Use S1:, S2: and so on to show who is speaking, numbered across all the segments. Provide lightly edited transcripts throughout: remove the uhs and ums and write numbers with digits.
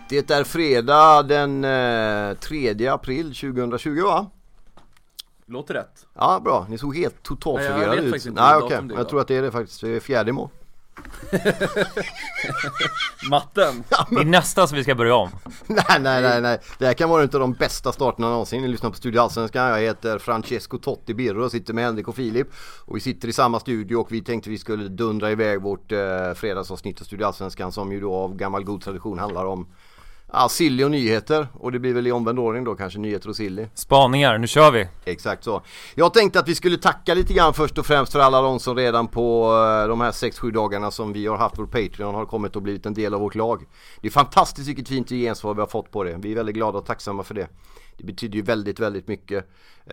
S1: Det är fredag den 3 april 2020, va?
S2: Låter rätt.
S1: Ja, bra. Ni såg helt totalt förvirrade ut. Nej, okej. Jag tror att det är det faktiskt. Det är 4 må.
S2: Matten.
S3: Ja, det är nästa som vi ska börja om.
S1: Nej. Det här kan vara inte de bästa starterna någonsin. Ni lyssnar på Studio Allsvenskan. Jag heter Francesco Totti Birro och sitter med Henrik och Filip. Och vi sitter i samma studio och vi tänkte vi skulle dundra iväg vårt fredagsavsnitt av Studio Allsvenskan, som ju då av gammal god tradition handlar om silly och nyheter. Och det blir väl i omvänd ordning då, kanske nyheter och silly.
S3: Spaningar, nu kör vi.
S1: Exakt så. Jag tänkte att vi skulle tacka lite grann först och främst för alla de som redan på de här 6-7 dagarna som vi har haft vår Patreon har kommit och blivit en del av vårt lag. Det är fantastiskt vilket fint gensvar vi har fått på det. Vi är väldigt glada och tacksamma för det. Det betyder ju väldigt, väldigt mycket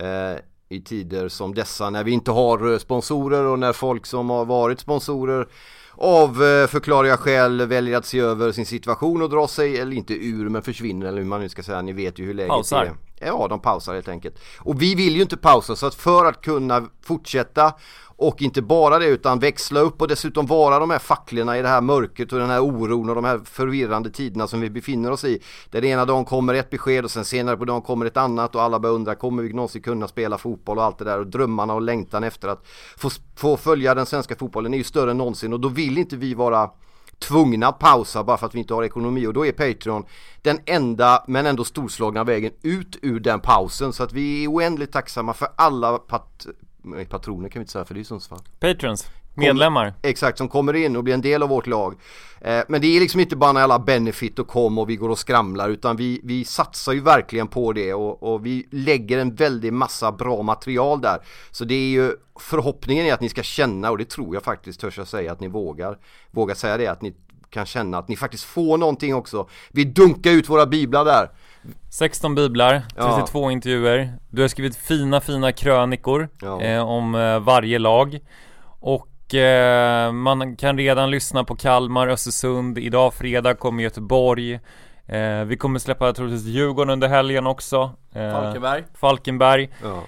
S1: i tider som dessa, när vi inte har sponsorer och när folk som har varit sponsorer av förklarliga skäl väljer att se över sin situation och dra sig, eller inte ur, men försvinner, eller hur man nu ska säga. Ni vet ju hur läget
S3: pausar.
S1: Är. Ja, de pausar helt enkelt. Och vi vill ju inte pausa, så att för att kunna fortsätta och inte bara det utan växla upp och dessutom vara de här facklorna i det här mörkret och den här oron och de här förvirrande tiderna som vi befinner oss i. Där den ena dagen kommer ett besked och sen senare på dagen kommer ett annat och alla börjar undra, kommer vi någonsin kunna spela fotboll och allt det där, och drömmarna och längtan efter att få följa den svenska fotbollen är ju större än någonsin, och då vill inte vi vara tvungna att pausa bara för att vi inte har ekonomi, och då är Patreon den enda men ändå storslagna vägen ut ur den pausen. Så att vi är oändligt tacksamma för alla patroner, kan vi inte säga, för det är Sundsvall.
S3: Patrons, medlemmar.
S1: Exakt, som kommer in och blir en del av vårt lag. Men det är liksom inte bara när alla benefit och kom och vi går och skramlar, utan vi satsar ju verkligen på det, och vi lägger en väldigt massa bra material där. Så det är ju, förhoppningen är att ni ska känna, och det tror jag faktiskt, törs jag säga, att ni vågar säga det, att ni kan känna att ni faktiskt får någonting också. Vi dunkar ut våra biblar där.
S3: 16 biblar, 32 intervjuer. Du har skrivit fina krönikor om varje lag. Och man kan redan lyssna på Kalmar, Östersund. Idag fredag kommer Göteborg. Vi kommer släppa troligtvis Djurgården under helgen också. Falkenberg.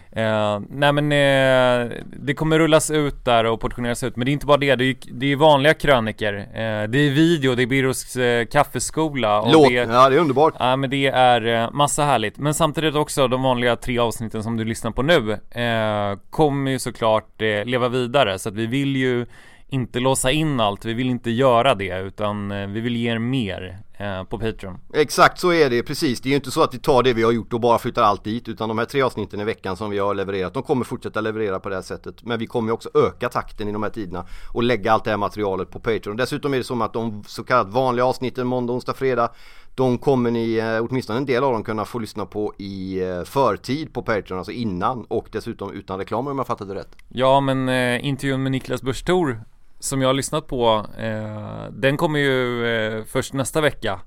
S3: Det kommer rullas ut där och portioneras ut. Men det är inte bara det, det är vanliga kröniker. Det är video, det är Birros kaffeskola och
S1: det är underbart.
S3: Ja, men det är massa härligt. Men samtidigt också de vanliga 3 avsnitten som du lyssnar på nu kommer ju såklart leva vidare. Så att vi vill ju inte låsa in allt, vi vill inte göra det, utan vi vill ge er mer på Patreon.
S1: Exakt, så är det, precis. Det är ju inte så att vi tar det vi har gjort och bara flyttar allt dit, utan de här 3 avsnitten i veckan som vi har levererat, de kommer fortsätta leverera på det här sättet. Men vi kommer också öka takten i de här tiderna och lägga allt det här materialet på Patreon. Dessutom är det som att de så kallat vanliga avsnitten måndag, onsdag, fredag, de kommer ni, åtminstone en del av dem, kunna få lyssna på i förtid på Patreon, alltså innan, och dessutom utan reklam, om jag fattat det rätt.
S3: Ja, men intervjun med Niklas Burstor som jag har lyssnat på, den kommer ju först nästa vecka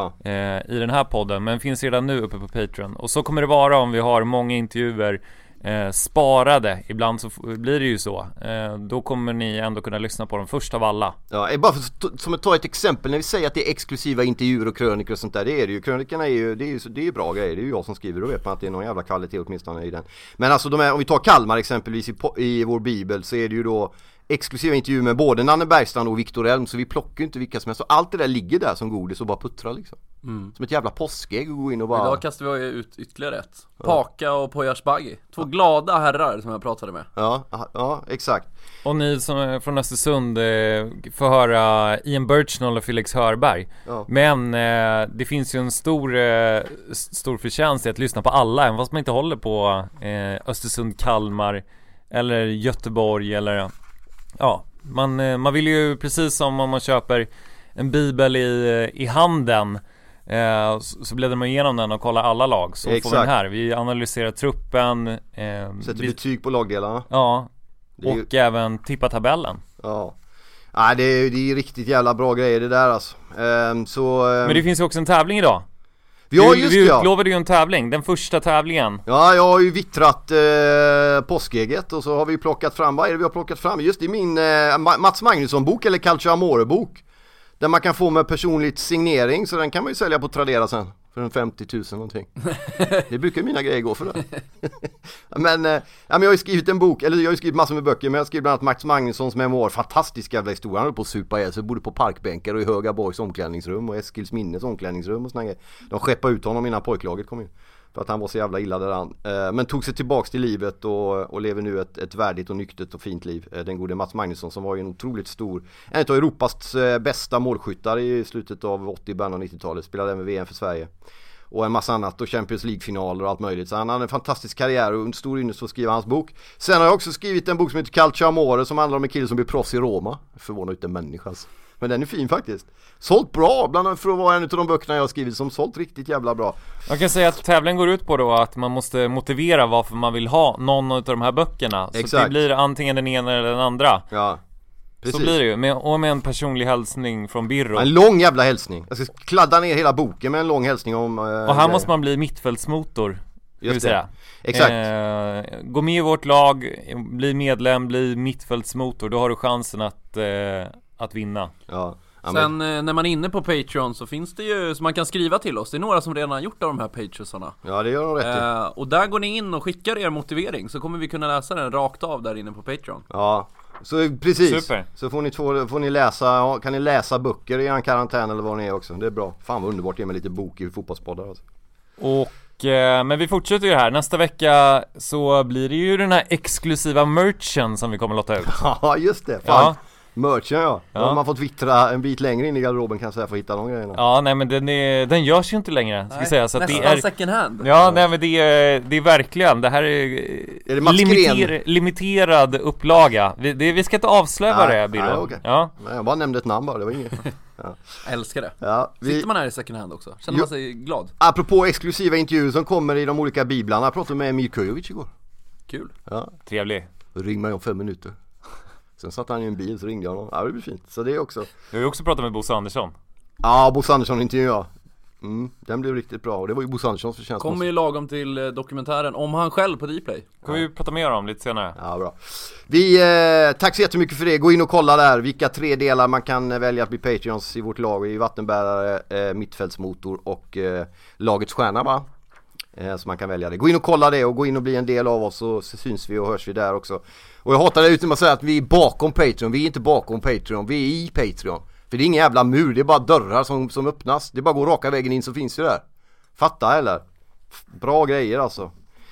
S3: i den här podden, men finns redan nu uppe på Patreon. Och så kommer det vara om vi har många intervjuer sparade. Ibland så blir det ju så. Då kommer ni ändå kunna lyssna på dem först av alla. Ja,
S1: bara som att ta ett exempel, när vi säger att det är exklusiva intervjuer och krönikor och sånt där, det är det ju. Krönikorna är ju, det är ju bra grejer. Det är ju jag som skriver, då vet man att det är någon jävla kvalitet åtminstone i den. Men alltså om vi tar Kalmar exempelvis i vår bibel, så är det ju då exklusiva intervjuer med både Nanne Bergstrand och Viktor Elm, så vi plockar ju inte vilka som helst. Så allt det där ligger där som godis och bara puttrar liksom. Som ett jävla påskägg och gå in och bara...
S2: Idag kastar vi ut ytterligare ett. Paka och Poyars Baggi. 2 glada herrar som jag pratade med.
S1: Ja, exakt.
S3: Och ni som är från Östersund får höra Ian Birchnell och Felix Hörberg. Men det finns ju en stor förtjänst i att lyssna på alla, även fast man inte håller på Östersund, Kalmar eller Göteborg eller... Ja, man vill ju, precis som om man köper en bibel i handen, så bläddrar man igenom den och kollar alla lag. Så får vi den här. Vi analyserar truppen,
S1: sätter betyg på lagdelarna.
S3: Ja, och även tippar tabellen.
S1: Det är riktigt jävla bra grejer det där alltså.
S3: Men det finns ju också en tävling idag. Vi utlovade ju en tävling, den första tävlingen.
S1: Ja, jag har ju vittrat påskägget, och så har vi plockat fram, vad är det vi har plockat fram? Just i min Mats Magnusson-bok, eller Calcio Amore-bok, där man kan få med personligt signering, så den kan man ju sälja på Tradera sen för en 50 000 någonting. Det brukar mina grejer gå för det. Men jag har ju skrivit en bok, eller jag har ju skrivit massor med böcker, men jag har skrivit bland annat Max Magnussons memoar, fantastisk jävla historia. Han höll på att supa ihjäl sig, bodde på parkbänkar och i Högaborgs omklädningsrum och Eskils minnes omklädningsrum och såna grejer. De skeppade ut honom innan pojklaget kom in. För att han var så jävla illa däran. Men tog sig tillbaks till livet och lever nu ett värdigt och nyktert och fint liv. Den gode Mats Magnusson som var ju en otroligt stor, en av Europas bästa målskyttar i slutet av 80- början av 90-talet. Spelade även VM för Sverige. Och en massa annat och Champions League-finaler och allt möjligt. Så han hade en fantastisk karriär och en stor ynnest att skriva hans bok. Sen har jag också skrivit en bok som heter Calcio Amore som handlar om en kille som blir proffs i Roma. Förvånar inte en människa alltså. Men den är fin faktiskt. Sålt bra, bland annat för att vara en av de böckerna jag har skrivit som sålt riktigt jävla bra.
S3: Man kan säga att tävlingen går ut på då att man måste motivera varför man vill ha någon av de här böckerna.
S1: Exakt.
S3: Så det blir antingen den ena eller den andra.
S1: Ja, precis.
S3: Så blir det ju, med en personlig hälsning från Birro.
S1: En lång jävla hälsning. Jag ska kladda ner hela boken med en lång hälsning om...
S3: och här måste man bli mittfältsmotor.
S1: Just det.
S3: Säga.
S1: Exakt.
S3: Gå med i vårt lag, bli medlem, bli mittfältsmotor. Då har du chansen att vinna.
S1: Ja.
S2: Sen när man är inne på Patreon så finns det ju, så man kan skriva till oss. Det är några som redan har gjort av de här Patreonsarna.
S1: Ja, det gör de rätt i.
S2: Och där går ni in och skickar er motivering, så kommer vi kunna läsa den rakt av där inne på Patreon.
S1: Ja, så precis.
S3: Super.
S1: Så får ni läsa, kan ni läsa böcker i en karantän eller vad ni är också. Det är bra. Fan vad underbart det är med lite bok i fotbollspoddar alltså.
S3: Och men vi fortsätter ju här. Nästa vecka så blir det ju den här exklusiva merchen som vi kommer låta ut.
S1: Ja, just det. Fan.
S3: Ja.
S1: Merchen, ja. Om man fått vittra en bit längre in i garderoben kan jag säga för att hitta de grejerna.
S3: Ja, nej men den görs ju inte längre, ska säga, så att
S2: nästan
S3: det är
S2: second hand.
S3: Ja, nej men det är verkligen, det här är
S1: det
S3: limiterad upplaga. Vi ska inte avslöja vad det är, Birro.
S1: Nej, okay.
S3: Ja.
S1: Nej, jag bara nämnde ett namn bara, det var inget. Ja.
S2: Jag älskar det.
S1: Ja,
S2: Sitter man här i second hand också? Känner man sig glad?
S1: Apropå exklusiva intervjuer som kommer i de olika biblarna. Jag pratade med Emir Kujovic igår.
S2: Kul.
S1: Ja.
S3: Trevlig.
S1: Ring mig om 5 minuter. Sen satt han i en bil så ringde jag honom. Ja, det blir fint. Så det är också.
S3: Jag har ju också pratat med Bosse Andersson.
S1: Ja, Bosse Andersson intervjuade. Den blev riktigt bra och det var ju Bosse Anderssons förtjänst.
S2: Kommer ju lagom till dokumentären om han själv på Dplay.
S3: Kommer vi prata mer om lite senare.
S1: Ja, bra. Tack så jättemycket för det. Gå in och kolla där vilka 3 delar man kan välja att bli Patreons i vårt lag. I vattenbärare, mittfältsmotor och lagets stjärna, va? Så man kan välja det. Gå in och kolla det och gå in och bli en del av oss, så syns vi och hörs vi där också. Och jag hatar det utan att säga att vi är bakom Patreon. Vi är inte bakom Patreon, vi är i Patreon. För det är ingen jävla mur, det är bara dörrar som öppnas. Det är bara att gå raka vägen in så finns det där. Fatta eller? Bra grejer alltså.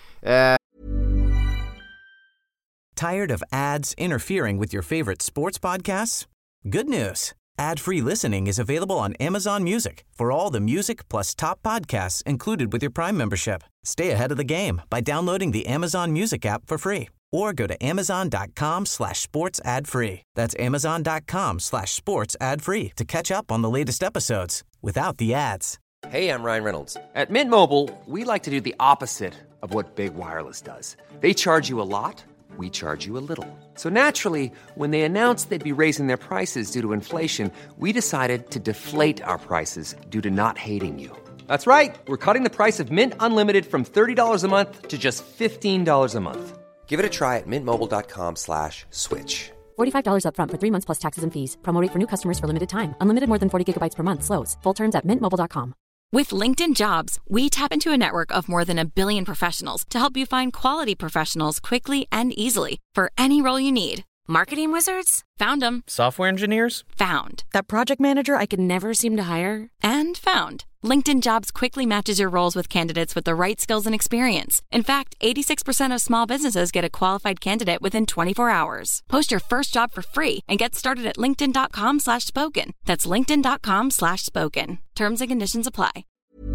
S4: Tired of ads interfering with your favorite sports podcasts? Good news. Ad-free listening is available on Amazon Music for all the music plus top podcasts included with your Prime membership. Stay ahead of the game by downloading the Amazon Music app for free or go to amazon.com/sports ad free. That's amazon.com/sports ad free to catch up on the latest episodes without the ads.
S5: Hey, I'm Ryan Reynolds. At Mint Mobile, we like to do the opposite of what Big Wireless does. They charge you a lot. We charge you a little. So naturally, when they announced they'd be raising their prices due to inflation, we decided to deflate our prices due to not hating you. That's right. We're cutting the price of Mint Unlimited from $30 a month to just $15 a month. Give it a try at mintmobile.com/switch.
S6: $45 up front for 3 months plus taxes and fees. Promo rate for new customers for limited time. Unlimited more than 40 gigabytes per month slows. Full terms at mintmobile.com.
S7: With LinkedIn Jobs, we tap into a network of more than 1 billion professionals to help you find quality professionals quickly and easily for any role you need. Marketing wizards? Found them.
S8: Software engineers?
S7: Found. That project manager I could never seem to hire? And found. LinkedIn Jobs quickly matches your roles with candidates with the right skills and experience. In fact, 86% of small businesses get a qualified candidate within 24 hours. Post your first job for free and get started at linkedin.com/spoken. That's linkedin.com/spoken. Terms and conditions apply.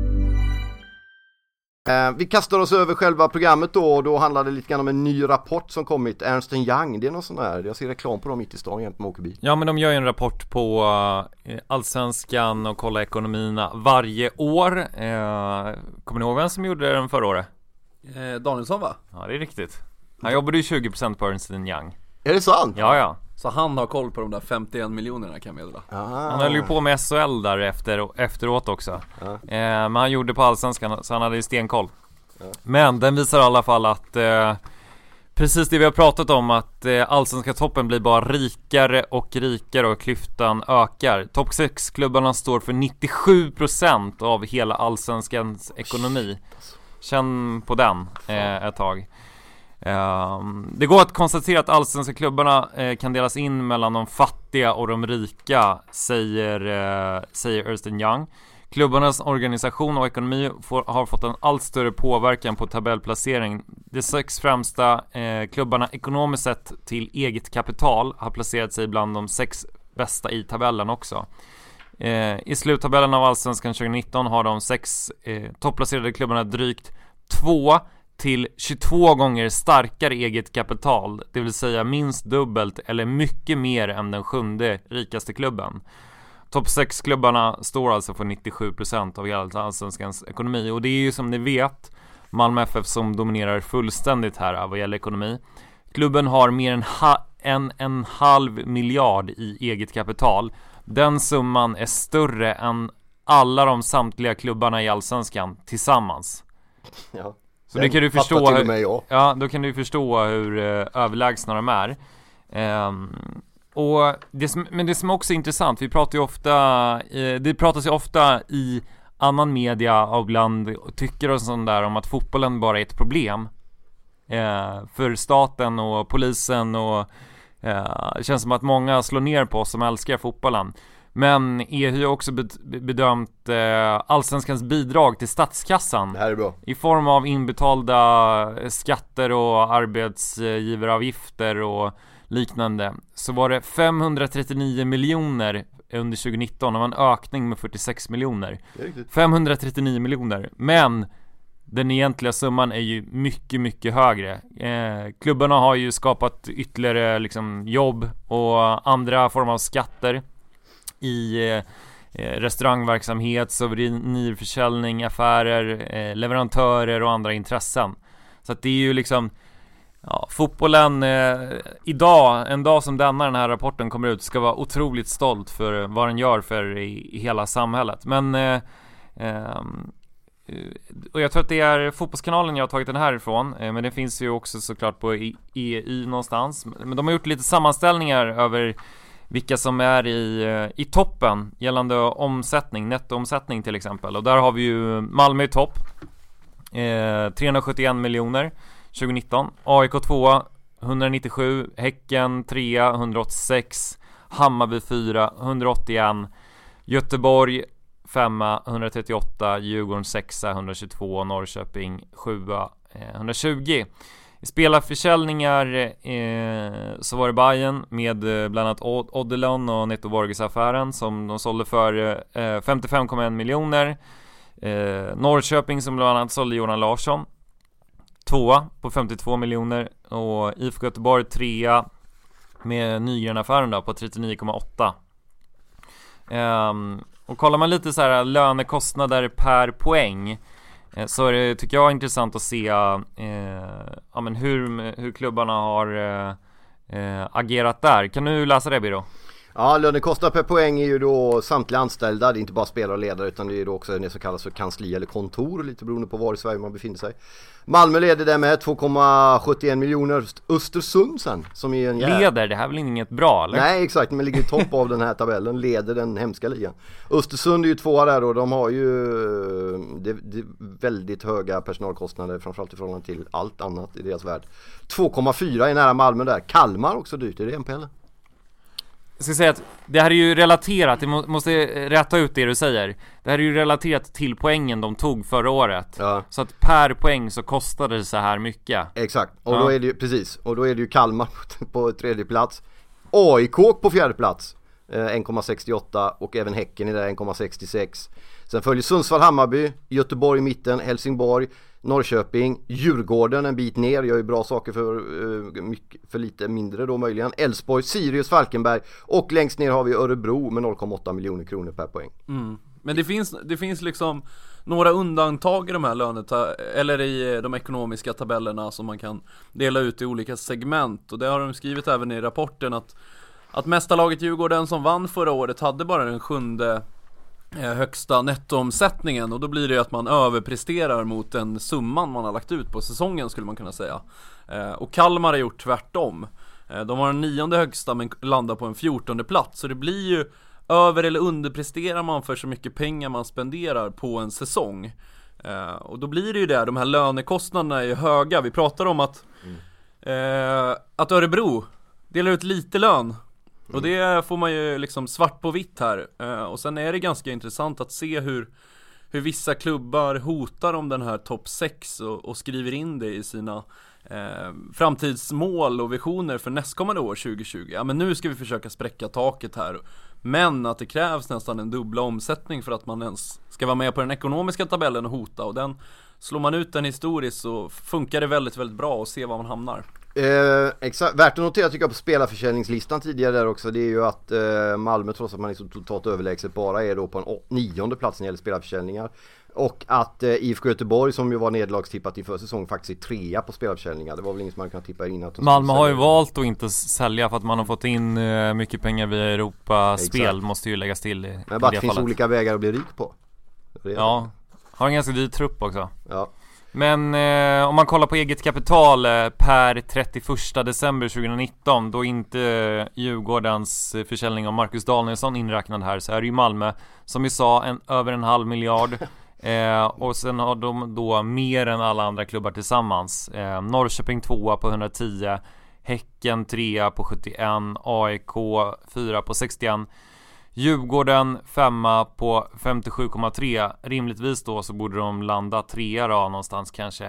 S1: Vi kastar oss över själva programmet då, och då handlar det lite grann om en ny rapport som kommit. Ernst & Young, det är något sånt där. Jag ser reklam på dem mitt i stan jämt med Åkerby.
S3: Ja, men de gör ju en rapport på Allsvenskan och kolla ekonomierna varje år. Kommer ni ihåg vem som gjorde den förra året?
S2: Danielsson, va?
S3: Ja, det är riktigt. Han jobbade ju 20% på Ernst & Young.
S1: Är det sant?
S3: Ja.
S2: Så han har koll på de där 51 miljonerna, kan jag meddela.
S3: Han höll ju på med SHL där efteråt också. Men han gjorde på Allsvenskan, så han hade ju stenkoll. Men den visar i alla fall att Precis det vi har pratat om, att allsvenska toppen blir bara rikare och klyftan ökar. Topp 6-klubbarna står för 97% av hela allsvenskans ekonomi. Känn på den ett tag. Det går att konstatera att allsvenska klubbarna kan delas in mellan de fattiga och de rika, säger Ernst & Young. Klubbarnas organisation och ekonomi har fått en allt större påverkan på tabellplacering. De 6 främsta klubbarna ekonomiskt sett till eget kapital har placerat sig bland de 6 bästa i tabellen också. I sluttabellen av Allsvenskan 2019 har de 6 topplacerade klubbarna drygt 2 till 22 gånger starkare eget kapital, det vill säga minst dubbelt eller mycket mer än den 7:e rikaste klubben. Topp 6-klubbarna står alltså för 97% av hela allsvenskans ekonomi, och det är ju som ni vet Malmö FF som dominerar fullständigt här vad gäller ekonomi. Klubben har mer än en halv miljard i eget kapital. Den summan är större än alla de samtliga klubbarna i allsvenskan tillsammans.
S1: Ja.
S3: Så det kan du förstå då kan du förstå hur överlägsna de är. Och det som också är intressant, det pratas ju ofta i annan media och bland tycker och sånt där om att fotbollen bara är ett problem för staten och polisen, och det känns som att många slår ner på oss som älskar fotbollen. Men EU har också bedömt allsvenskans bidrag till statskassan,
S1: det här är bra,
S3: i form av inbetalda skatter och arbetsgivaravgifter och liknande. Så var det 539 miljoner under 2019, och en ökning med 46 miljoner. 539 miljoner. Men den egentliga summan är ju mycket, mycket högre. Klubbarna har ju skapat ytterligare jobb och andra former av skatter i restaurangverksamhet, souvenirförsäljning, affärer, leverantörer och andra intressen. Så att det är ju fotbollen idag, en dag som den här rapporten kommer ut, ska vara otroligt stolt för vad den gör för i hela samhället. Men och jag tror att det är Fotbollskanalen jag har tagit den här ifrån, men det finns ju också såklart på EU någonstans. Men de har gjort lite sammanställningar över vilka som är i toppen gällande omsättning, nettoomsättning till exempel. Och där har vi ju Malmö i topp, 371 miljoner 2019. AIK 2, 197. Häcken 3, 186. Hammarby 4, 181. Göteborg 5, 138. Djurgården 6, 122. Norrköping 7, 120. I spelarförsäljningar så var det Bayern med bland annat Odilon och Neto Borges-affären som de sålde för 55,1 miljoner. Norrköping som bland annat sålde Johan Larsson 2 på 52 miljoner, och IFK Göteborg 3 med Nygren-affären då på 39,8. Och kollar man lite så här lönekostnader per poäng, så är det, tycker jag, intressant att se hur klubbarna har agerat där. Kan du läsa det, Biro?
S1: Ja, lönekostnad per poäng är ju då samtliga anställda. Det är inte bara spelare och ledare, utan det är då också det som kallas för kansli eller kontor, lite beroende på var i Sverige man befinner sig. Malmö leder där med 2,71 miljoner. Östersund sen, som är en
S3: leder, det här är väl inget bra, eller?
S1: Nej, exakt, men ligger i topp av den här tabellen, leder den hemska ligan. Östersund är ju tvåa där, och de har ju det väldigt höga personalkostnader, framförallt i förhållande till allt annat i deras värld. 2,4 är nära Malmö där. Kalmar också dyrt, är det MPL?
S3: Jag ska säga att det här är ju relaterat, jag måste rätta ut det du säger. Det här är ju relaterat till poängen de tog förra året. Ja. Så att per poäng så kostade det så här mycket.
S1: Exakt, och då är det ju, precis. Och då är det ju Kalmar på tredje plats, AIK på fjärde plats 1,68, och även Häcken är där 1,66. Sen följer Sundsvall, Hammarby, Göteborg i mitten, Helsingborg, Norrköping, Djurgården en bit ner, gör ju bra saker för lite mindre då möjligen. Elfsborg, Sirius, Falkenberg, och längst ner har vi Örebro med 0,8 miljoner kronor per poäng.
S2: Men det finns liksom några undantag i de här eller i de ekonomiska tabellerna som man kan dela ut i olika segment, och det har de skrivit även i rapporten att mästarlaget Djurgården som vann förra året hade bara den 7:e högsta nettoomsättningen, och då blir det ju att man överpresterar mot den summan man har lagt ut på säsongen, skulle man kunna säga. Och Kalmar har gjort tvärtom. De har den 9:e högsta men landar på en 14:e plats, så det blir ju över- eller underpresterar man för så mycket pengar man spenderar på en säsong. Och då blir det ju det, de här lönekostnaderna är ju höga. Vi pratar om att Örebro delar ut lite lön. Och det får man ju liksom svart på vitt här. Och sen är det ganska intressant att se hur vissa klubbar hotar om den här topp 6 och skriver in det i sina framtidsmål och visioner för nästkommande år 2020. Ja, men nu ska vi försöka spräcka taket här. Men att det krävs nästan en dubbla omsättning för att man ens ska vara med på den ekonomiska tabellen och hota. Och den, slår man ut den historiskt så funkar det väldigt, väldigt bra och se var man hamnar.
S1: Exakt. Värt att notera tycker jag på spelarförsäljningslistan tidigare där också, det är ju att Malmö, trots att man är så totalt överlägset, bara är då på en 9:e plats när det gäller spelarförsäljningar. Och att IFK Göteborg, som ju var nederlagstippat inför säsong, faktiskt är 3 på spelarförsäljningar. Det var väl inget man kan tippa in att
S3: Malmö har ju valt att inte sälja för att man har fått in mycket pengar via Europa-spel, måste ju läggas till i
S1: men bara
S3: det
S1: det finns
S3: fallet.
S1: Olika vägar att bli rik på.
S3: Ja, har en ganska dyr trupp också.
S1: Ja.
S3: Men om man kollar på eget kapital per 31 december 2019, då inte Djurgårdens försäljning av Marcus Danielsson inräknad här, så är det ju Malmö, som vi sa, över 1,5 miljard. Och sen har de då mer än alla andra klubbar tillsammans. Norrköping 2 på 110, Häcken 3 på 71, AIK 4 på 61, Djurgården 5 på 57,3. Rimligtvis då så borde de landa 3 då, någonstans kanske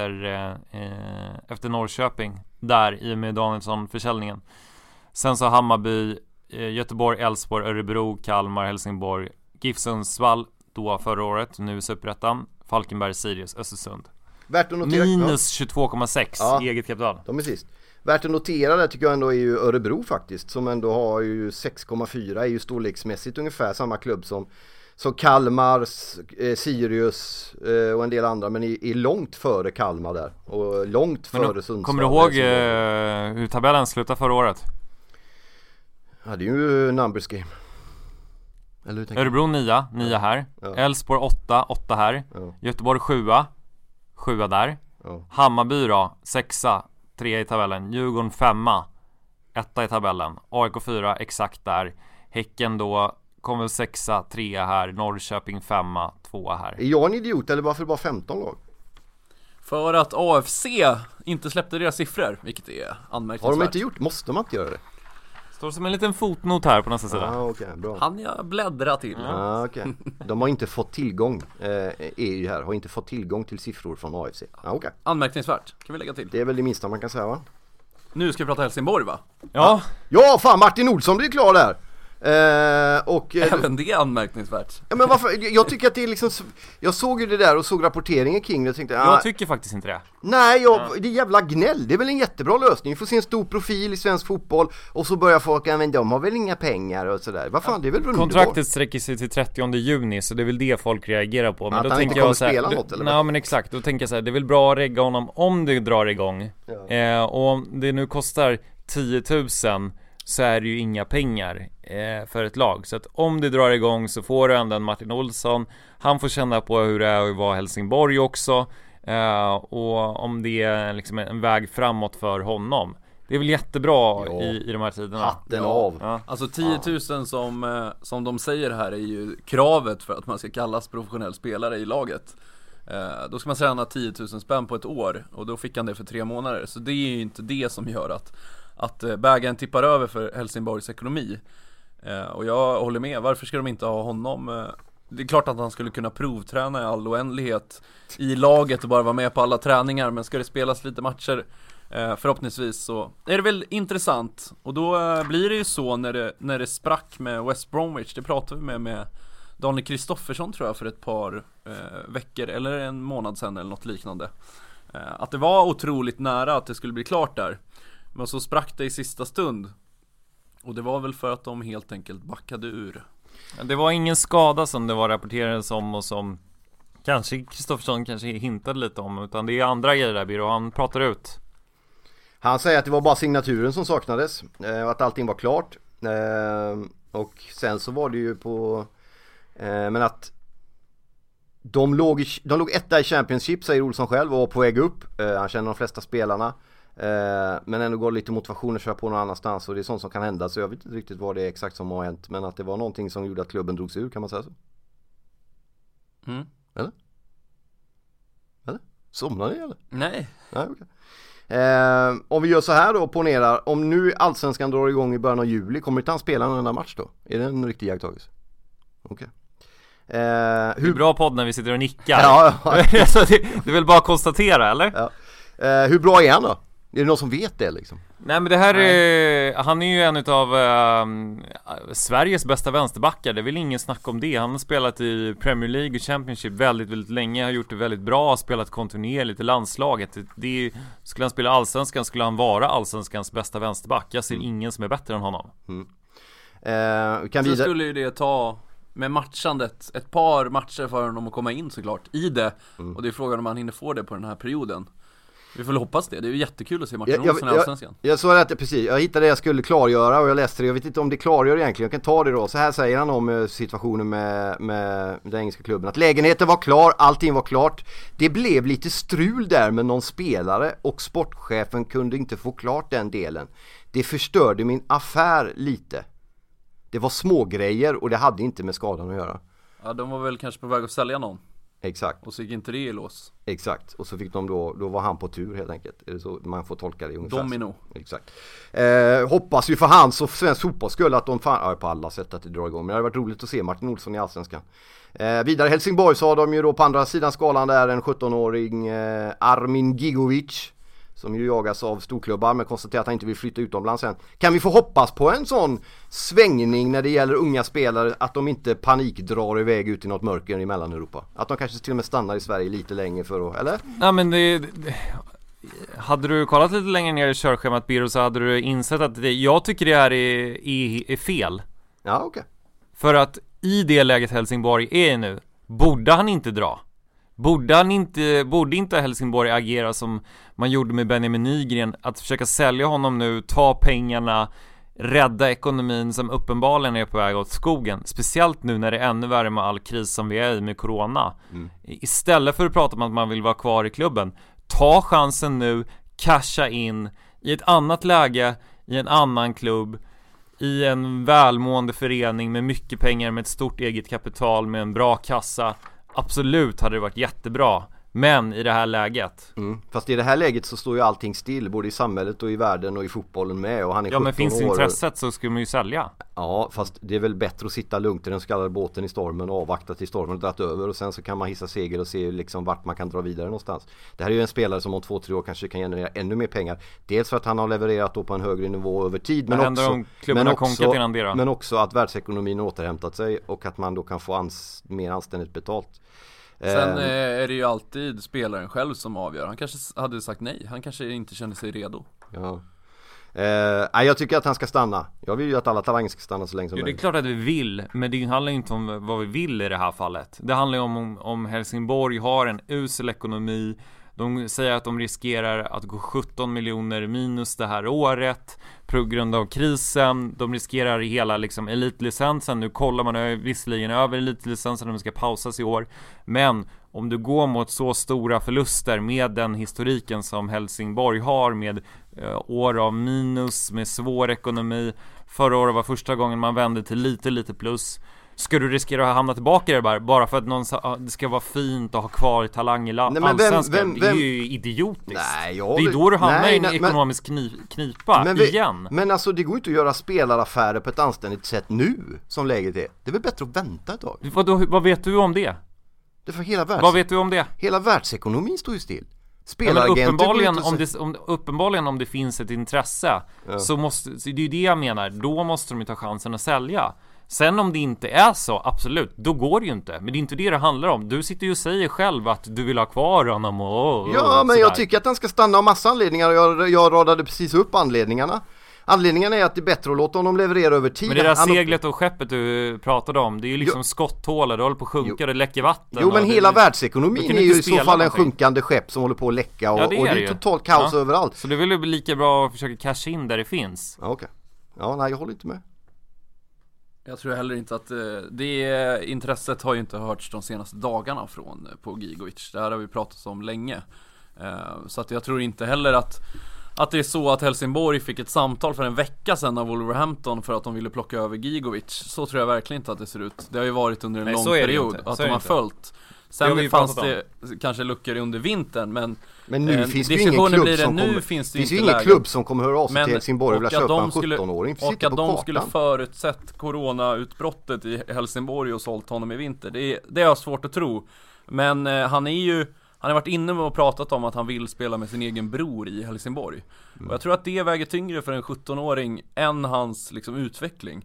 S3: efter Norrköping där i och med Danielsson-försäljningen. Sen så Hammarby, Göteborg, Elfsborg, Örebro, Kalmar, Helsingborg, GIF Sundsvall då förra året, nu Superettan, Falkenberg, Sirius, Östersund.
S1: Värt att notera,
S3: minus 22,6 eget kapital.
S1: De är sist. Värt att notera där tycker jag ändå är ju Örebro faktiskt, som ändå har ju 6,4, är ju storleksmässigt ungefär samma klubb som Kalmar, Sirius och en del andra, men är långt före Kalmar där och långt före Sundsvall.
S3: Kommer du ihåg hur tabellen slutade förra året?
S1: Ja, det är ju numbers game.
S3: Örebro 9 här, Elfsborg 8 här, Göteborg 7 där, Hammarby då 6, 3 i tabellen, Djurgården 5, 1 i tabellen, AIK 4 exakt där, Häcken då kommer 6, 3 här, Norrköping 5, 2 här.
S1: Är jag en idiot eller varför bara 15 lag?
S2: För att AFC inte släppte deras siffror, vilket är anmärkningsvärt.
S1: Har de inte gjort? Måste man inte göra det?
S3: Står som en liten fotnot här på nästa sida.
S1: Okay, bra.
S2: Han jag bläddra till.
S1: Okay. De har inte fått tillgång EU här, har inte fått tillgång till siffror från AFC. Okay.
S2: Anmärkningsvärt, kan vi lägga till.
S1: Det är väl det minsta man kan säga, va?
S2: Nu ska vi prata Helsingborg, va?
S1: Ja, fan, Martin Olsson blir klar där.
S2: Även det är anmärkningsvärt.
S1: Ja, men varför? Jag tycker att det är liksom, jag såg ju det där och såg rapporteringen kring det och tänkte,
S3: jag tycker faktiskt inte det.
S1: Nej, det är jävla gnäll. Det är väl en jättebra lösning. Vi får se en stor profil i svensk fotboll och så börjar folk, men de har väl inga pengar och sådär. Vad fan, det är väl underbart.
S3: Kontraktet sträcker sig till 30 juni, så det är väl det folk reagerar på. Men
S1: att
S3: då
S1: han
S3: tänker
S1: inte kommer
S3: jag så här,
S1: spela något, eller?
S3: Nej, men exakt, då tänker jag så här, det är väl bra att regga honom om det drar igång. Och om det nu kostar 10 000 så är det ju inga pengar för ett lag. Så att om det drar igång så får du ändå en Martin Olsson. Han får känna på hur det är att vara Helsingborg också. Och om det är liksom en väg framåt för honom. Det är väl jättebra i de här tiderna.
S1: Hatten av.
S2: Ja. Alltså 10 000 som de säger här är ju kravet för att man ska kallas professionell spelare i laget. Då ska man tjäna 10 000 spänn på ett år. Och då fick han det för 3 månader. Så det är ju inte det som gör att bägaren tippar över för Helsingborgs ekonomi. Och jag håller med, varför ska de inte ha honom? Det är klart att han skulle kunna provträna i all oändlighet i laget och bara vara med på alla träningar. Men ska det spelas lite matcher förhoppningsvis så är det väl intressant. Och då blir det ju så när det sprack med West Bromwich. Det pratade vi med Daniel Kristoffersson tror jag för ett par veckor eller en månad sedan eller något liknande. Att det var otroligt nära att det skulle bli klart där. Men så sprack det i sista stund. Och det var väl för att de helt enkelt backade ur.
S3: Det var ingen skada som det var rapporterades om och som kanske Kristoffersson kanske hintade lite om, utan det är andra grejer där, Biro. Han pratar ut.
S1: Han säger att det var bara signaturen som saknades och att allting var klart. Och sen så var det ju på Men att de låg etta i Championship, säger Olsson själv, och var på väg upp. Han känner de flesta spelarna. Men ändå går lite motivation att köra på någon annanstans, och det är sånt som kan hända, så jag vet inte riktigt vad det är exakt som har hänt, men att det var någonting som gjorde att klubben drog sig ur, kan man säga så? Eller? Somnar ni eller?
S2: Nej.
S1: Nej, okej. Om vi gör så här då, ponerar, om nu Allsvenskan drar igång i början av juli, kommer inte han spela en enda match då? Är det en riktig iakttagelse? Okej.
S3: Det är bra podd när vi sitter och nickar.
S1: Ja.
S3: Så det är väl bara att konstatera, eller?
S1: Ja. Hur bra är han då? Är det någon som vet det liksom?
S3: Nej, men det här är, han är ju en utav Sveriges bästa vänsterbackar. Det är väl ingen snack om det. Han har spelat i Premier League och Championship väldigt, väldigt länge. Har gjort det väldigt bra, har spelat kontinuerligt i landslaget. Skulle han spela Allsvenskan skulle han vara Allsvenskans bästa vänsterback. Jag ser ingen som är bättre än honom.
S2: Så skulle ju det ta med matchandet ett par matcher för honom att komma in såklart i det. Och det är frågan om han hinner få det på den här perioden. Vi får hoppas det. Det är ju jättekul att se Martin Olsson i Allsvenskan.
S1: Jag sa att precis. Jag hittade det jag skulle klargöra och jag läste det. Jag vet inte om det klargör egentligen. Jag kan ta det då. Så här säger han om situationen med den engelska klubben. Att lägenheten var klar, allting var klart. Det blev lite strul där med någon spelare och sportchefen kunde inte få klart den delen. Det förstörde min affär lite. Det var små grejer och det hade inte med skadan att göra.
S2: Ja, de var väl kanske på väg att sälja någon.
S1: Exakt.
S2: Och så gick inte det i lås.
S1: Exakt. Och så fick de då var han på tur helt enkelt. Är det så man får tolka det ungefär?
S2: Domino.
S1: Exakt. Hoppas ju för hans och svensk fotboll skulle att de på alla sätt att det drar igång. Men det hade varit roligt att se Martin Olsson i Allsvenskan. Vidare Helsingborg så har de ju då på andra sidan skalan där en 17-åring Armin Gigovic. Som ju jagas av storklubbar, men konstaterar att han inte vill flytta utomlands sen. Kan vi få hoppas på en sån svängning när det gäller unga spelare, att de inte panikdrar iväg ut i något mörker i Mellaneuropa? Att de kanske till och med stannar i Sverige lite längre för att, eller?
S3: Nej, men hade du kollat lite längre ner i körschemat, Biro, så hade du insett att jag tycker det här är fel.
S1: Ja, okej.
S3: För att i det läget Helsingborg är nu, borde han inte dra? Borde inte Helsingborg agera som man gjorde med Benjamin Nygren, att försöka sälja honom nu, ta pengarna, rädda ekonomin som uppenbarligen är på väg åt skogen, speciellt nu när det är ännu värre med all kris som vi är i med corona. Istället för att prata om att man vill vara kvar i klubben, ta chansen nu, casha in i ett annat läge, i en annan klubb, i en välmående förening med mycket pengar, med ett stort eget kapital, med en bra kassa. Absolut hade det varit jättebra. Men i det här läget
S1: Fast i det här läget så står ju allting still, både i samhället och i världen och i fotbollen med, och han är 17 år.
S3: Ja, men finns intresset så ska man ju sälja.
S1: Ja, fast det är väl bättre att sitta lugnt i den så kallade båten i stormen och avvakta till stormen dratt över, och sen så kan man hissa segel och se liksom vart man kan dra vidare någonstans. Det här är ju en spelare som om 2-3 år kanske kan generera ännu mer pengar. Dels för att han har levererat då på en högre nivå över tid, men också att världsekonomin återhämtat sig och att man då kan få mer anständigt betalt.
S2: Sen är det ju alltid spelaren själv som avgör. Han kanske hade sagt nej. Han kanske inte kände sig redo.
S1: Ja. Jag tycker att han ska stanna. Jag vill ju att alla talanger ska stanna så länge som möjligt.
S3: Det är klart att vi vill, men det handlar inte om vad vi vill i det här fallet. Det handlar om Helsingborg har en usel ekonomi. De säger att de riskerar att gå 17 miljoner minus det här året på grund av krisen. De riskerar hela liksom elitlicensen. Nu kollar man visserligen över elitlicensen om de ska pausas i år. Men om du går mot så stora förluster med den historiken som Helsingborg har, med år av minus, med svår ekonomi. Förra året var första gången man vände till lite plus. Ska du riskera att hamna tillbaka i det bara för att det ska vara fint att ha kvar talang i allsvenskan? Det är ju idiotiskt.
S1: Nej,
S3: det är då du hamnar i en ekonomisk knipa igen.
S1: Men alltså det går inte att göra spelaraffärer på ett anständigt sätt nu som läget är. Det är väl bättre att vänta ett tag.
S3: Vad vet du om det?
S1: Det är för
S3: vad vet du om det?
S1: Hela världsekonomin står ju still.
S3: Uppenbarligen om det finns ett intresse, så måste, det är ju det jag menar. Då måste de ju ta chansen att sälja. Sen om det inte är så, absolut, då går det ju inte. Men det är inte det handlar om. Du sitter ju och säger själv att du vill ha kvar honom
S1: men jag tycker att han ska stanna av massa anledningar. Jag radade precis upp anledningarna. Anledningen är att det är bättre att låta honom leverera över tid.
S3: Men det där seglet och skeppet du pratade om, det är ju liksom skotthålet, det håller på att sjunka, det läcker vatten.
S1: Jo, men hela världsekonomin är ju i så fall en sjunkande skepp som håller på att läcka och det är totalt kaos överallt.
S3: Så det är väl lika bra att försöka casha in där det finns.
S1: Okej. Ja, nej, jag håller inte med.
S2: Jag tror heller inte att det intresset har ju inte hörts de senaste dagarna på Gigovic. Det här har vi pratat om länge. Så att jag tror inte heller att det är så att Helsingborg fick ett samtal för en vecka sedan av Wolverhampton för att de ville plocka över Gigovic. Så tror jag verkligen inte att det ser ut. Det har ju varit under en lång period att de har följt. Sen fanns det kanske luckor under vintern, men
S1: nu finns det ju ingen klubb som kommer.
S2: Finns
S1: det ju ingen klubb som kommer höra av sig till Helsingborg och vilja köpa en 17-åring.
S2: Och att de skulle förutsett coronautbrottet i Helsingborg och sålt honom i vinter. Det är svårt att tro. Men han har varit inne och pratat om att han vill spela med sin egen bror i Helsingborg. Och jag tror att det väger tyngre för en 17-åring än hans liksom utveckling.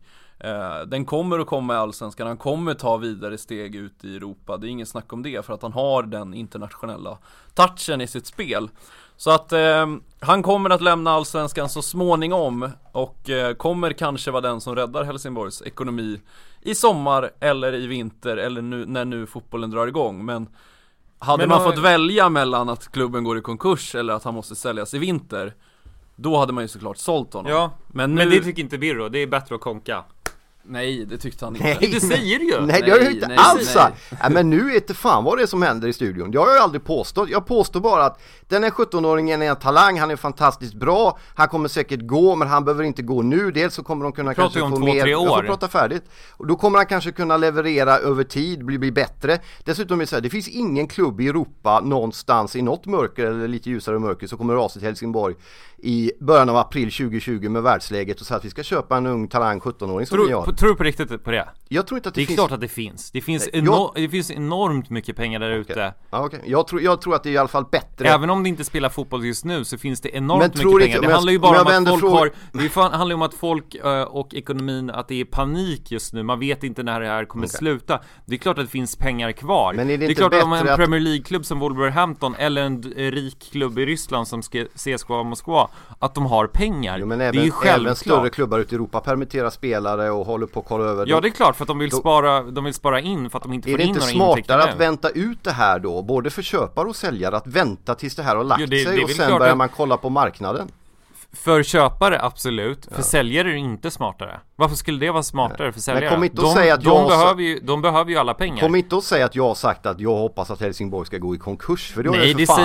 S2: Den kommer att komma i Allsvenskan. Han kommer ta vidare steg ut i Europa. Det är ingen snack om det, för att han har den internationella touchen i sitt spel. Så att han kommer att lämna Allsvenskan så småningom och kommer kanske vara den som räddar Helsingborgs ekonomi i sommar eller i vinter eller när fotbollen drar igång. Men hade man fått välja mellan att klubben går i konkurs eller att han måste säljas i vinter, då hade man ju såklart sålt honom.
S3: Ja, men det tycker inte Birro. Det är bättre att konka.
S2: Nej, det tyckte han inte.
S1: Nej,
S3: det säger du ju.
S1: Nej, det har jag inte alls. Nej, men nu vet det fan vad det är som händer i studion. Det har jag aldrig påstått. Jag påstår bara att den här 17-åringen är en talang. Han är fantastiskt bra. Han kommer säkert gå, men han behöver inte gå nu. Dels så kommer de kunna kanske få mer. Jag får prata färdigt. Och då kommer han kanske kunna leverera över tid, bli bättre. Dessutom är det så här, det finns ingen klubb i Europa någonstans i något mörker eller lite ljusare mörker som kommer rasa till Helsingborg i början av april 2020 med världsläget och så att vi ska köpa en ung talang 17-åring som vi har.
S3: Tror du på riktigt på det?
S1: Jag tror inte att det finns.
S3: Det är klart att det finns. Det finns enormt mycket pengar där ute.
S1: Okay. Ja, okay. Jag tror att det är i alla fall bättre.
S3: Även om det inte spelar fotboll just nu så finns det enormt mycket pengar. Det handlar ju bara om att folk det handlar om att folk och ekonomin, att det är panik just nu. Man vet inte när det här kommer sluta. Det är klart att det finns pengar kvar. Men det är klart att om en Premier League-klubb som Wolverhampton eller en rik klubb i Ryssland som CSKA Moskva, att de har pengar. Jo, men
S1: det är ju självklart. Även större klubbar ute i Europa permitterar spelare och håller på att kolla över.
S3: Ja, det är klart, för att de vill spara in för att de inte får in några intäkter.
S1: Är det inte smartare att vänta ut det här då, både för köpare och säljare, att vänta tills det här har lagt sig och sen börjar man kolla på marknaden?
S3: För köpare, absolut. För säljare är det inte smartare. Varför skulle det vara smartare för säljare?
S1: Men kom inte att säga att
S3: de behöver ju alla pengar.
S1: Kom inte att säga att jag har sagt att jag hoppas att Helsingborg ska gå i konkurs. För det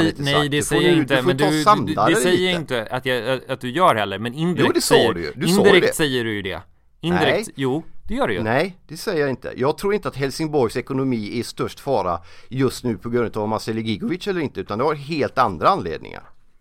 S3: det säger jag inte. Men det säger jag inte att du gör heller. Men indirekt säger du ju det. Indirekt, jo, det gör det ju.
S1: Nej, det säger jag inte. Jag tror inte att Helsingborgs ekonomi är störst fara just nu på grund av om man säljer Gigovic eller inte. Utan det har helt andra anledningar.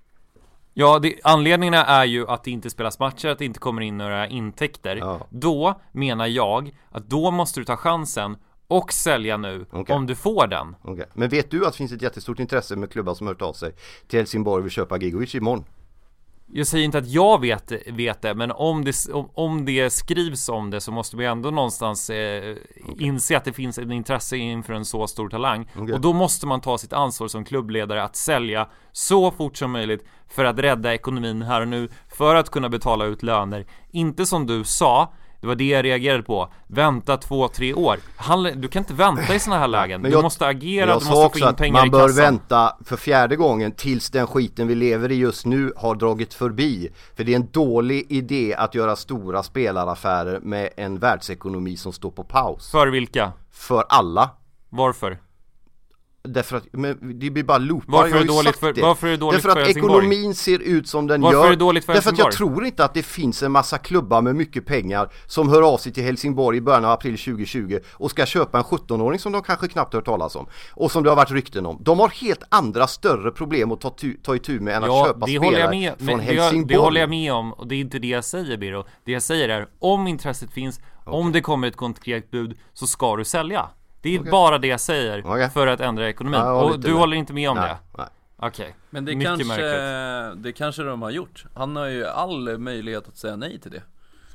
S3: Ja, anledningarna är ju att det inte spelas matcher, att det inte kommer in några intäkter. Ja. Då menar jag att då måste du ta chansen och sälja nu om du får den.
S1: Okay. Men vet du att det finns ett jättestort intresse med klubbar som har hört av sig till Helsingborg och vill köpa Gigovic imorgon?
S3: Jag säger inte att jag vet det, men om det skrivs om det så måste vi ändå någonstans inse att det finns ett intresse inför en så stor talang. Och då måste man ta sitt ansvar som klubbledare att sälja så fort som möjligt för att rädda ekonomin här och nu, för att kunna betala ut löner. Inte som du sa, det var det jag reagerade på. Vänta 2-3 år. Du kan inte vänta i såna här lägen. Du måste agera, du måste få in pengar i kassan.
S1: Man bör vänta för 4:e gången tills den skiten vi lever i just nu har dragit förbi. För det är en dålig idé att göra stora spelaraffärer med en världsekonomi som står på paus.
S3: För vilka?
S1: För alla.
S3: Varför?
S1: Därför att det blir bara loopar.
S3: Varför är det dåligt för
S1: Därför att ekonomin ser ut som den
S3: varför
S1: gör.
S3: Är det dåligt för
S1: därför att jag tror inte att det finns en massa klubbar med mycket pengar som hör av sig till Helsingborg i början av april 2020 och ska köpa en 17-åring som de kanske knappt hört talas om och som det har varit rykten om. De har helt andra större problem att ta itu med än att köpa spelare från Helsingborg.
S3: Det håller jag med om, och det är inte det jag säger, Biro. Det jag säger är, om intresset finns, om det kommer ett konkret bud, så ska du sälja. Det är bara det jag säger för att ändra ekonomin. Och du håller inte med om det? Nej. Okej.
S2: Men det kanske de har gjort. Han har ju all möjlighet att säga nej till det.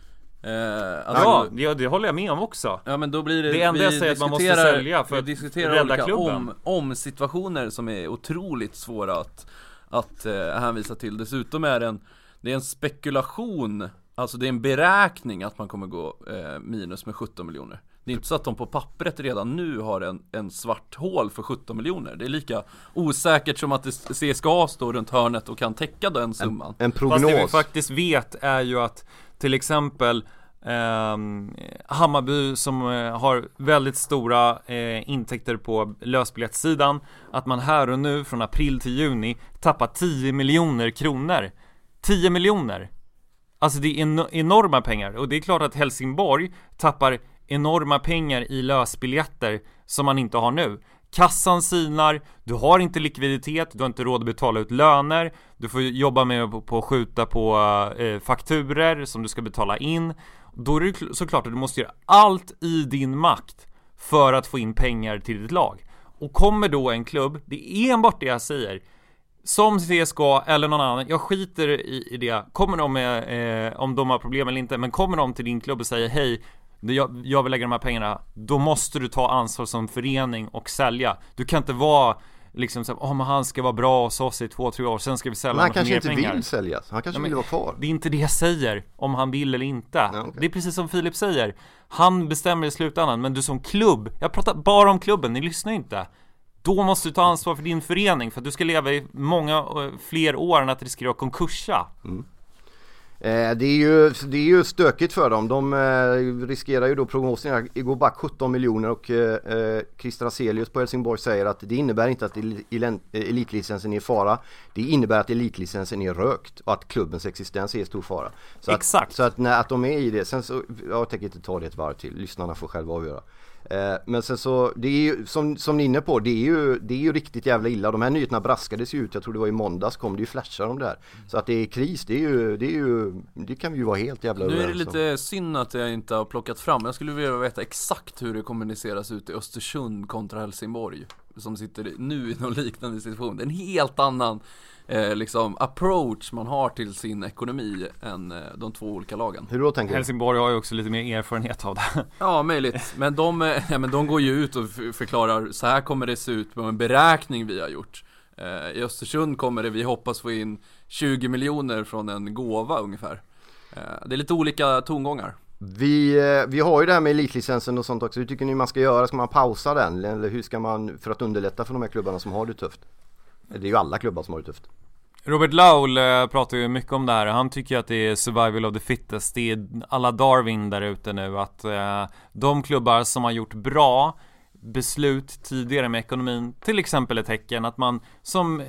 S3: Det håller jag med om också.
S2: Ja, men då blir
S3: det enda jag säger att man måste sälja för att rädda klubben.
S2: Om situationer som är otroligt svåra att hänvisa till. Dessutom är det är en spekulation. Alltså det är en beräkning att man kommer gå minus med 17 miljoner. Det är inte så att de på pappret redan nu har en svart hål för 17 miljoner. Det är lika osäkert som att CSKA står runt hörnet och kan täcka den summan.
S1: En prognos.
S3: Fast det vi faktiskt vet är ju att till exempel Hammarby som har väldigt stora intäkter på lösbiljettsidan, att man här och nu från april till juni tappar 10 miljoner kronor. 10 miljoner! Alltså det är enorma pengar. Och det är klart att Helsingborg tappar enorma pengar i lösbiljetter som man inte har nu. Kassan sinar, du har inte likviditet, du har inte råd att betala ut löner, du får jobba med på att skjuta på fakturer som du ska betala in. Då är det såklart att du måste göra allt i din makt för att få in pengar till ditt lag. Och kommer då en klubb, det är enbart det jag säger, som CSKA eller någon annan, jag skiter i det, kommer de med, om de har problem eller inte, men kommer de till din klubb och säger hej, jag vill lägga de här pengarna, då måste du ta ansvar som förening och sälja. Du kan inte vara liksom så, men han ska vara bra hos oss i 2-3 år, sen ska vi sälja. Men
S1: han kanske inte vill sälja, han kanske vill vara kvar.
S3: Det är inte det jag säger, om han vill eller inte. Okay. Det är precis som Filip säger, han bestämmer i slutändan, men du som klubb, jag pratar bara om klubben, ni lyssnar inte. Då måste du ta ansvar för din förening, för att du ska leva i många fler år än att riskera konkursa.
S1: Det är ju stökigt för dem. De riskerar ju då prognosen går back 17 miljoner och Christer Aselius på Helsingborg säger att det innebär inte att elitlicensen är i fara. Det innebär att elitlicensen är rökt och att klubbens existens är i stor fara. Så
S3: exakt.
S1: Så att de är i det. Sen så, jag tänker inte ta det ett varv till. Lyssnarna får själva avgöra. Men sen så, det är ju som ni är inne på, det är ju riktigt jävla illa. De här nyheterna braskades ju ut, jag tror det var i måndags kom det ju flashar om det här. Så att det är kris, det kan vi ju vara helt jävla överens om.
S2: Nu är det lite synd att jag inte har plockat fram. Jag skulle vilja veta exakt hur det kommuniceras ut i Östersund kontra Helsingborg, som sitter nu i någon liknande situation. Det är en helt annan liksom approach man har till sin ekonomi än de två olika lagen.
S1: Hur då tänker du?
S3: Helsingborg har ju också lite mer erfarenhet av det.
S2: Ja, möjligt. Men de går ju ut och förklarar, så här kommer det se ut med en beräkning vi har gjort. I Östersund kommer det, vi hoppas få in 20 miljoner från en gåva ungefär. Det är lite olika tongångar.
S1: Vi har ju det här med elitlicensen och sånt också. Hur tycker ni man ska göra? Ska man pausa den? Eller hur ska man, för att underlätta för de här klubbarna som har det tufft? Det är ju alla klubbar som har det tufft.
S3: Robert Laul pratar ju mycket om det här. Han tycker att det är survival of the fittest. Det är alla Darwin där ute nu. Att de klubbar som har gjort bra beslut tidigare med ekonomin, till exempel ett Häcken, att man som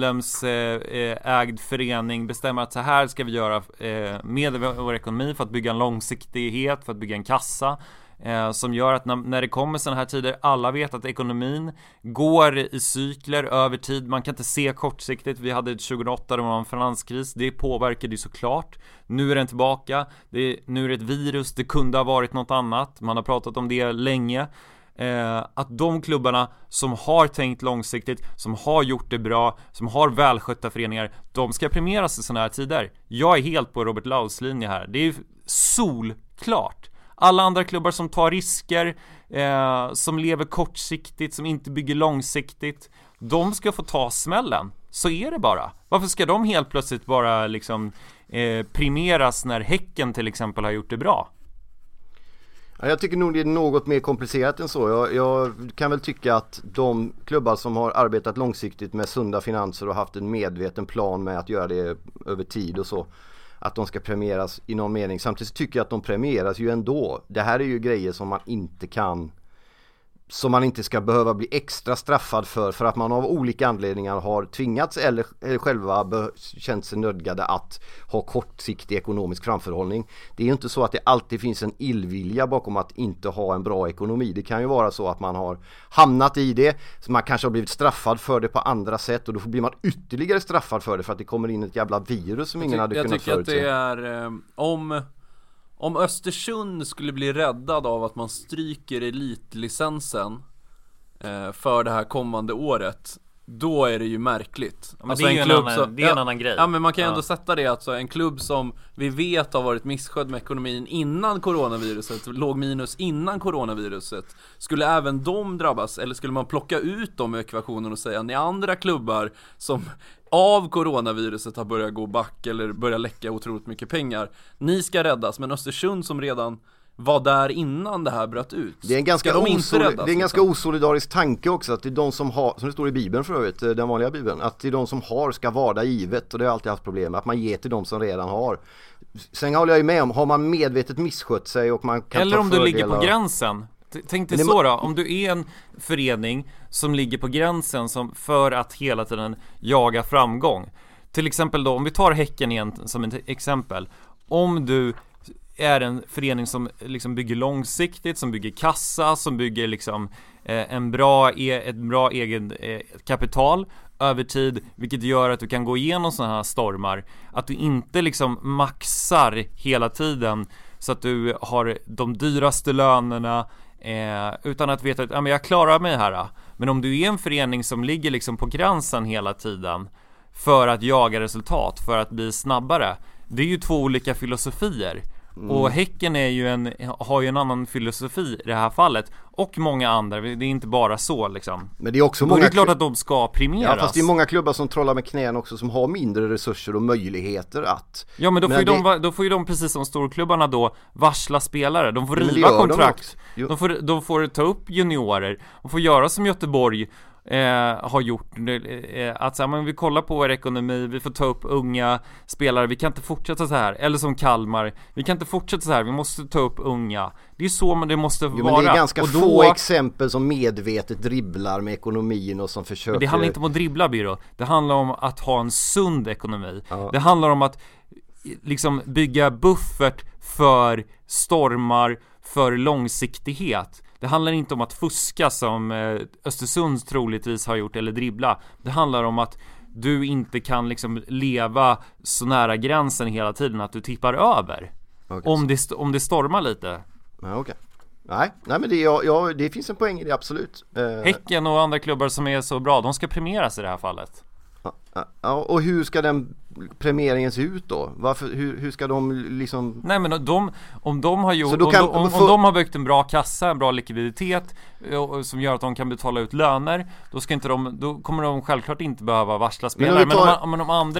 S3: medlemsägd förening bestämmer att så här ska vi göra med vår ekonomi för att bygga en långsiktighet, för att bygga en kassa. Som gör att när det kommer såna här tider, alla vet att ekonomin går i cykler över tid. Man kan inte se kortsiktigt. Vi hade 2008 då det var en finanskris. Det påverkade ju såklart. Nu är den tillbaka. Nu är det ett virus. Det kunde ha varit något annat. Man har pratat om det länge. Att de klubbarna som har tänkt långsiktigt, som har gjort det bra, som har välskötta föreningar, de ska premieras i såna här tider. Jag är helt på Robert Lauls linje här. Det är solklart. Alla andra klubbar som tar risker, som lever kortsiktigt, som inte bygger långsiktigt, de ska få ta smällen. Så är det bara. Varför ska de helt plötsligt bara liksom premieras när Häcken till exempel har gjort det bra?
S1: Ja, jag tycker nog det är något mer komplicerat än så. Jag kan väl tycka att de klubbar som har arbetat långsiktigt med sunda finanser och haft en medveten plan med att göra det över tid och så, att de ska premieras i någon mening. Samtidigt tycker jag att de premieras ju ändå. Det här är ju grejer som man inte kan, som man inte ska behöva bli extra straffad för att man av olika anledningar har tvingats eller själva känt sig nödgade att ha kortsiktig ekonomisk framförhållning. Det är ju inte så att det alltid finns en illvilja bakom att inte ha en bra ekonomi. Det kan ju vara så att man har hamnat i det, så man kanske har blivit straffad för det på andra sätt, och då blir man ytterligare straffad för det för att det kommer in ett jävla virus som ingen hade kunnat förutse.
S2: Jag tycker att det är om Östersund skulle bli räddad av att man stryker elitlicensen för det här kommande året, då är det ju märkligt.
S3: Ja, alltså det är en annan grej.
S2: Ja, men man kan ju ändå sätta det, alltså en klubb som vi vet har varit misskött med ekonomin innan coronaviruset, låg minus innan coronaviruset, skulle även de drabbas? Eller skulle man plocka ut dem i ekvationen och säga, ni andra klubbar som av coronaviruset har börjat gå back eller börjat läcka otroligt mycket pengar, ni ska räddas, men Östersund som redan var där innan det här bröt ut.
S1: Det är en ganska osolidarisk tanke också, att det är de som har, som det står i Bibeln för övrigt, den vanliga Bibeln, att det är de som har ska vara givet, och det har alltid haft problem att man ger till de som redan har. Sen håller jag ju med om, har man medvetet misskött sig och man kan
S3: eller
S1: ta
S3: om du ligger på gränsen. Tänk dig så då, om du är en förening som ligger på gränsen som för att hela tiden jaga framgång. Till exempel då, om vi tar Häcken igen som ett exempel. Om du är en förening som liksom bygger långsiktigt, som bygger kassa, som bygger liksom ett bra egen kapital över tid, vilket gör att du kan gå igenom sådana här stormar, att du inte liksom maxar hela tiden så att du har de dyraste lönerna, utan att veta att men jag klarar mig här. Men om du är en förening som ligger liksom på gränsen hela tiden för att jaga resultat, för att bli snabbare, det är ju två olika filosofier. Och Häcken har ju en annan filosofi i det här fallet, och många andra. Det är inte bara så liksom. Men det är också många, det är klart att de ska premieras.
S1: Ja, fast det är många klubbar som trollar med knän också, som har mindre resurser och möjligheter att.
S3: Ja, men då får ju de precis som storklubbarna då varsla spelare. De får riva kontrakt. De får ta upp juniorer. De får göra som Göteborg har gjort, att så här, men vi kollar på vår ekonomi, vi får ta upp unga spelare, vi kan inte fortsätta så här. Eller som Kalmar, vi kan inte fortsätta så här, vi måste ta upp unga. Det är så men det måste vara.
S1: Men det är ganska och få exempel som medvetet dribblar med ekonomin och som försöker. Men
S3: det handlar inte om att dribbla, Biro. Det handlar om att ha en sund ekonomi. Ja. Det handlar om att liksom bygga buffert för stormar, för långsiktighet. Det handlar inte om att fuska som Östersund troligtvis har gjort, eller dribbla. Det handlar om att du inte kan liksom leva så nära gränsen hela tiden att du tippar över. Okay. Om det stormar lite.
S1: Ja, okej. Nej, men det finns en poäng i det, absolut.
S3: Häcken och andra klubbar som är så bra, de ska premieras i det här fallet.
S1: Ja, och hur ska den premieringen se ut då? Hur ska de liksom...
S3: Nej, men om de har gjort, om de har byggt en bra kassa, en bra likviditet som gör att de kan betala ut löner, då kommer de självklart inte behöva varsla spelare. Men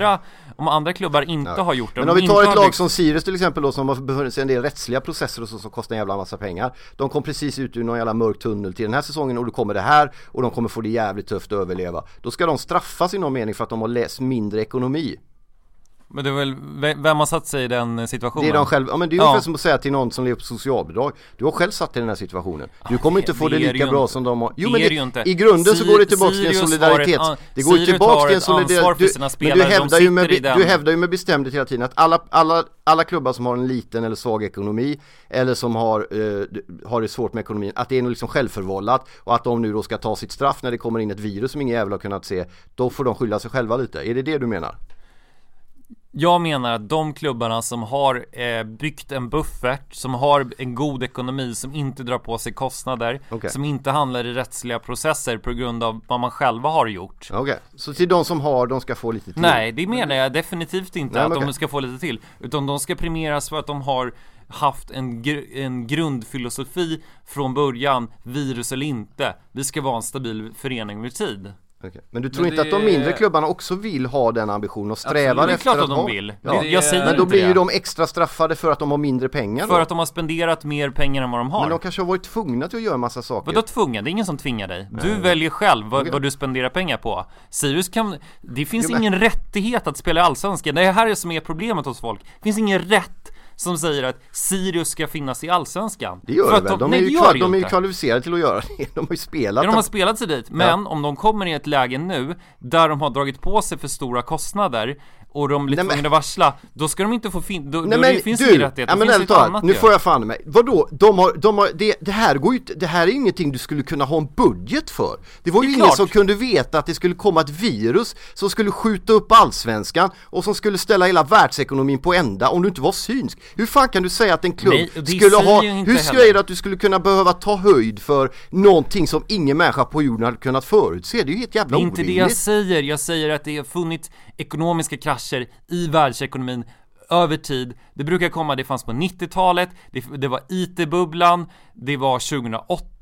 S3: om andra klubbar inte har gjort det.
S1: Men om vi tar ett lag som Sirius till exempel då, som har befunnit sig i en del rättsliga processer och så, som kostar en jävla massa pengar. De kom precis ut ur någon jävla mörk tunnel till den här säsongen, och då kommer det här, och de kommer få det jävligt tufft att överleva. Då ska de straffas i någon mening för att de har läst mindre ekonomi.
S3: Men det är väl, vem har satt sig i den situationen?
S1: Det är de själv. Ja, men det är ungefär som att säga till någon som lever på socialbidrag: du har själv satt dig i den här situationen. Du kommer inte få det lika bra som de har. Jo, men i grunden så går det tillbaka till en solidaritet. Det går tillbaka till en solidaritet. Men du hävdar ju med bestämdhet hela tiden att alla klubbar som har en liten eller svag ekonomi, eller som har det svårt med ekonomin, att det är nog liksom självförvållat, och att de nu då ska ta sitt straff när det kommer in ett virus som ingen jävla har kunnat se. Då får de skylla sig själva lite. Är det du menar?
S3: Jag menar att de klubbarna som har byggt en buffert, som har en god ekonomi, som inte drar på sig kostnader, som inte handlar i rättsliga processer på grund av vad man själva har gjort.
S1: Okej, så till de som har, de ska få lite till?
S3: Nej, det menar jag definitivt inte. Nej, att de ska få lite till, utan de ska premieras för att de har haft en grundfilosofi från början, virus eller inte. Vi ska vara en stabil förening med tid.
S1: Okay. Men du tror inte att de mindre klubbarna också vill ha den ambitionen och strävar efter
S3: att de vill.
S1: Ja. Men då blir ju de extra straffade för att de har mindre pengar.
S3: För att de har spenderat mer pengar än vad de har.
S1: Men de kanske har varit tvungna till att göra en massa saker.
S3: Vadå tvungna? Det är ingen som tvingar dig. Du väljer själv vad du spenderar pengar på. Sirius det finns ingen rättighet att spela i Allsvenskan. Det här är som är problemet hos folk. Det finns ingen rätt som säger att Sirius ska finnas i Allsvenskan.
S1: Det gör det väl. De är ju kvalificerade till att göra det. De har ju spelat.
S3: Ja, de har spelat sig dit. Men om de kommer i ett läge nu där de har dragit på sig för stora kostnader och de blir tvungna att varsla, då ska de inte få finns ingen rättighet. Det finns ett annat.
S1: Nu får jag fan mig. Vadå? Det här går ju, det här är ingenting du skulle kunna ha en budget för. Det var ju ingen som kunde veta att det skulle komma ett virus som skulle skjuta upp Allsvenskan och som skulle ställa hela världsekonomin på ända om du inte var synsk. Hur fan kan du säga att en klubb skulle ha... Hur skulle det att du skulle kunna behöva ta höjd för någonting som ingen människa på jorden hade kunnat förutse? Det är ju helt jävla orimligt.
S3: Det är inte det jag säger. Jag säger att det har funnits ekonomiska krascher i världsekonomin över tid. Det brukar komma, det fanns på 90-talet, det var IT-bubblan, det var 2008,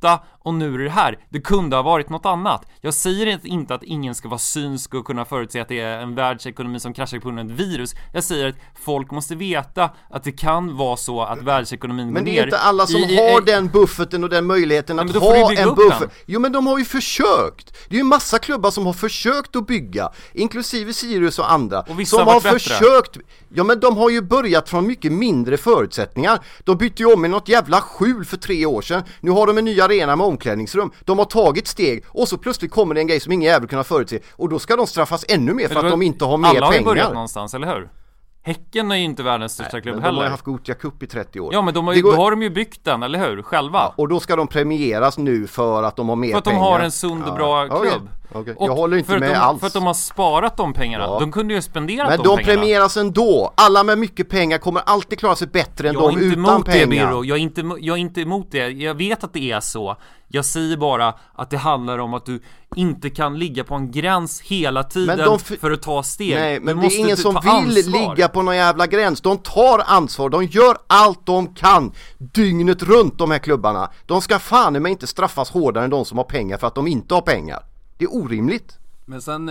S3: 8 och nu är det här. Det kunde ha varit något annat. Jag säger inte att ingen ska vara synsk och kunna förutse att det är en världsekonomi som kraschar på grund av ett virus. Jag säger att folk måste veta att det kan vara så att världsekonomin går ner.
S1: Men det är inte alla som har den bufferten och den möjligheten att ha en buffert. Jo, men de har ju försökt. Det är ju massa klubbar som har försökt att bygga, inklusive Sirius och andra.
S3: Och vissa
S1: som har försökt. Ja, men de har ju börjat från mycket mindre förutsättningar. De bytte ju om i något jävla skjul för 3 år sedan. Nu har de en ny arena med omklädningsrum. De har tagit steg och så plötsligt kommer det en grej som ingen jävel kunnat förutse. Och då ska de straffas ännu mer för att de inte har mer pengar.
S3: Alla har ju börjat någonstans, eller hur? Häcken är ju inte världens största klubb heller.
S1: De har haft Gothia Cup i 30 år.
S3: Ja, men då har de ju byggt den, eller hur? Själva.
S1: Ja, och då ska de premieras nu för att de har mer pengar.
S3: För att de har en sund och bra klubb.
S1: Okay. Jag håller inte med alls.
S3: För att de har sparat de pengarna. Ja. De kunde ju spendera de pengarna.
S1: Men de premieras ändå. Alla med mycket pengar kommer alltid klara sig bättre än de utan pengar.
S3: Jag är inte emot det. Jag vet att det är så. Jag säger bara att det handlar om att du inte kan ligga på en gräns hela tiden för att ta steg.
S1: Nej, men det är ingen som vill ligga på någon jävla gräns. De tar ansvar. De gör allt de kan dygnet runt, de här klubbarna. De ska fan men inte straffas hårdare än de som har pengar för att de inte har pengar. Det är orimligt.
S2: Men sen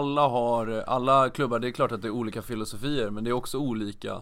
S2: alla klubbar, det är klart att det är olika filosofier, men det är också olika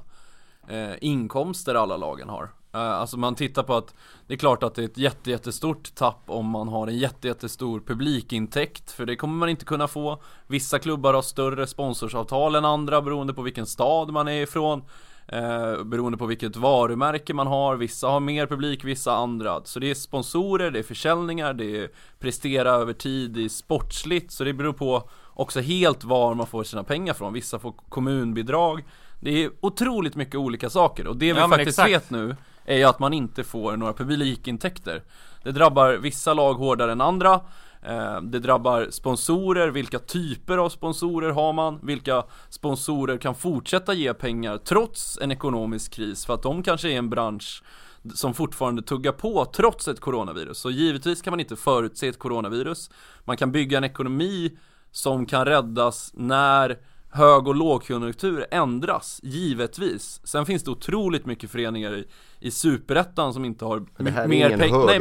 S2: inkomster alla lagen har. Alltså man tittar på att det är klart att det är ett jättestort tapp om man har en jättestor publikintäkt, för det kommer man inte kunna få. Vissa klubbar har större sponsorsavtal än andra beroende på vilken stad man är ifrån, beroende på vilket varumärke man har. Vissa har mer publik, vissa andra. Så det är sponsorer, det är försäljningar, det är prestera över tid i sportsligt. Så det beror på också helt var man får sina pengar från. Vissa får kommunbidrag. Det är otroligt mycket olika saker. Och det vi faktiskt vet nu är ju att man inte får några publikintäkter. Det drabbar vissa lag hårdare än andra. Det drabbar sponsorer, vilka typer av sponsorer har man, vilka sponsorer kan fortsätta ge pengar trots en ekonomisk kris, för att de kanske är en bransch som fortfarande tuggar på trots ett coronavirus. Så givetvis kan man inte förutse ett coronavirus. Man kan bygga en ekonomi som kan räddas när hög- och lågkonjunktur ändras, givetvis. Sen finns det otroligt mycket föreningar i Superettan som inte har mer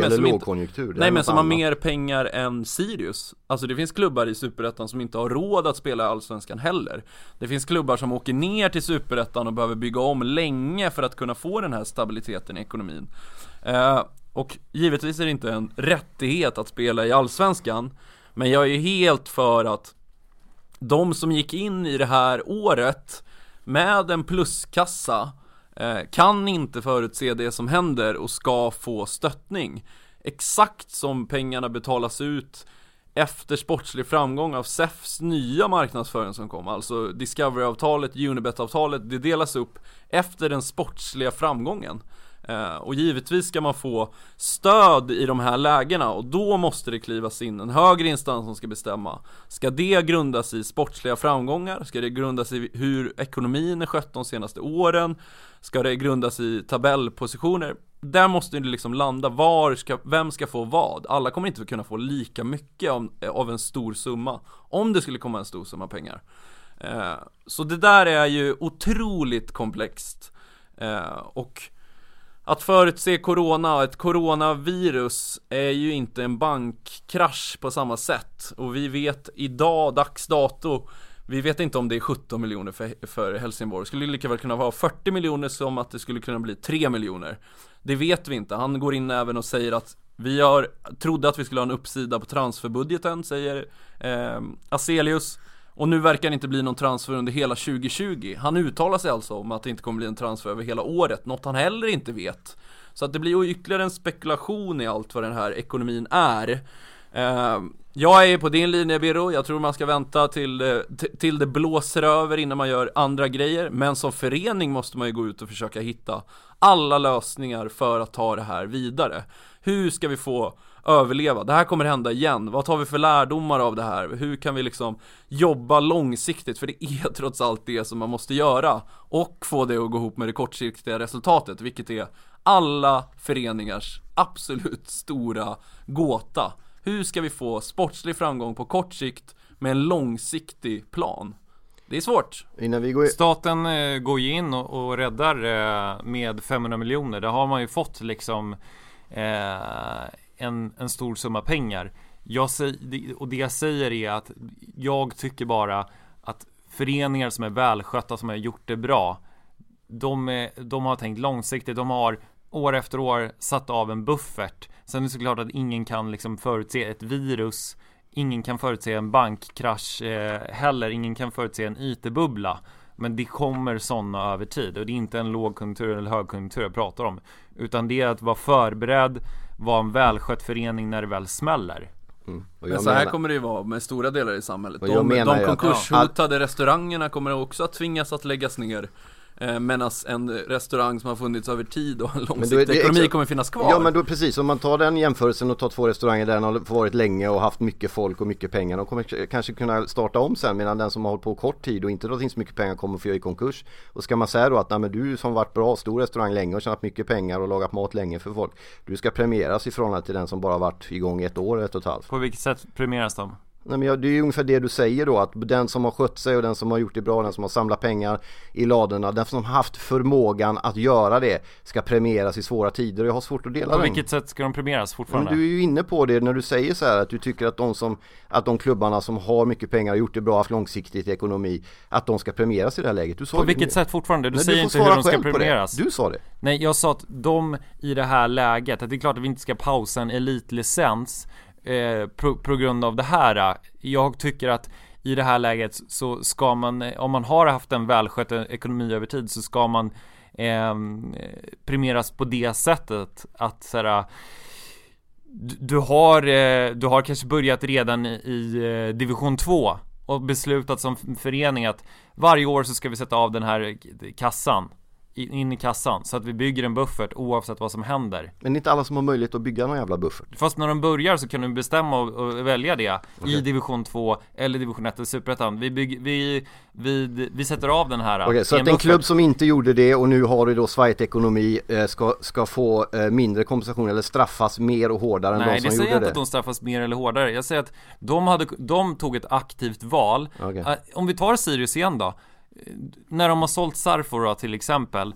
S2: pengar. Men som har mer pengar än Sirius. Alltså det finns klubbar i Superettan som inte har råd att spela i Allsvenskan heller. Det finns klubbar som åker ner till Superettan och behöver bygga om länge för att kunna få den här stabiliteten i ekonomin. Och givetvis är det inte en rättighet att spela i Allsvenskan, men jag är helt för att de som gick in i det här året med en pluskassa kan inte förutse det som händer och ska få stöttning. Exakt som pengarna betalas ut efter sportslig framgång av SEFs nya marknadsföring som kom. Alltså Discovery-avtalet, Unibet-avtalet, det delas upp efter den sportsliga framgången. Och givetvis ska man få stöd i de här lägena, och då måste det klivas in en högre instans som ska bestämma. Ska det grundas i sportsliga framgångar? Ska det grundas i hur ekonomin är skött de senaste åren? Ska det grundas i tabellpositioner? Där måste det liksom landa, vem ska få vad? Alla kommer inte kunna få lika mycket av en stor summa, om det skulle komma en stor summa pengar. Så det där är ju otroligt komplext. Och att förutse corona, ett coronavirus, är ju inte en bankkrasch på samma sätt. Och vi vet idag, dags dato, vi vet inte om det är 17 miljoner för Helsingborg. Det skulle lika väl kunna vara 40 miljoner som att det skulle kunna bli 3 miljoner. Det vet vi inte. Han går in även och säger att trodde att vi skulle ha en uppsida på transferbudgeten, säger Aselius. Och nu verkar det inte bli någon transfer under hela 2020. Han uttalar sig alltså om att det inte kommer bli en transfer över hela året, något han heller inte vet. Så att det blir ju ytterligare en spekulation i allt vad den här ekonomin är. Jag är på din linje, Birro. Jag tror man ska vänta till det blåser över innan man gör andra grejer. Men som förening måste man ju gå ut och försöka hitta alla lösningar för att ta det här vidare. Hur ska vi få överleva? Det här kommer hända igen. Vad tar vi för lärdomar av det här? Hur kan vi liksom jobba långsiktigt? För det är trots allt det som man måste göra. Och få det att gå ihop med det kortsiktiga resultatet, vilket är alla föreningars absolut stora gåta. Hur ska vi få sportslig framgång på kort sikt med en långsiktig plan? Det är svårt.
S3: Staten går ju in och räddar med 500 miljoner. Det har man ju fått liksom en stor summa pengar. Och det jag säger är att jag tycker bara att föreningar som är välskötta, som har gjort det bra, de har tänkt långsiktigt. De har år efter år satt av en buffert. Sen är det såklart att ingen kan liksom förutse ett virus. Ingen kan förutse en bankkrasch heller. Ingen kan förutse en IT-bubbla. Men det kommer sådana över tid. Och det är inte en lågkonjunktur eller högkonjunktur jag pratar om. Utan det är att vara förberedd, vara en välskött förening när det väl smäller.
S2: Men så här kommer det ju vara med stora delar i samhället. De konkurshotade restaurangerna kommer också att tvingas att läggas ner. Medan en restaurang som har funnits över tid och en långsiktig ekonomi kommer finnas kvar.
S1: Ja, men då precis, om man tar den jämförelsen och tar 2 restauranger där den har varit länge och haft mycket folk och mycket pengar, de kommer kanske kunna starta om sen, medan den som har hållit på kort tid och inte dragit in så mycket pengar kommer få göra i konkurs. Och ska man säga då att nej, men du som varit bra, stor restaurang länge och tjänat mycket pengar och lagat mat länge för folk, du ska premieras i förhållande till den som bara varit igång 1 år, 1,5.
S3: På vilket sätt premieras de?
S1: Nej, men det är ju ungefär det du säger då, att den som har skött sig och den som har gjort det bra, den som har samlat pengar i ladorna, den som har haft förmågan att göra det ska premieras i svåra tider. Och jag har svårt att dela
S3: På vilket sätt ska de premieras fortfarande?
S1: Men du är ju inne på det när du säger så här att du tycker att de klubbarna som har mycket pengar och gjort det bra, haft långsiktigt ekonomi, att de ska premieras i det här läget. Du sa
S3: på vilket sätt fortfarande? Du säger inte hur de ska premieras.
S1: Du sa det.
S3: Nej, jag sa att de i det här läget, att det är klart att vi inte ska pausa en elitlicens på grund av det här. Jag tycker att i det här läget så ska man, om man har haft en välskött ekonomi över tid, så ska man premieras på det sättet att såhär, du har kanske börjat redan i division 2 och beslutat som förening att varje år så ska vi sätta av den här kassan in i kassan, så att vi bygger en buffert oavsett vad som händer.
S1: Men det är inte alla som har möjlighet att bygga någon jävla buffert.
S3: Fast när de börjar så kan du bestämma och välja det i division 2 eller division 1 eller superettan. Vi sätter av den här.
S1: Okej, så att en klubb som inte gjorde det och nu har det då svajt ekonomi ska få mindre kompensation eller straffas mer och hårdare än de som gjorde det? Nej, det säger inte
S3: att de straffas mer eller hårdare. Jag säger att de tog ett aktivt val. Okay. Om vi tar Sirius igen då. När de har sålt Sarfora till exempel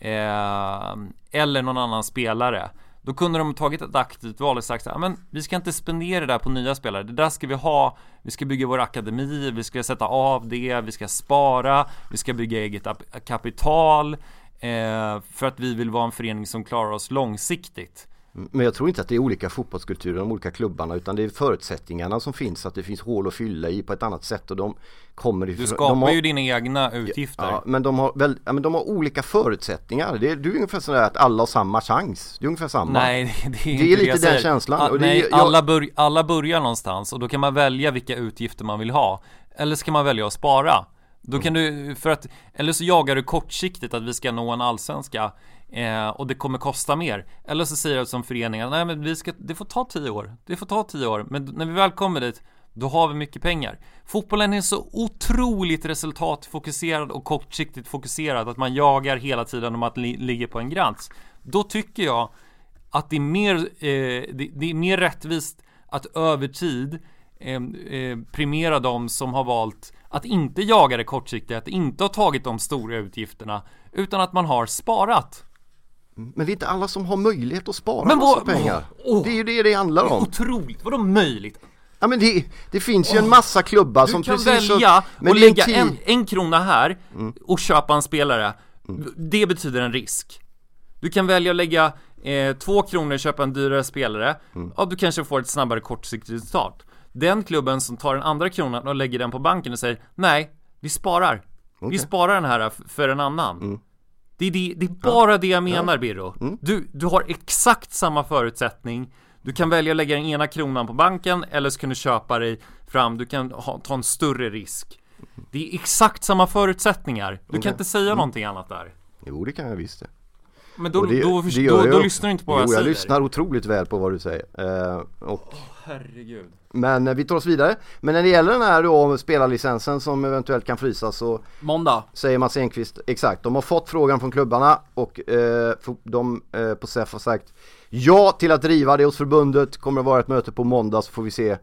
S3: eller någon annan spelare, då kunde de tagit ett aktivt val och sagt att men vi ska inte spendera det där på nya spelare, det där ska vi ha, vi ska bygga vår akademi, vi ska sätta av det, vi ska spara, vi ska bygga eget kapital för att vi vill vara en förening som klarar oss långsiktigt.
S1: Men jag tror inte att det är olika fotbollskulturer, de olika klubbarna, utan det är förutsättningarna som finns, att det finns hål att fylla i på ett annat sätt, och de kommer ifrån.
S3: Du skapar ju dina egna utgifter.
S1: Ja, men de har olika förutsättningar. Det är ungefär så att alla har samma chans. Det är ungefär samma.
S3: Nej, det är
S1: lite den säger. Känslan. Och
S3: nej, alla börjar någonstans, och då kan man välja vilka utgifter man vill ha. Eller ska man välja att spara. Då kan du, eller så jagar du kortsiktigt att vi ska nå en allsvenska och det kommer kosta mer. Eller så säger du som föreningen, nej men det får ta 10 år. Det får ta 10 år, men när vi väl kommer dit, då har vi mycket pengar. Fotbollen är så otroligt resultatfokuserad och kortsiktigt fokuserad att man jagar hela tiden om att ligga på en gräns. Då tycker jag att det är mer rättvist att över tid premiera de som har valt att inte jaga det kortsiktigt, att inte ha tagit de stora utgifterna, utan att man har sparat.
S1: Men det är inte alla som har möjlighet att spara massa pengar. Det är ju det handlar om.
S3: Otroligt, vadå möjligt?
S1: Ja, men det finns ju en massa klubbar som
S3: precis välja och lägga en krona här och köpa en spelare. Det betyder en risk. Du kan välja att lägga 2 kronor och köpa en dyrare spelare. Ja, du kanske får ett snabbare kortsiktigt resultat. Den klubben som tar den andra kronan och lägger den på banken och säger nej, vi sparar. Okay. Vi sparar den här för en annan. Det är bara det jag menar, Birro. Du har exakt samma förutsättning. Du kan välja att lägga den ena kronan på banken, eller så kan du köpa dig fram. Du kan ta en större risk. Det är exakt samma förutsättningar. Du kan inte säga någonting annat där.
S1: Jo, det kan jag visst det.
S3: Men då lyssnar du inte på vad jag säger.
S1: Jag lyssnar otroligt väl på vad du säger.
S3: Herregud.
S1: Men vi tar oss vidare. Men när det gäller den här då spelarlicensen som eventuellt kan frysas, så
S2: måndag
S1: säger Mats Enqvist, exakt, de har fått frågan från klubbarna och de på SEF har sagt ja till att driva det hos förbundet. Kommer att vara ett möte på måndag, så får vi se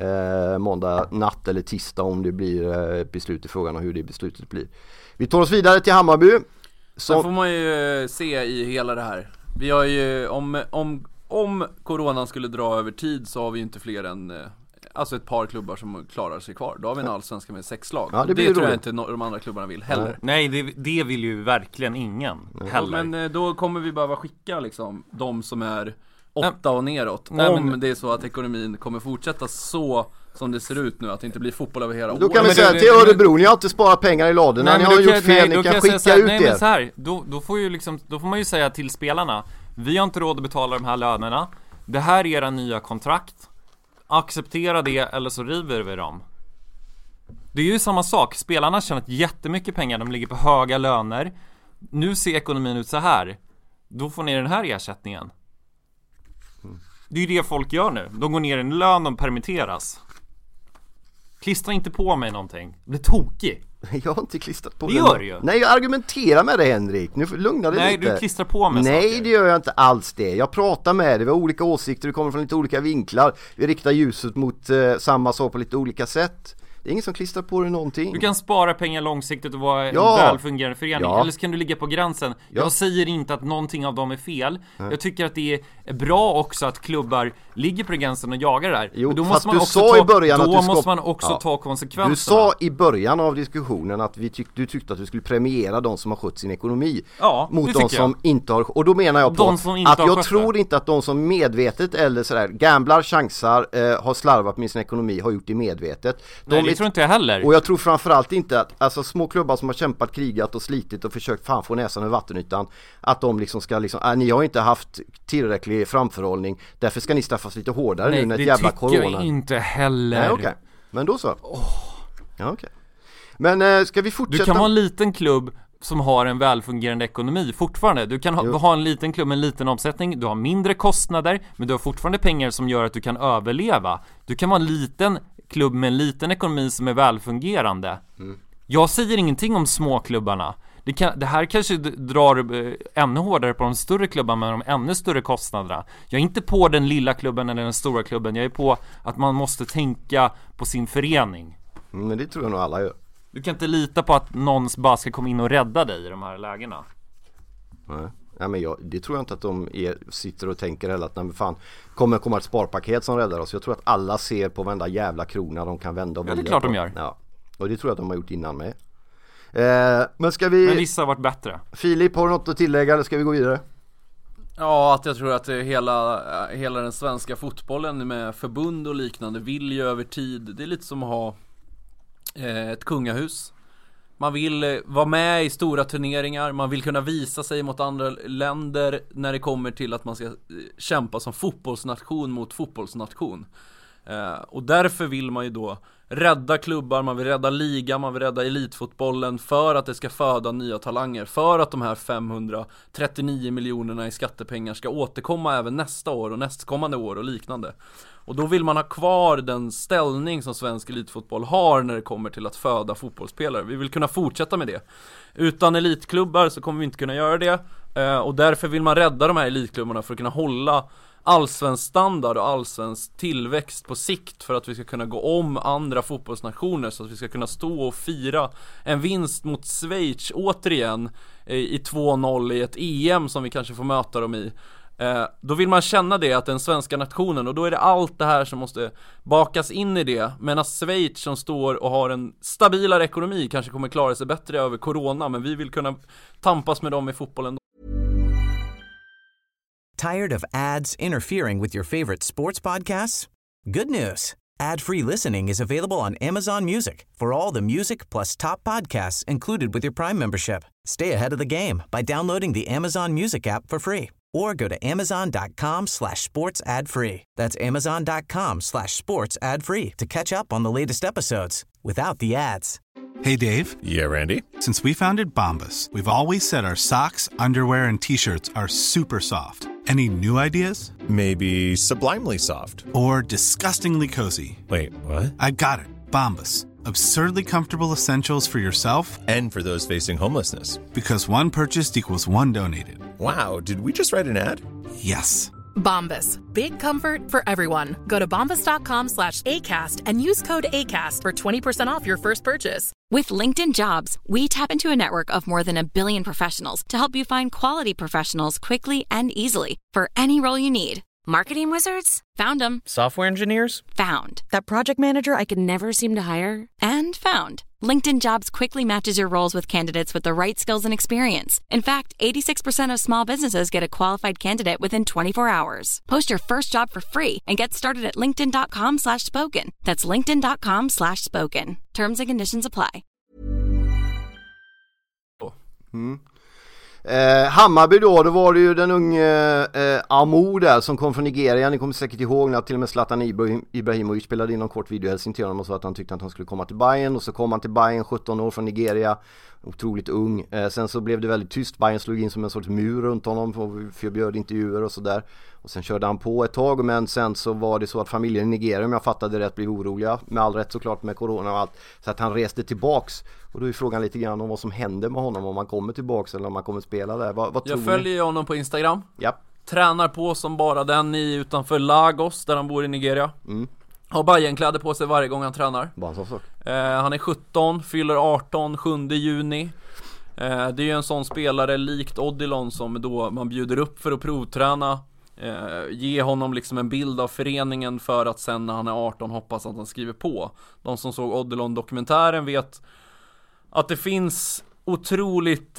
S1: måndag natt eller tisdag om det blir beslut i frågan och hur det beslutet blir. Vi tar oss vidare till Hammarby.
S2: Så får man ju se i hela det här. Vi har ju om coronan skulle dra över tid så har vi inte fler än alltså ett par klubbar som klarar sig kvar. Då har vi en allsvenska med 6 lag.
S1: Ja,
S2: det tror jag inte de andra klubbarna vill heller.
S3: Nej, det vill ju verkligen ingen heller.
S2: Men då kommer vi behöva skicka liksom de som är 8 och neråt. Det är så att ekonomin kommer fortsätta så som det ser ut nu, att det inte blir fotboll över hela året.
S1: Då kan vi säga till Örebro, ni har inte sparat pengar i ladorna, ni har gjort fel, ni kan skicka ut
S3: men så
S1: er.
S3: här, då får man ju säga till spelarna, vi har inte råd att betala de här lönerna. Det här är era nya kontrakt. Acceptera det eller så river vi dem. Det är ju samma sak. Spelarna har tjänat jättemycket pengar, de ligger på höga löner. Nu ser ekonomin ut så här. Då får ni den här ersättningen. Det är ju det folk gör nu. De går ner i en lön, de permitteras. Klistra inte på mig någonting. Det blir tokig.
S1: Jag har inte klistrat på
S3: det. Det gör du ju.
S1: Nej, jag argumenterar med dig, Henrik. Nu lugna dig lite.
S3: Nej, du klistrar på mig
S1: Nej,
S3: saker.
S1: Det gör jag inte alls det. Jag pratar med dig. Vi har olika åsikter. Vi kommer från lite olika vinklar. Vi riktar ljuset mot samma sak på lite olika sätt. Det är ingen som klistrar på dig någonting.
S3: Du kan spara pengar långsiktigt och vara en välfungerande förening. Eller så kan du ligga på gränsen. Jag säger inte att någonting av dem är fel. Jag tycker att det är bra också att klubbar ligger på gränsen och jagar det där.
S1: Jo,
S3: men då
S1: fast
S3: måste man
S1: du
S3: också
S1: sa i början att du
S3: måste man också ta konsekvenserna.
S1: Du sa i början av diskussionen att du tyckte att du skulle premiera de som har skött sin ekonomi mot de som inte har. Och då menar jag på att jag tror inte att de som medvetet eller sådär gamblar, chansar, har slarvat med sin ekonomi har gjort det medvetet.
S3: Nej, det tror inte jag heller.
S1: Och jag tror framförallt inte att alltså, små klubbar som har kämpat, krigat och slitit och försökt fan få näsan över vattenytan, att de liksom ska ni har inte haft tillräcklig framförhållning, därför ska ni straffas lite hårdare nu när ett jävla corona.
S3: Nej, det tycker jag inte heller.
S1: Nej, okej. Men då så. Ja, okej. Men ska vi fortsätta?
S3: Du kan vara en liten klubb som har en välfungerande ekonomi fortfarande. Du kan ha en liten klubb med en liten omsättning. Du har mindre kostnader, men du har fortfarande pengar som gör att du kan överleva. Du kan vara en liten klubb med en liten ekonomi som är välfungerande. Jag säger ingenting om småklubbarna. Det här kanske drar ännu hårdare på de större klubbarna med de ännu större kostnaderna. Jag är inte på den lilla klubben eller den stora klubben. Jag är på att man måste tänka på sin förening.
S1: Men det tror jag nog alla gör.
S3: Du kan inte lita på att någon bara ska komma in och rädda dig i de här lägena.
S1: Nej, men det tror jag inte att de sitter och tänker heller att nej, fan, kommer ett sparpaket som räddar oss. Jag tror att alla ser på varenda jävla krona de kan vända och vrida.
S3: Ja, det är klart
S1: på.
S3: de gör.
S1: Ja. Och det tror jag att de har gjort innan med. Men
S3: vissa har varit bättre.
S1: Filip, har du något att tillägga eller ska vi gå vidare?
S2: Ja, att jag tror att hela den svenska fotbollen med förbund och liknande vill ju över tid. Det är lite som att ha ett kungahus. Man vill vara med i stora turneringar. Man vill kunna visa sig mot andra länder när det kommer till att man ska kämpa som fotbollsnation mot fotbollsnation. Och därför vill man ju då rädda klubbar, man vill rädda ligan, man vill rädda elitfotbollen för att det ska föda nya talanger, för att de här 539 miljonerna i skattepengar ska återkomma även nästa år och nästkommande år och liknande. Och då vill man ha kvar den ställning som svensk elitfotboll har när det kommer till att föda fotbollsspelare. Vi vill kunna fortsätta med det. Utan elitklubbar så kommer vi inte kunna göra det. Och därför vill man rädda de här elitklubbarna för att kunna hålla allsvensk standard och allsvensk tillväxt på sikt, för att vi ska kunna gå om andra fotbollsnationer, så att vi ska kunna stå och fira en vinst mot Schweiz återigen i 2-0 i ett EM som vi kanske får möta dem i. Då vill man känna det, att den svenska nationen, och då är det allt det här som måste bakas in i det. Medan Schweiz som står och har en stabilare ekonomi kanske kommer klara sig bättre över corona, men vi vill kunna tampas med dem i fotbollen.
S4: Tired of ads interfering with your favorite sports podcasts? Good news. Ad-free listening is available on Amazon Music for all the music plus top podcasts included with your Prime membership. Stay ahead of the game by downloading the Amazon Music app for free or go to amazon.com/sports ad free. That's amazon.com/sports ad free to catch up on the latest episodes without the ads.
S8: Hey, Dave.
S9: Yeah, Randy.
S8: Since we founded Bombas, we've always said our socks, underwear, and T-shirts are super soft. Any new ideas?
S9: Maybe sublimely soft.
S8: Or disgustingly cozy.
S9: Wait, what?
S8: I got it. Bombas. Absurdly comfortable essentials for yourself
S9: and for those facing homelessness.
S8: Because one purchased equals one donated.
S9: Wow, did we just write an ad?
S8: Yes.
S10: Bombas. Big comfort for everyone. Go to bombas.com/ACAST and use code ACAST for 20% off your first purchase.
S7: With LinkedIn Jobs, we tap into a network of more than 1 billion professionals to help you find quality professionals quickly and easily for any role you need. Marketing wizards? Found them.
S11: Software engineers?
S7: Found. That project manager I could never seem to hire? And found. LinkedIn Jobs quickly matches your roles with candidates with the right skills and experience. In fact, 86% of small businesses get a qualified candidate within 24 hours. Post your first job for free and get started at linkedin.com/spoken. That's linkedin.com/spoken. Terms and conditions apply.
S1: Hammarby då var det ju den unge Amo där som kom från Nigeria. Ni kommer säkert ihåg när till och med Zlatan Ibrahimovic spelade in någon kort video till honom och sa att han tyckte att han skulle komma till Bayern, och så kom han till Bayern, 17 år från Nigeria, otroligt ung. Sen så blev det väldigt tyst, Bayern slog in som en sorts mur runt honom och förbjöd intervjuer och sådär. Och sen körde han på ett tag, men sen så var det så att familjen i Nigeria, om jag fattade rätt, blev oroliga, med all rätt såklart med corona och allt, så att han reste tillbaks. Och då är frågan lite grann om vad som händer med honom, om han kommer tillbaks eller om han kommer spela där. Vad tror
S2: jag följer ju honom på Instagram.
S1: Ja.
S2: Tränar på som bara den utanför Lagos där han bor i Nigeria. Har Bayern-kläder på sig varje gång han tränar. Han är 17, fyller 18, 7 juni. Det är ju en sån spelare likt Odilon som då man bjuder upp för att provträna. Ge honom liksom en bild av föreningen för att sen när han är 18 hoppas att han skriver på. De som såg Odilon-dokumentären vet att det finns otroligt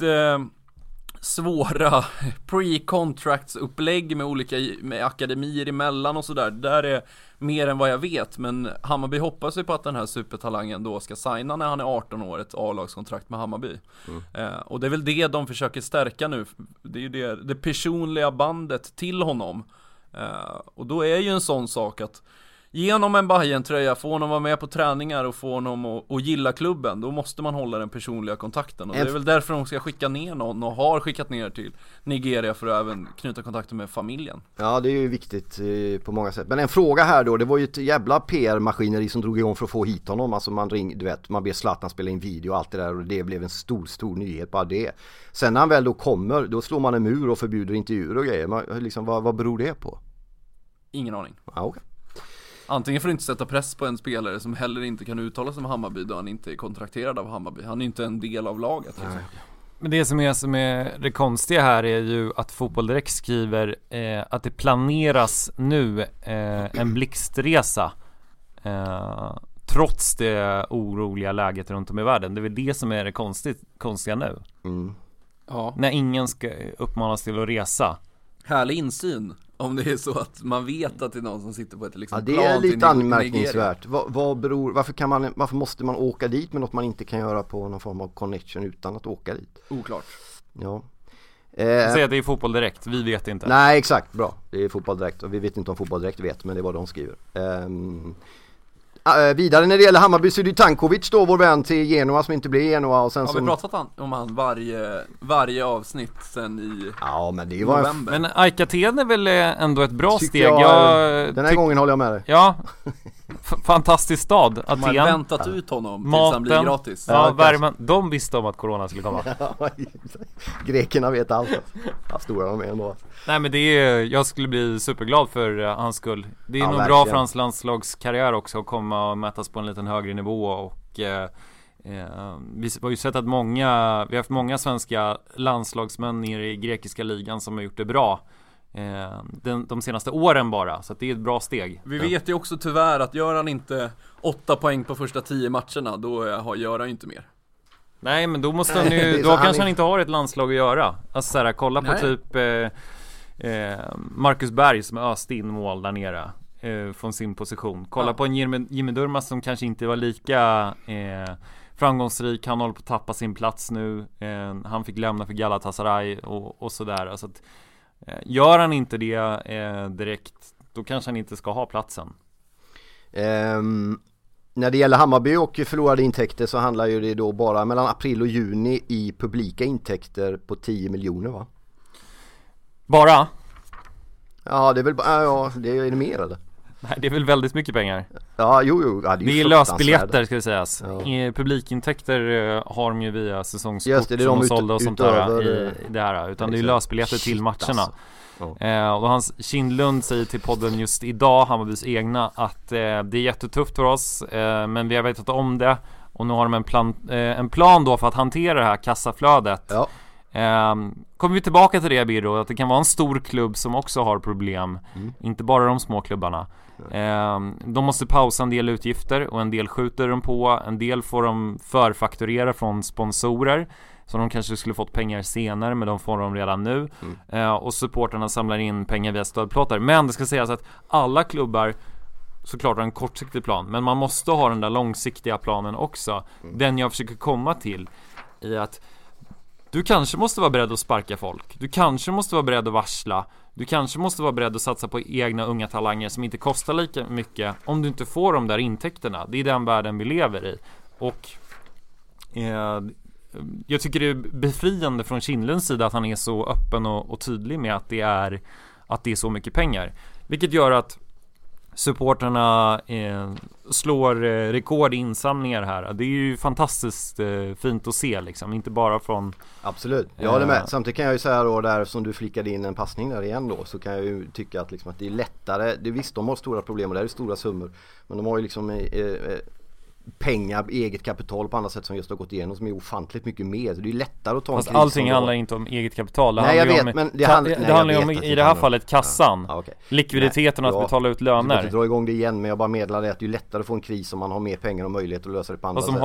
S2: svåra pre-contracts-upplägg med akademier emellan och sådär. Där är mer än vad jag vet, men Hammarby hoppas ju på att den här supertalangen då ska signa när han är 18 år ett A-lagskontrakt med Hammarby. Och det är väl det de försöker stärka nu. Det är ju det personliga bandet till honom. Och då är ju en sån sak att genom en Bayern-tröja, få honom vara med på träningar och få honom att gilla klubben, då måste man hålla den personliga kontakten. Och det är väl därför de ska skicka ner någon och har skickat ner till Nigeria för att även knyta kontakter med familjen.
S1: Ja, det är ju viktigt på många sätt. Men en fråga här då, det var ju ett jävla PR-maskineri som drog igång för att få hit honom. Alltså man man ber Zlatan spela in video och allt det där, och det blev en stor nyhet bara det. Sen när han väl då kommer, då slår man en mur och förbjuder intervjuer och grejer. Liksom, vad beror det på?
S2: Ingen aning.
S1: Ja, okej.
S2: Antingen får du inte sätta press på en spelare som heller inte kan uttala sig med Hammarby då han inte är kontrakterad av Hammarby. Han är inte en del av laget. Liksom.
S3: Men det som är det konstiga här är ju att Fotboll Direkt skriver att det planeras nu en blixtresa trots det oroliga läget runt om i världen. Det är väl det som är det konstiga nu.
S2: Ja.
S3: När ingen ska uppmanas till att resa.
S2: Härlig insyn. Om det är så att man vet att det är någon som sitter på ett liksom
S1: plan. Ja, det är lite anmärkningsvärt. Varför måste man åka dit med något man inte kan göra på någon form av connection utan att åka dit?
S2: Oklart.
S1: Ja.
S3: Säg att det är Fotboll Direkt, vi vet inte.
S1: Nej, exakt, bra. Det är Fotboll Direkt och vi vet inte om Fotboll Direkt vet, men det är vad de skriver. Vidare när det gäller Hammarby så är det Tankovic då, vår vän till Genoa som inte blir Genoa. Och sen
S2: har vi pratat om han varje avsnitt sen i
S1: men det
S3: november. Men Aikaten är väl ändå ett bra steg.
S1: Den här gången håller jag med dig.
S3: Ja, fantastisk stad, Aten.
S2: Man har väntat ut honom tills han blir gratis.
S3: Ja, värmen. De visste om att corona skulle komma.
S1: Grekerna vet allt. Ja, stora de är ändå.
S3: Nej, men jag skulle bli superglad för hans skull. Det är nog
S1: verkligen
S3: bra för hans landslagskarriär också att komma och mätas på en liten högre nivå. Och vi har ju sett att vi har haft många svenska landslagsmän nere i grekiska ligan som har gjort det bra de senaste åren bara. Så att det är ett bra steg.
S2: Vi vet ju också tyvärr att gör han inte 8 poäng på första 10 matcherna, då gör han ju inte mer.
S3: Nej, men då måste han ju, då kanske han inte har ett landslag att göra. Alltså så här, kolla på typ Marcus Berg som öst in mål där nere från sin position. Kolla på en Jimmy Durmaz som kanske inte var lika framgångsrik. Han håller på att tappa sin plats nu. Han fick lämna för Galatasaray och sådär. Alltså att, gör han inte det direkt, då kanske han inte ska ha platsen.
S1: När det gäller Hammarby och förlorade intäkter så handlar ju det då bara mellan april och juni i publika intäkter på 10 miljoner, va?
S3: Bara?
S1: Ja, det är väl det är mer eller?
S3: Nej, det är väl väldigt mycket pengar.
S1: Ja, jo. Ja, det är
S3: lösbiljetter ska det sägas. Ja. Publikintäkter har de ju via säsongskort som de sålda och sånt där i det här. Utan det är lösbiljetter till matcherna. Alltså. Och Hans Kindlund säger till podden just idag, Hammarbys egna, att det är jättetufft för oss, men vi har vetat om det. Och nu har de en plan då för att hantera det här kassaflödet. Kommer vi tillbaka till det, Birro, att det kan vara en stor klubb som också har problem, inte bara de små klubbarna. De måste pausa en del utgifter och en del skjuter de på, en del får de förfakturera från sponsorer så de kanske skulle fått pengar senare, men de får de redan nu. Och supporterna samlar in pengar via stödplåtar. Men det ska sägas att alla klubbar såklart har en kortsiktig plan, men man måste ha den där långsiktiga planen också. Den jag försöker komma till i att du kanske måste vara beredd att sparka folk. Du kanske måste vara beredd att varsla. Du kanske måste vara beredd att satsa på egna unga talanger som inte kostar lika mycket om du inte får de där intäkterna. Det är den världen vi lever i. Och jag tycker det är befriande från Kindlunds sida att han är så öppen och tydlig med att det är så mycket pengar. Vilket gör att supporterna slår rekord i insamlingar här. Det är ju fantastiskt fint att se liksom, inte bara från...
S1: Absolut, jag håller med. Samtidigt kan jag ju säga då, där som du flickade in en passning där igen då, så kan jag ju tycka att, liksom, att det är lättare. Det visst, de har stora problem och det är stora summor, men de har ju liksom pengar, eget kapital på andra sätt som just har gått igenom som är ofantligt mycket mer. Så det är lättare att ta en kris.
S3: Allting handlar inte om eget kapital.
S1: Nej, jag vet, men det handlar
S3: om i det här fallet kassan.
S1: Ja, okay.
S3: Likviditeten att betala ut löner.
S1: Jag dra igång det igen, men jag bara meddelar det att det är lättare att få en kris om man har mer pengar och möjlighet att lösa det på andra sätt.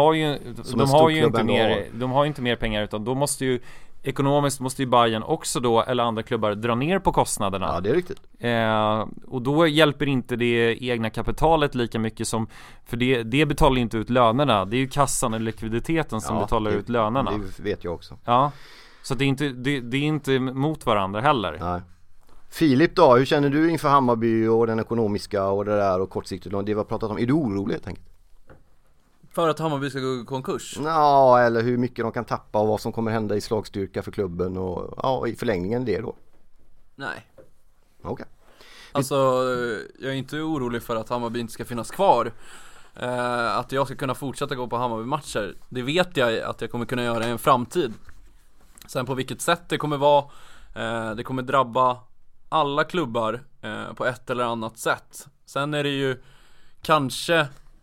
S3: De har ju inte mer pengar, utan då måste ju ekonomiskt måste ju Bayern också då, eller andra klubbar, dra ner på kostnaderna.
S1: Ja, det är riktigt.
S3: Och då hjälper inte det egna kapitalet lika mycket som, för det betalar inte ut lönerna. Det är ju kassan och likviditeten som betalar ut lönerna.
S1: Det vet jag också.
S3: Ja, så det är inte mot varandra heller.
S1: Nej. Filip då, hur känner du inför Hammarby och den ekonomiska och det där och kortsiktigt? Det vi har pratat om, är du orolig helt enkelt?
S2: För att Hammarby ska gå i konkurs?
S1: Ja, eller hur mycket de kan tappa och vad som kommer hända i slagstyrka för klubben och i förlängningen det då?
S2: Nej.
S1: Okej.
S2: Alltså, jag är inte orolig för att Hammarby inte ska finnas kvar. Att jag ska kunna fortsätta gå på Hammarby-matcher, det vet jag att jag kommer kunna göra i en framtid. Sen på vilket sätt det kommer vara, det kommer drabba alla klubbar på ett eller annat sätt. Sen är det ju kanske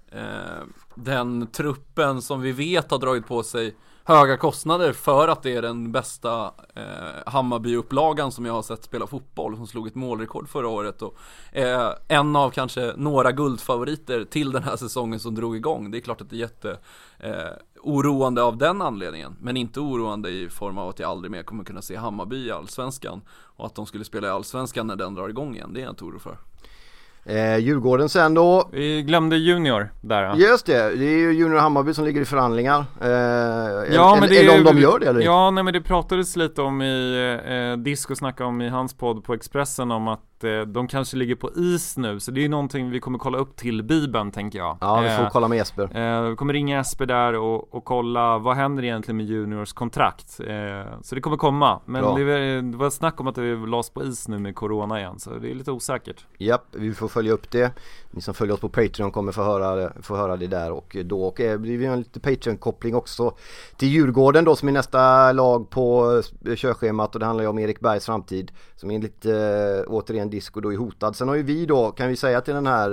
S2: den truppen som vi vet har dragit på sig höga kostnader för att det är den bästa Hammarby-upplagan som jag har sett spela fotboll, som slog ett målrekord förra året och en av kanske några guldfavoriter till den här säsongen som drog igång. Det är klart att det är jätte oroande av den anledningen, men inte oroande i form av att jag aldrig mer kommer kunna se Hammarby i Allsvenskan och att de skulle spela i Allsvenskan när den drar igång igen. Det är jag inte orolig för.
S1: Djurgården sen då.
S3: Vi glömde Junior där. Ja.
S1: Just det är ju Junior Hammarby som ligger i förhandlingar. Eller om de gör det eller?
S3: Ja, nej, men det pratades lite om i Disco snackade om i hans podd på Expressen om att de kanske ligger på is nu. Så det är någonting vi kommer kolla upp till Bibeln, tänker jag.
S1: Ja, vi får kolla med Jesper.
S3: Vi kommer ringa Jesper där och kolla vad händer egentligen med Juniors kontrakt. Så det kommer komma. Men det var snack om att det lades på is nu med corona igen. Så det är lite osäkert.
S1: Japp, vi får följa upp det. Ni som följer oss på Patreon kommer få höra det där. Och då blir det en lite Patreon-koppling också till Djurgården då, som är nästa lag på körschemat. Och det handlar ju om Erik Bergs framtid, som enligt återigen Disco då är hotad. Sen har ju vi då, kan vi säga till den här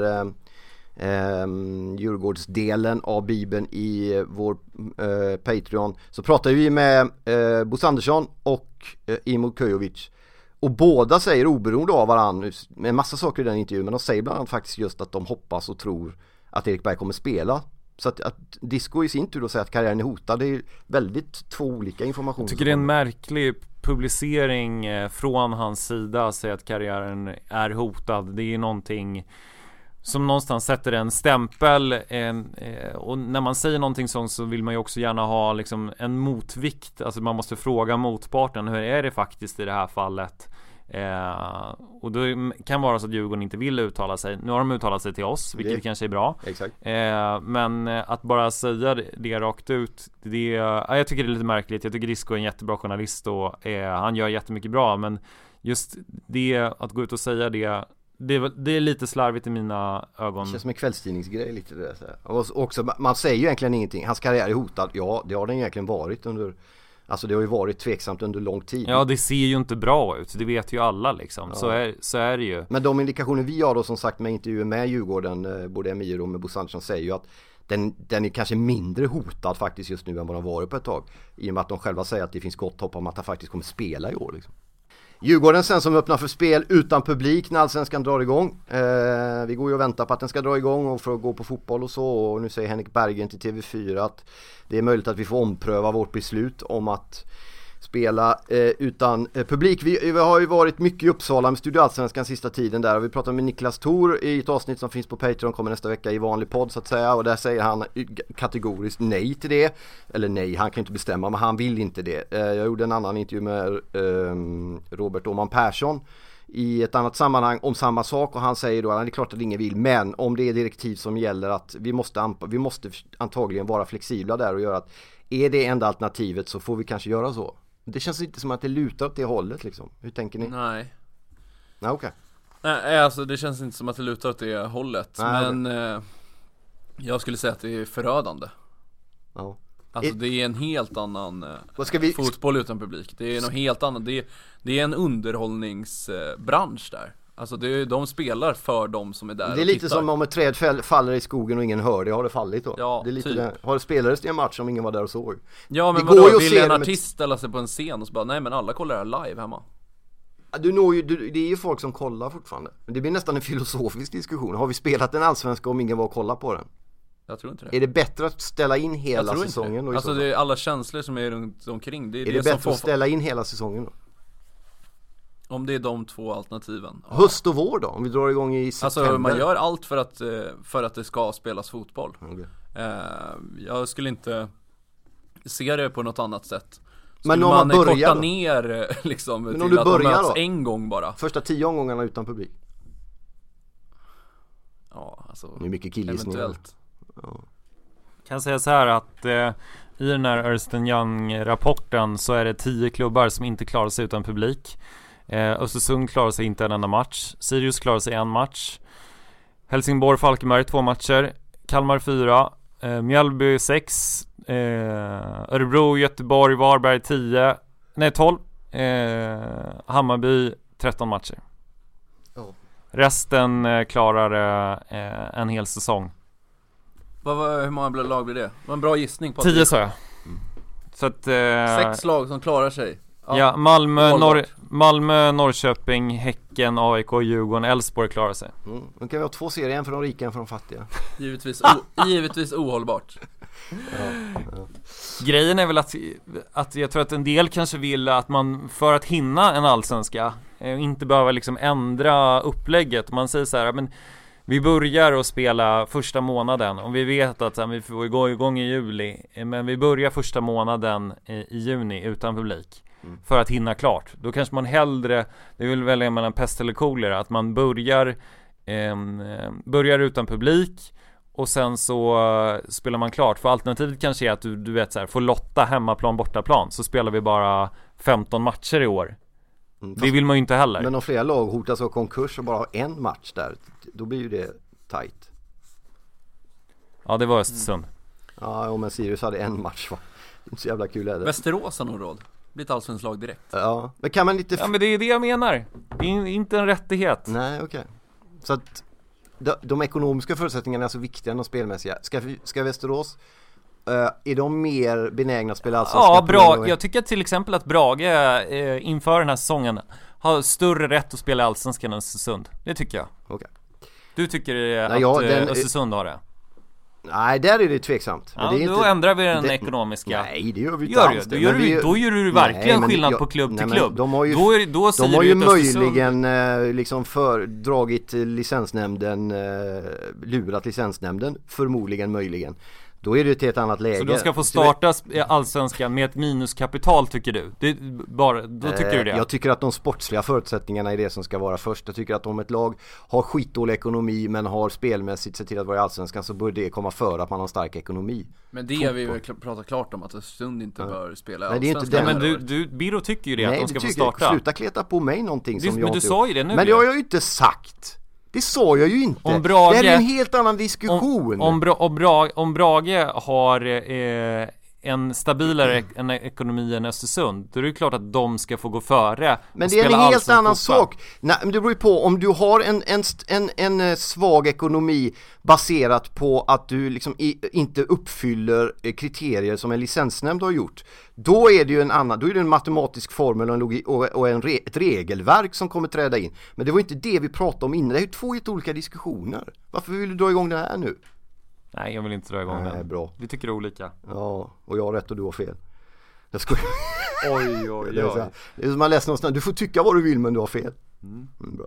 S1: Djurgårdsdelen av Bibeln i vår Patreon, så pratar vi med Bosse Andersson och Imo Köjovic. Och båda säger oberoende av varandra med en massa saker i den intervjun, men de säger bland annat faktiskt just att de hoppas och tror att Erik Berg kommer spela. Så att Disco i sin tur då säger att karriären är hotad, det är väldigt två olika informationer.
S3: Jag tycker det är en märklig publicering från hans sida att säga att karriären är hotad. Det är ju någonting som någonstans sätter en stämpel och när man säger någonting sånt så vill man ju också gärna ha liksom en motvikt. Alltså man måste fråga motparten, hur är det faktiskt i det här fallet? Och då kan vara så att Djurgården inte vill uttala sig. Nu har de uttalat sig till oss, vilket kanske är bra.
S1: Exakt.
S3: Men att bara säga det rakt ut, jag tycker det är lite märkligt. Jag tycker Disco är en jättebra journalist och han gör jättemycket bra, men just det, att gå ut och säga det är lite slarvigt i mina ögon.
S1: Det känns som en kvällstidningsgrej lite det där. Och också, man säger ju egentligen ingenting. Hans karriär är hotad. Ja, det har den egentligen varit under. Alltså det har ju varit tveksamt under lång tid.
S3: Ja, det ser ju inte bra ut. Det vet ju alla liksom. Ja. Så är det ju.
S1: Men de indikationer vi har då, som sagt, med intervjuer med Djurgården, både Emir och med Bosse Andersson, säger ju att den är kanske mindre hotad faktiskt just nu än vad den varit på ett tag. I och med att de själva säger att det finns gott hopp om att han faktiskt kommer spela i år liksom. Djurgården sen som öppnar för spel utan publik när Allsvenskan drar igång. Vi går ju och väntar på att den ska dra igång och för att gå på fotboll och så. Och nu säger Henrik Berggren till TV4 att det är möjligt att vi får ompröva vårt beslut om att spela utan publik. Vi har ju varit mycket i Uppsala med Studio Allsvenskan sista tiden där. Och vi pratade med Niklas Thor i ett avsnitt som finns på Patreon, kommer nästa vecka i vanlig podd så att säga. Och där säger han kategoriskt nej till det. Eller nej, han kan inte bestämma, men han vill inte det. Jag gjorde en annan intervju med Robert Åhman Persson i ett annat sammanhang om samma sak, och han säger då att det är klart att ingen vill, men om det är direktiv som gäller att vi måste antagligen vara flexibla där och göra att är det enda alternativet så får vi kanske göra så. Det känns inte som att det lutar åt det hållet liksom. Hur tänker ni?
S2: Nej,
S1: okej.
S2: Nej, alltså det känns inte som att det lutar åt det hållet. Nej, men jag skulle säga att det är förödande.
S1: Ja.
S2: Alltså det är en helt annan fotboll utan publik. Det är något helt annat. Det är en underhållningsbransch där. Alltså de spelar för de som är där.
S1: Det är lite som om ett träd faller i skogen och ingen hör det. Har det fallit då?
S2: Ja,
S1: det är lite
S2: typ.
S1: Har det spelades i en match om ingen var där och såg?
S2: Ja, men vadå? Vill en artist ställa sig på en scen och så bara, nej men alla kollar här live hemma.
S1: Det är ju folk som kollar fortfarande. Men det blir nästan en filosofisk diskussion. Har vi spelat en allsvenska om ingen var och kollar på den?
S2: Jag tror inte det.
S1: Är det bättre att ställa in hela säsongen?
S2: Det. Alltså det är alla känslor som är runt omkring. Det är
S1: det bättre att ställa in hela säsongen då?
S2: Om det är de två alternativen.
S1: Ja. Höst och vår då? Om vi drar igång i september.
S2: Alltså man gör allt för att det ska spelas fotboll. Okay. Jag skulle inte se det på något annat sätt.
S1: Men om man börjar
S2: ner liksom,
S1: men
S2: till
S1: om du
S2: att
S1: börjar
S2: de möts
S1: då?
S2: En gång bara.
S1: Första 10 omgångarna utan publik.
S2: Ja, alltså
S1: det är mycket killgissningar.
S2: Eventuellt.
S1: Ja.
S3: Kan säga så här att i den här Ernst & Young-rapporten så är det 10 klubbar som inte klarar sig utan publik. Östersund klarar sig inte en enda match. Sirius klarar sig en match. Helsingborg, Falkenberg 2 matcher. Kalmar 4. Mjällby 6. Örebro, Göteborg, Varberg 12. Hammarby 13 matcher. Resten klarar en hel säsong.
S2: Hur många lag blir det? Vad en bra gissning på
S3: 10 sa jag. Så att
S2: 6 lag som klarar sig.
S3: Ja, Malmö, Norrköping, Häcken, AIK, Djurgården, Elfsborg klarar sig.
S1: Då kan vi ha 2 serier, en för de rika, en för de fattiga.
S2: Givetvis ohållbart.
S3: Ja. Grejen är väl att jag tror att en del kanske vill att man för att hinna en allsvenska inte behöver liksom ändra upplägget. Man säger så här, men vi börjar att spela första månaden och vi vet att vi får gå igång i juli, men vi börjar första månaden i juni utan publik för att hinna klart. Då kanske man hellre, det vill välja mellan pest eller kolera, att man börjar utan publik och sen så spelar man klart. För alternativet kanske är att du vet så här, får lotta hemmaplan, bortaplan, så spelar vi bara 15 matcher i år. Det vill man ju inte heller.
S1: Men om flera lag hotas av konkurs och bara har en match där, då blir ju det tight.
S3: Ja, det var Östersund.
S1: Ja, men Sirius hade en match, va? Det är inte så jävla kul är det.
S2: Västerås har nog råd. Blir ett allsvenskt lag direkt.
S1: Ja, men kan man inte...
S3: Ja, men det är det jag menar. Det är inte en rättighet.
S1: Nej, okej. Så att de ekonomiska förutsättningarna är så viktiga än de spelmässiga. Ska Västerås... är de mer benägna att spela allsvenskan?
S3: Ja, bra. Jag tycker till exempel att Brage inför den här säsongen har större rätt att spela allsvenskan än Östersund. Det tycker jag.
S1: Okay.
S3: Du tycker att Östersund har det?
S1: Nej, där är det tveksamt.
S3: Ja,
S1: men det är
S3: då
S1: inte,
S3: ändrar vi den ekonomiska.
S1: Nej, det gör vi inte alls.
S3: Då gör du verkligen skillnad på klubb till klubb.
S1: De har ju, de har ju möjligen liksom dragit licensnämnden, lurat licensnämnden, förmodligen möjligen. Då är det ett helt annat läge. Så
S3: de ska få starta allsvenskan med ett minuskapital, tycker du? Då tycker du det?
S1: Jag tycker att de sportsliga förutsättningarna är det som ska vara först. Jag tycker att om ett lag har skitdålig ekonomi men har spelmässigt sett till att vara i allsvenskan, så bör det komma före att man har stark ekonomi.
S2: Men det har vi väl pratat klart om, att Östersund inte bör spela
S1: allsvenskan. Nej, det är inte
S3: det. Men Biro tycker ju det. Nej, att de ska få starta.
S1: Sluta kleta på mig någonting som jag inte.
S3: Men du sa ju det nu.
S1: Men det har jag ju inte sagt. Det sa jag ju inte. Det här är en helt annan diskussion.
S3: Om Brage har en stabilare ekonomi än Östersund, då är det klart att de ska få gå före.
S1: Men det är en helt annan sak. Nej, men det beror ju på om du har en svag ekonomi baserat på att du liksom inte uppfyller kriterier som en licensnämnd har gjort. Då är det ju då är det en matematisk formel och en logik och ett regelverk som kommer träda in. Men det var inte det vi pratade om innan. Det är ju 2 helt olika diskussioner. Varför vill du dra igång det här nu?
S3: Nej, jag vill inte dra igång den.
S1: Bra.
S3: Vi tycker olika.
S1: Ja, och jag har rätt och du har fel. Jag skojar.
S3: Oj.
S1: Det är som man läser någonstans. Du får tycka vad du vill, men du har fel. Bra.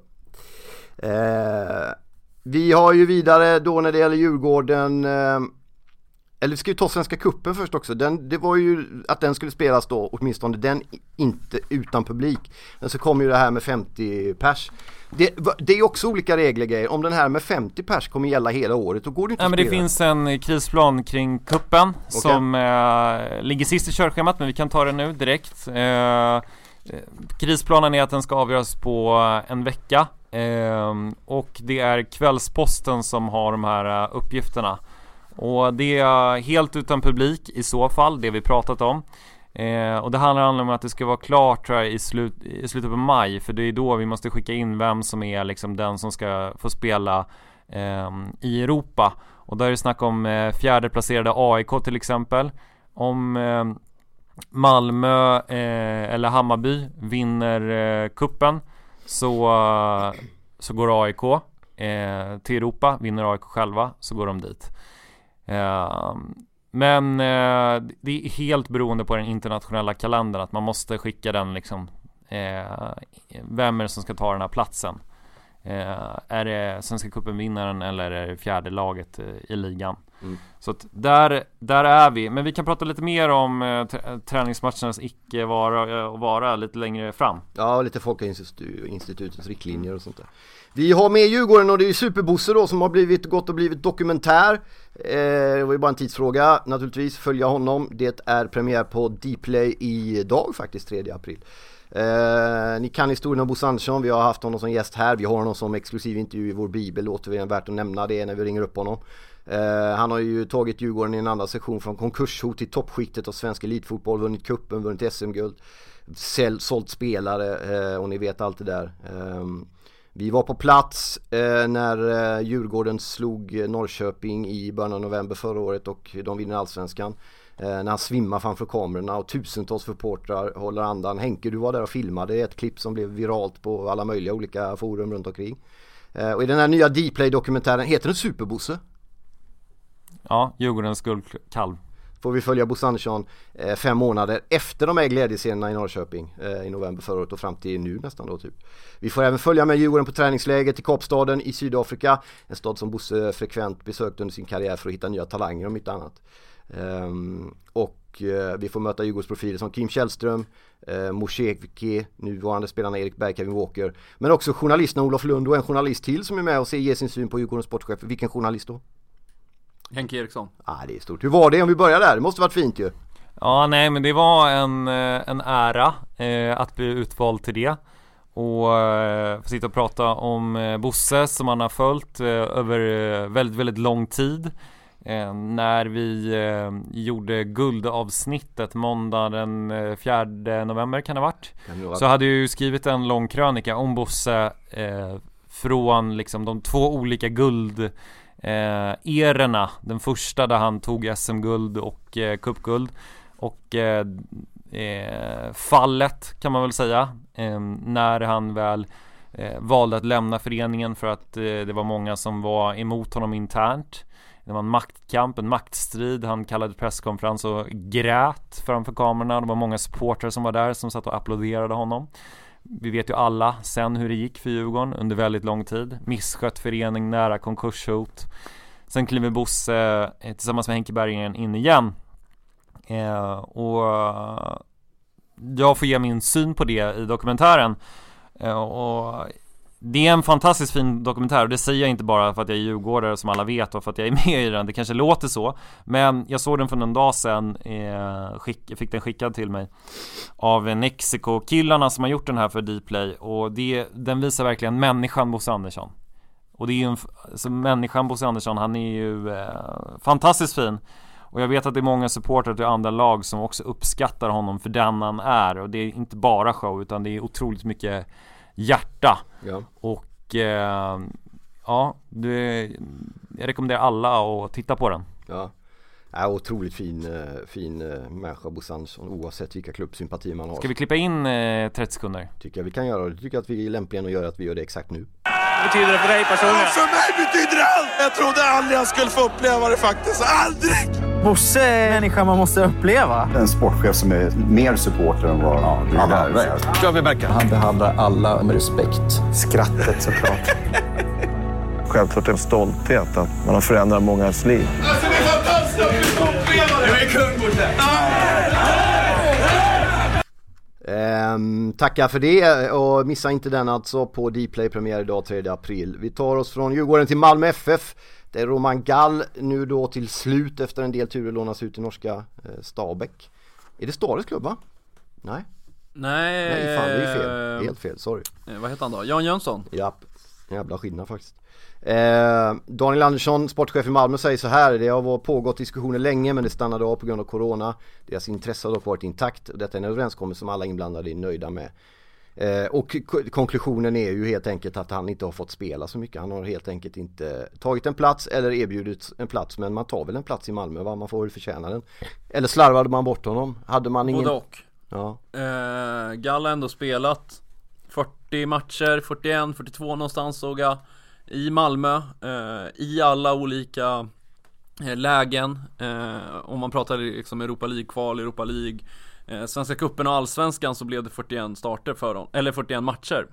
S1: Vi har ju vidare då när det gäller Djurgården. Eller ska vi ta Svenska Cupen först också. Det var ju att den skulle spelas då, åtminstone den inte utan publik. Men så kommer ju det här med 50 pers. Det är också olika regler. Om den här med 50 pers kommer gälla hela året, då går det inte att
S3: spela. Men det finns en krisplan kring kuppen som ligger sist i körschemat, men vi kan ta det nu direkt. Krisplanen är att den ska avgöras på en vecka. Och det är Kvällsposten som har de här uppgifterna. Och det är helt utan publik i så fall, det vi pratat om. Och det handlar om att det ska vara klart, tror jag, i slutet på maj. För det är då vi måste skicka in vem som är liksom den som ska få spela i Europa. Och där är det snack om fjärdeplacerade AIK till exempel. Om Malmö eller Hammarby vinner kuppen så går AIK till Europa. Vinner AIK själva så går de dit. Men det är helt beroende på den internationella kalendern, att man måste skicka den liksom, vem är det som ska ta den här platsen. Är det Svenska Cupen vinnaren eller är det fjärde laget i ligan? Så att där är vi. Men vi kan prata lite mer om träningsmatchernas icke-vara lite längre fram.
S1: Ja, lite Folkhälsoinstitutets riktlinjer och sånt där. Vi har med Djurgården och det är Superbosse då som har blivit dokumentär. Det var ju bara en tidsfråga naturligtvis, följa honom. Det är premiär på Dplay idag faktiskt, 3 april. Ni kan historien om Bosse Andersson, vi har haft honom som gäst här. Vi har honom som exklusiv intervju i vår bibel, återigen värt att nämna det när vi ringer upp honom. Han har ju tagit Djurgården i en andra sektion från konkurshot till toppskiktet av svensk elitfotboll, vunnit kuppen, vunnit SM-guld, sålt spelare och ni vet allt det där. Vi var på plats när Djurgården slog Norrköping i början av november förra året och de vinner allsvenskan. När han svimmar framför kamerorna och tusentals supportrar håller andan. Henke, du var där och filmade ett klipp som blev viralt på alla möjliga olika forum runt omkring. Och i den här nya Dplay-dokumentären, heter den Superbosse?
S3: Ja, Djurgårdens guldkalv.
S1: Får vi följa Bosse Andersson 5 månader efter de här glädjescenerna i Norrköping i november förra året och fram till nu nästan då typ. Vi får även följa med Djurgården på träningsläget i Kapstaden i Sydafrika, en stad som Bosse frekvent besökt under sin karriär för att hitta nya talanger om inte annat. Vi får möta Djurgårdsprofiler som Kim Källström, Mosheke, nuvarande spelarna Erik Berg, Kevin Walker, men också journalisterna Olof Lund och en journalist till som är med och ger sin syn på Djurgårdens sportchef. Vilken journalist då?
S2: Henke Eriksson.
S1: Det är stort. Hur var det om vi börjar där? Det måste varit fint ju.
S3: Ja, nej, men det var en ära att bli utvald till det. Och få sitta och prata om Bosse som man har följt över väldigt, väldigt lång tid. När vi gjorde guldavsnittet måndag den 4 november kan det ha varit. Så hade jag ju skrivit en lång krönika om Bosse från liksom de 2 olika erorna. Den första där han tog SM-guld och cupguld och fallet kan man väl säga när han väl valde att lämna föreningen för att det var många som var emot honom internt. Det var en maktkamp, en maktstrid. Han kallade presskonferens och grät framför kamerorna. Det var många supportrar som var där som satt och applåderade honom. Vi vet ju alla sen hur det gick för Djurgården under väldigt lång tid. Misskött förening, nära konkurshot. Sen kliver Bosse tillsammans med Henke Berggren in igen. Och jag får ge min syn på det i dokumentären. Och det är en fantastiskt fin dokumentär och det säger jag inte bara för att jag är djurgårdare som alla vet och för att jag är med i den. Det kanske låter så, men jag såg den för en dag sedan, fick den skickad till mig av Nexiko-killarna som har gjort den här för Dplay och den visar verkligen människan Bosse Andersson. Och det är ju människan Bosse Andersson, han är ju fantastiskt fin. Och jag vet att det är många supportrar till andra lag som också uppskattar honom för den han är. Och det är inte bara show, utan det är otroligt mycket hjärta. Ja. Och ja, jag rekommenderar alla att titta på den.
S1: Ja. Ja, otroligt fin människa, Bosse Andersson, oavsett vilka klubbsympatier man har.
S3: Ska vi klippa in 30 sekunder?
S1: Tycker jag vi kan göra, och det tycker jag att vi är lämpligen att göra, att vi gör det exakt nu.
S11: Vad betyder det för dig personligen?
S12: För mig betyder det allt! Jag trodde aldrig jag skulle få uppleva det faktiskt, aldrig!
S11: Bosse är människa man måste uppleva.
S13: En sportchef som är mer supporter än vad alla andra är.
S12: Kör vi verkar.
S14: Han behandlar alla med respekt.
S13: Skrattet såklart.
S15: Självklart en stolthet att man har förändrat mångas liv.
S12: Alltså det är fantastiskt att du får uppleva det! Jag är kung Bosse!
S1: Tackar för det, och missa inte den alltså på Dplay, premiär idag 3 april. Vi tar oss från Djurgården till Malmö FF. Det är Roman Gall nu då till slut efter en del turer lånas ut till norska Stabæk. Är det Stares klubb, va? Nej, fan, det är fel. Helt fel, sorry.
S2: Vad heter han då? Jan Jönsson?
S1: Japp, jävla skillnad faktiskt. Daniel Andersson, sportchef i Malmö, säger så här: det har pågått diskussioner länge, men det stannade av på grund av corona. Deras intresse har dock varit intakt. Detta är en överenskommelse som alla inblandade är nöjda med. Och konklusionen är ju helt enkelt att han inte har fått spela så mycket. Han har helt enkelt inte tagit en plats eller erbjudit en plats. Men man tar väl en plats i Malmö, va? Man får väl förtjäna den. Eller slarvade man bort honom? Hade man ingen...
S2: Både och.
S1: Ja.
S2: Gall har ändå spelat 40 matcher, 41, 42 någonstans såg jag, i Malmö, i alla olika lägen. Om man pratar liksom Europa League-kval, Europa League, Svenska cupen och Allsvenskan, så blev det 41 starter för honom, eller 41 matcher.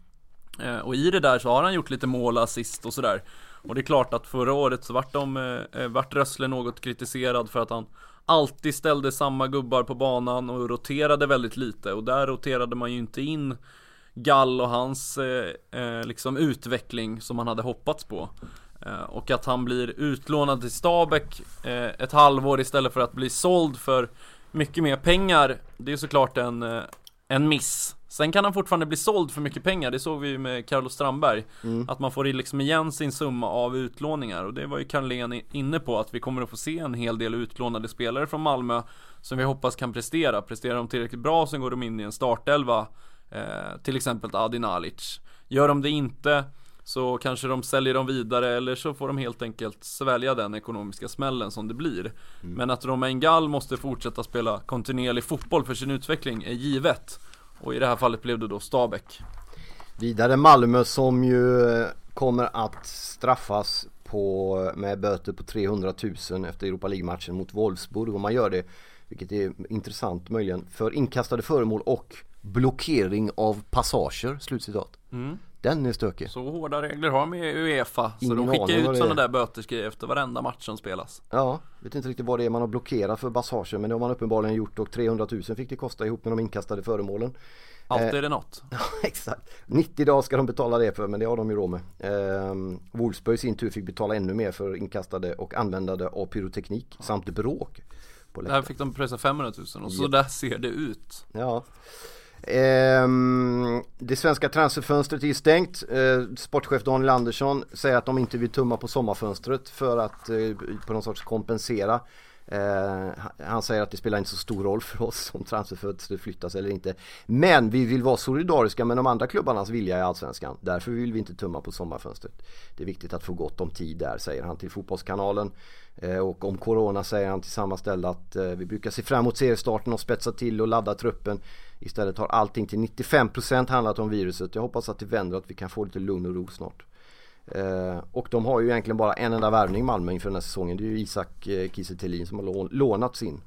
S2: Och i det där så har han gjort lite mål, assist och sådär. Och det är klart att förra året så vart Rössle något kritiserad för att han alltid ställde samma gubbar på banan och roterade väldigt lite. Och där roterade man ju inte in Gall och hans liksom utveckling som man hade hoppats på. Och att han blir utlånad till Stabæk ett halvår istället för att bli såld för mycket mer pengar, det är såklart en miss. Sen kan han fortfarande bli såld för mycket pengar. Det såg vi ju med Carlos Strandberg, att man får liksom igen sin summa av utlåningar. Och det var ju Carlén inne på, att vi kommer att få se en hel del utlånade spelare från Malmö som vi hoppas kan prestera. Presterar de tillräckligt bra, så går de in i en startelva, till exempel Adi Nalic. Gör de det inte, så kanske de säljer dem vidare, eller så får de helt enkelt svälja den ekonomiska smällen som det blir. Men att Romain Gall måste fortsätta spela kontinuerlig fotboll för sin utveckling är givet. Och i det här fallet blev det då Stabæk.
S1: Vidare Malmö, som ju kommer att straffas med böter på 300 000 efter Europa League-matchen mot Wolfsburg. Och man gör det, vilket är intressant möjligen, för inkastade föremål och blockering av passager, slutcitat. Den är stökig.
S2: Så hårda regler har med UEFA. Så de skickar ut sådana där bötesgrejer efter varenda match som spelas.
S1: Ja, vet inte riktigt vad det är man har blockerat för passager, men det har man uppenbarligen gjort, och 300 000 fick det kosta ihop med de inkastade föremålen.
S2: Allt är det något.
S1: Ja, exakt. 90 dagar ska de betala det för, men det har de ju råd med. Wolfsburg i sin tur fick betala ännu mer för inkastade och användande av pyroteknik samt bråk.
S2: Där fick de pröjsa 500 000 och så där ser det ut.
S1: Ja. Det svenska transferfönstret är stängt. Sportchef Daniel Andersson säger att de inte vill tumma på sommarfönstret för att på någon sorts kompensera. Han säger att det spelar inte så stor roll för oss om transferfönstret flyttas eller inte. Men vi vill vara solidariska med de andra klubbarnas vilja i Allsvenskan. Därför vill vi inte tumma på sommarfönstret. Det är viktigt att få gott om tid där, säger han till Fotbollskanalen. Och om corona säger han till samma ställe att vi brukar se fram emot seriestarten och spetsa till och ladda truppen. Istället har allting till 95% handlat om viruset. Jag hoppas att det vänder, att vi kan få lite lugn och ro snart. Och de har ju egentligen bara en enda värvning Malmö inför den här säsongen. Det är ju Isak Kiese Thelin som har lånats in.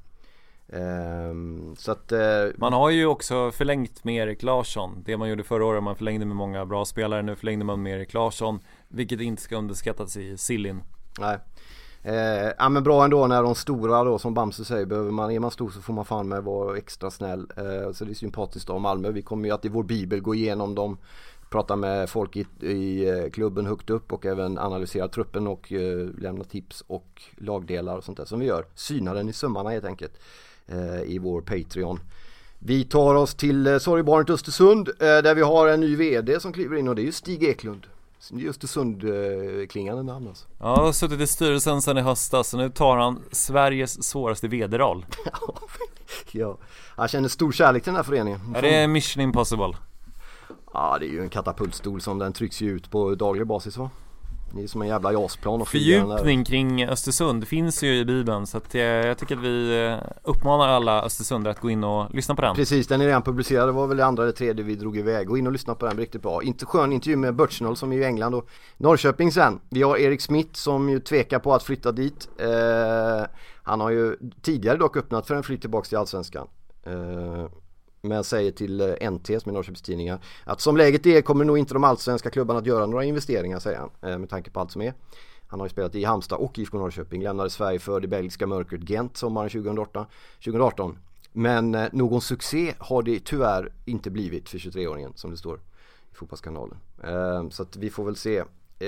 S1: Så att,
S3: man har ju också förlängt med Erik Larsson. Det man gjorde förra året, man förlängde med många bra spelare. Nu förlängde man med Erik Larsson, vilket inte ska underskattas i Sillin.
S1: Nej. Ja, men bra ändå när de stora då, som Bamse säger, är man stor så får man fan med vara extra snäll. Så det är sympatiskt av Malmö. Vi kommer ju att i vår bibel gå igenom dem, prata med folk i klubben högt upp och även analysera truppen och lämna tips och lagdelar och sånt där som vi gör. Syna den i sömmarna helt enkelt i vår Patreon. Vi tar oss till Sorgebarnet Östersund där vi har en ny vd som kliver in, och det är ju Stig Eklund. Östersund-klingande namn alltså.
S3: Ja, jag har suttit i styrelsen sedan i höstas, så nu tar han Sveriges svåraste vd-roll.
S1: Ja, han känner stor kärlek till den här föreningen.
S3: Är det Mission Impossible?
S1: Ja, det är ju en katapultstol som den trycks ju ut på daglig basis, va? Det är som en jävla jasplan.
S3: Fördjupning kring Östersund finns ju i Bibeln, så att jag tycker att vi uppmanar alla Östersundare att gå in och lyssna på den.
S1: Precis, den är redan publicerad. Det var väl det andra eller tredje vi drog iväg. Gå in och lyssna på den, riktigt bra. Inte skön intervju med Birchnell som är i England och Norrköping sen. Vi har Erik Smith som ju tvekar på att flytta dit. Han har ju tidigare dock öppnat för en flytt tillbaka till Allsvenskan. Men säger till NT, som är Norrköpings tidningar, att som läget är kommer nog inte de allsvenska klubbarna att göra några investeringar, säger han, med tanke på allt som är. Han har ju spelat i Halmstad och IFK Norrköping, lämnade Sverige för det belgiska mörkret Gent sommaren 2018. Men någon succé har det tyvärr inte blivit för 23-åringen, som det står i Fotbollskanalen. Så att vi får väl se.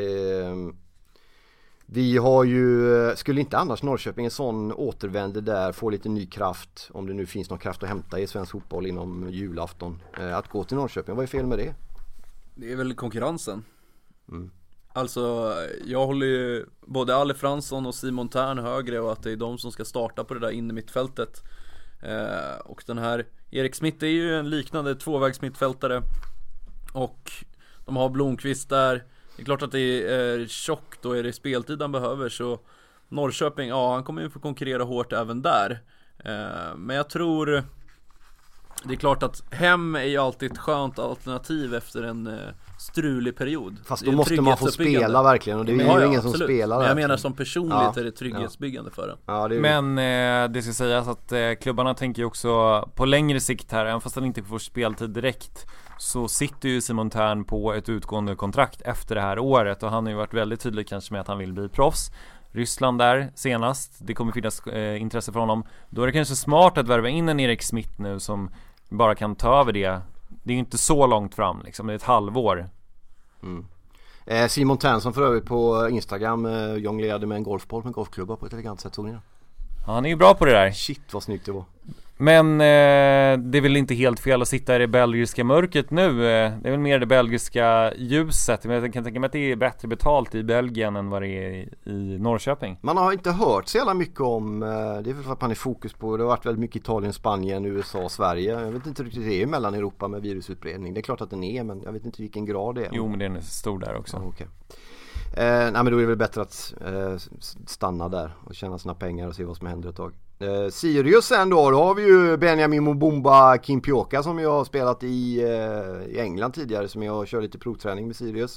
S1: Vi har ju, skulle inte annars Norrköping en sån återvänder där, få lite ny kraft, om det nu finns någon kraft att hämta i svensk fotboll inom julafton, att gå till Norrköping, vad är fel med det?
S2: Det är väl konkurrensen. Alltså, jag håller ju både Ale Fransson och Simon Tern högre, och att det är de som ska starta på det där inne mittfältet. Och den här Erik Smith är ju en liknande tvåvägs mittfältare, och de har Blomqvist där. Det är klart att det är tjockt, då är det speltid han behöver, så Norrköping, ja, han kommer ju få konkurrera hårt även där. Men jag tror, det är klart att hem är ju alltid ett skönt alternativ efter en strulig period.
S1: Fast då måste man få spela verkligen, och det är ju ingen som spelar.
S2: Men jag menar som personligt är det trygghetsbyggande för den.
S1: Ja, det är...
S3: Men det ska sägas att klubbarna tänker ju också på längre sikt här, även fast han inte får speltid direkt, så sitter ju Simon Tern på ett utgående kontrakt efter det här året, och han har ju varit väldigt tydlig kanske med att han vill bli proffs. Ryssland där senast, det kommer finnas intresse för honom. Då är det kanske smart att värva in en Erik Smith nu som bara kan ta över det. Det är ju inte så långt fram liksom, det är ett halvår.
S1: Simon Tern som för övrigt på Instagram jonglerade med en golfboll med golfklubba på ett elegant sätt, såg ni det?
S3: Ja, han är ju bra på det där.
S1: Shit vad snyggt det var.
S3: Men det är väl inte helt fel att sitta i det belgiska mörkret nu. Det är väl mer det belgiska ljuset. Men jag kan tänka mig att det är bättre betalt i Belgien än vad det är i Norrköping.
S1: Man har inte hört så jävla mycket om, det är för att man är fokus på, det har varit väldigt mycket Italien, Spanien, USA, Sverige. Jag vet inte riktigt det är mellan Europa med virusutbredning. Det är klart att den är, men jag vet inte vilken grad det är.
S3: Jo, men den är stor där också.
S1: Okay. Nej, men då är det väl bättre att stanna där och tjäna sina pengar och se vad som händer ett tag. Sirius sen då har vi ju Benjamin Mobomba Kimpioka som jag har spelat i England tidigare, som jag kör lite provträning med Sirius.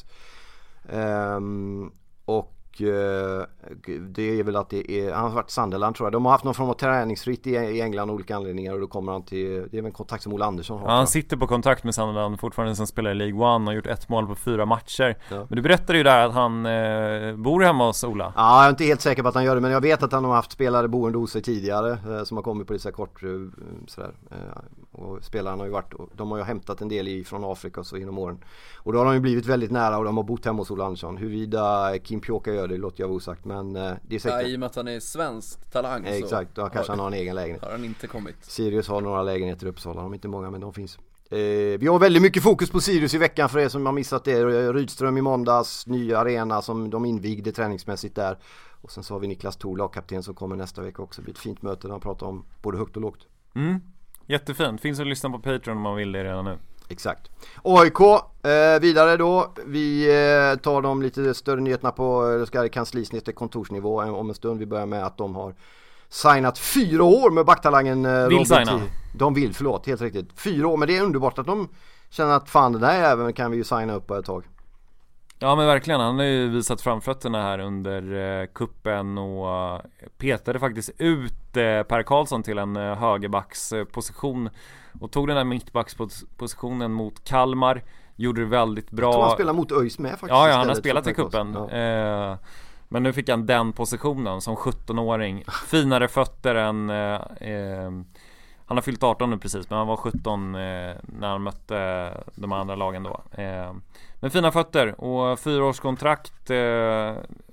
S1: Och det är väl att han har varit i Sunderland tror jag. De har haft någon form av träningsfritt i England av olika anledningar, och då kommer han till, det är väl en kontakt som Ola Andersson har.
S3: Ja, han sitter på kontrakt med Sunderland fortfarande, som spelar i League One och har gjort 1 mål på 4 matcher. Ja. Men du berättade ju där att han bor hemma hos Ola.
S1: Ja, jag är inte helt säker på att han gör det, men jag vet att han har haft spelare boende hos sig tidigare som har kommit på det så här kort sådär. Och spelarna har ju varit, de har ju hämtat en del från Afrika och så inom åren. Och då har de ju blivit väldigt nära, och de har bott hemma hos Ola Andersson. Huruvida Kimpioka gör det låter jag osagt, men det är säkert.
S2: Ja, i och med att han är svensk talang så.
S1: Exakt, då kanske han har en egen lägenhet.
S2: Har han inte kommit.
S1: Sirius har några lägenheter i Uppsala, de är inte många men de finns. Vi har väldigt mycket fokus på Sirius i veckan för er som har missat det. Rydström i måndags, nya arena som de invigde träningsmässigt där. Och sen så har vi Niklas Thor, lagkapten, som kommer nästa vecka också. Det blir ett fint möte där han pratar om både högt och lågt.
S3: Jättefint, finns att lyssna på Patreon om man vill det redan nu.
S1: Exakt. AIK vidare då. Vi tar de lite större nyheterna på kanslisnitt kontorsnivå om en stund. Vi börjar med att de har signat 4 år med backtalangen
S3: vill signa.
S1: De vill, förlåt, helt riktigt. 4 år, men det är underbart att de känner att fan, den här även kan vi ju signa upp på ett tag.
S3: Ja, men verkligen, han har ju visat framfötterna här under kuppen och petade faktiskt ut Per Karlsson till en högerbacksposition och tog den här mittbackspositionen mot Kalmar. Gjorde det väldigt bra. Jag tror
S1: han spelar mot ÖIS med faktiskt.
S3: Ja, han har spelat i kuppen. Ja. Men nu fick han den positionen som 17-åring. Finare fötter än han har fyllt 18 nu precis, men han var 17 när han mötte de andra lagen då. Men fina fötter och 4-årskontrakt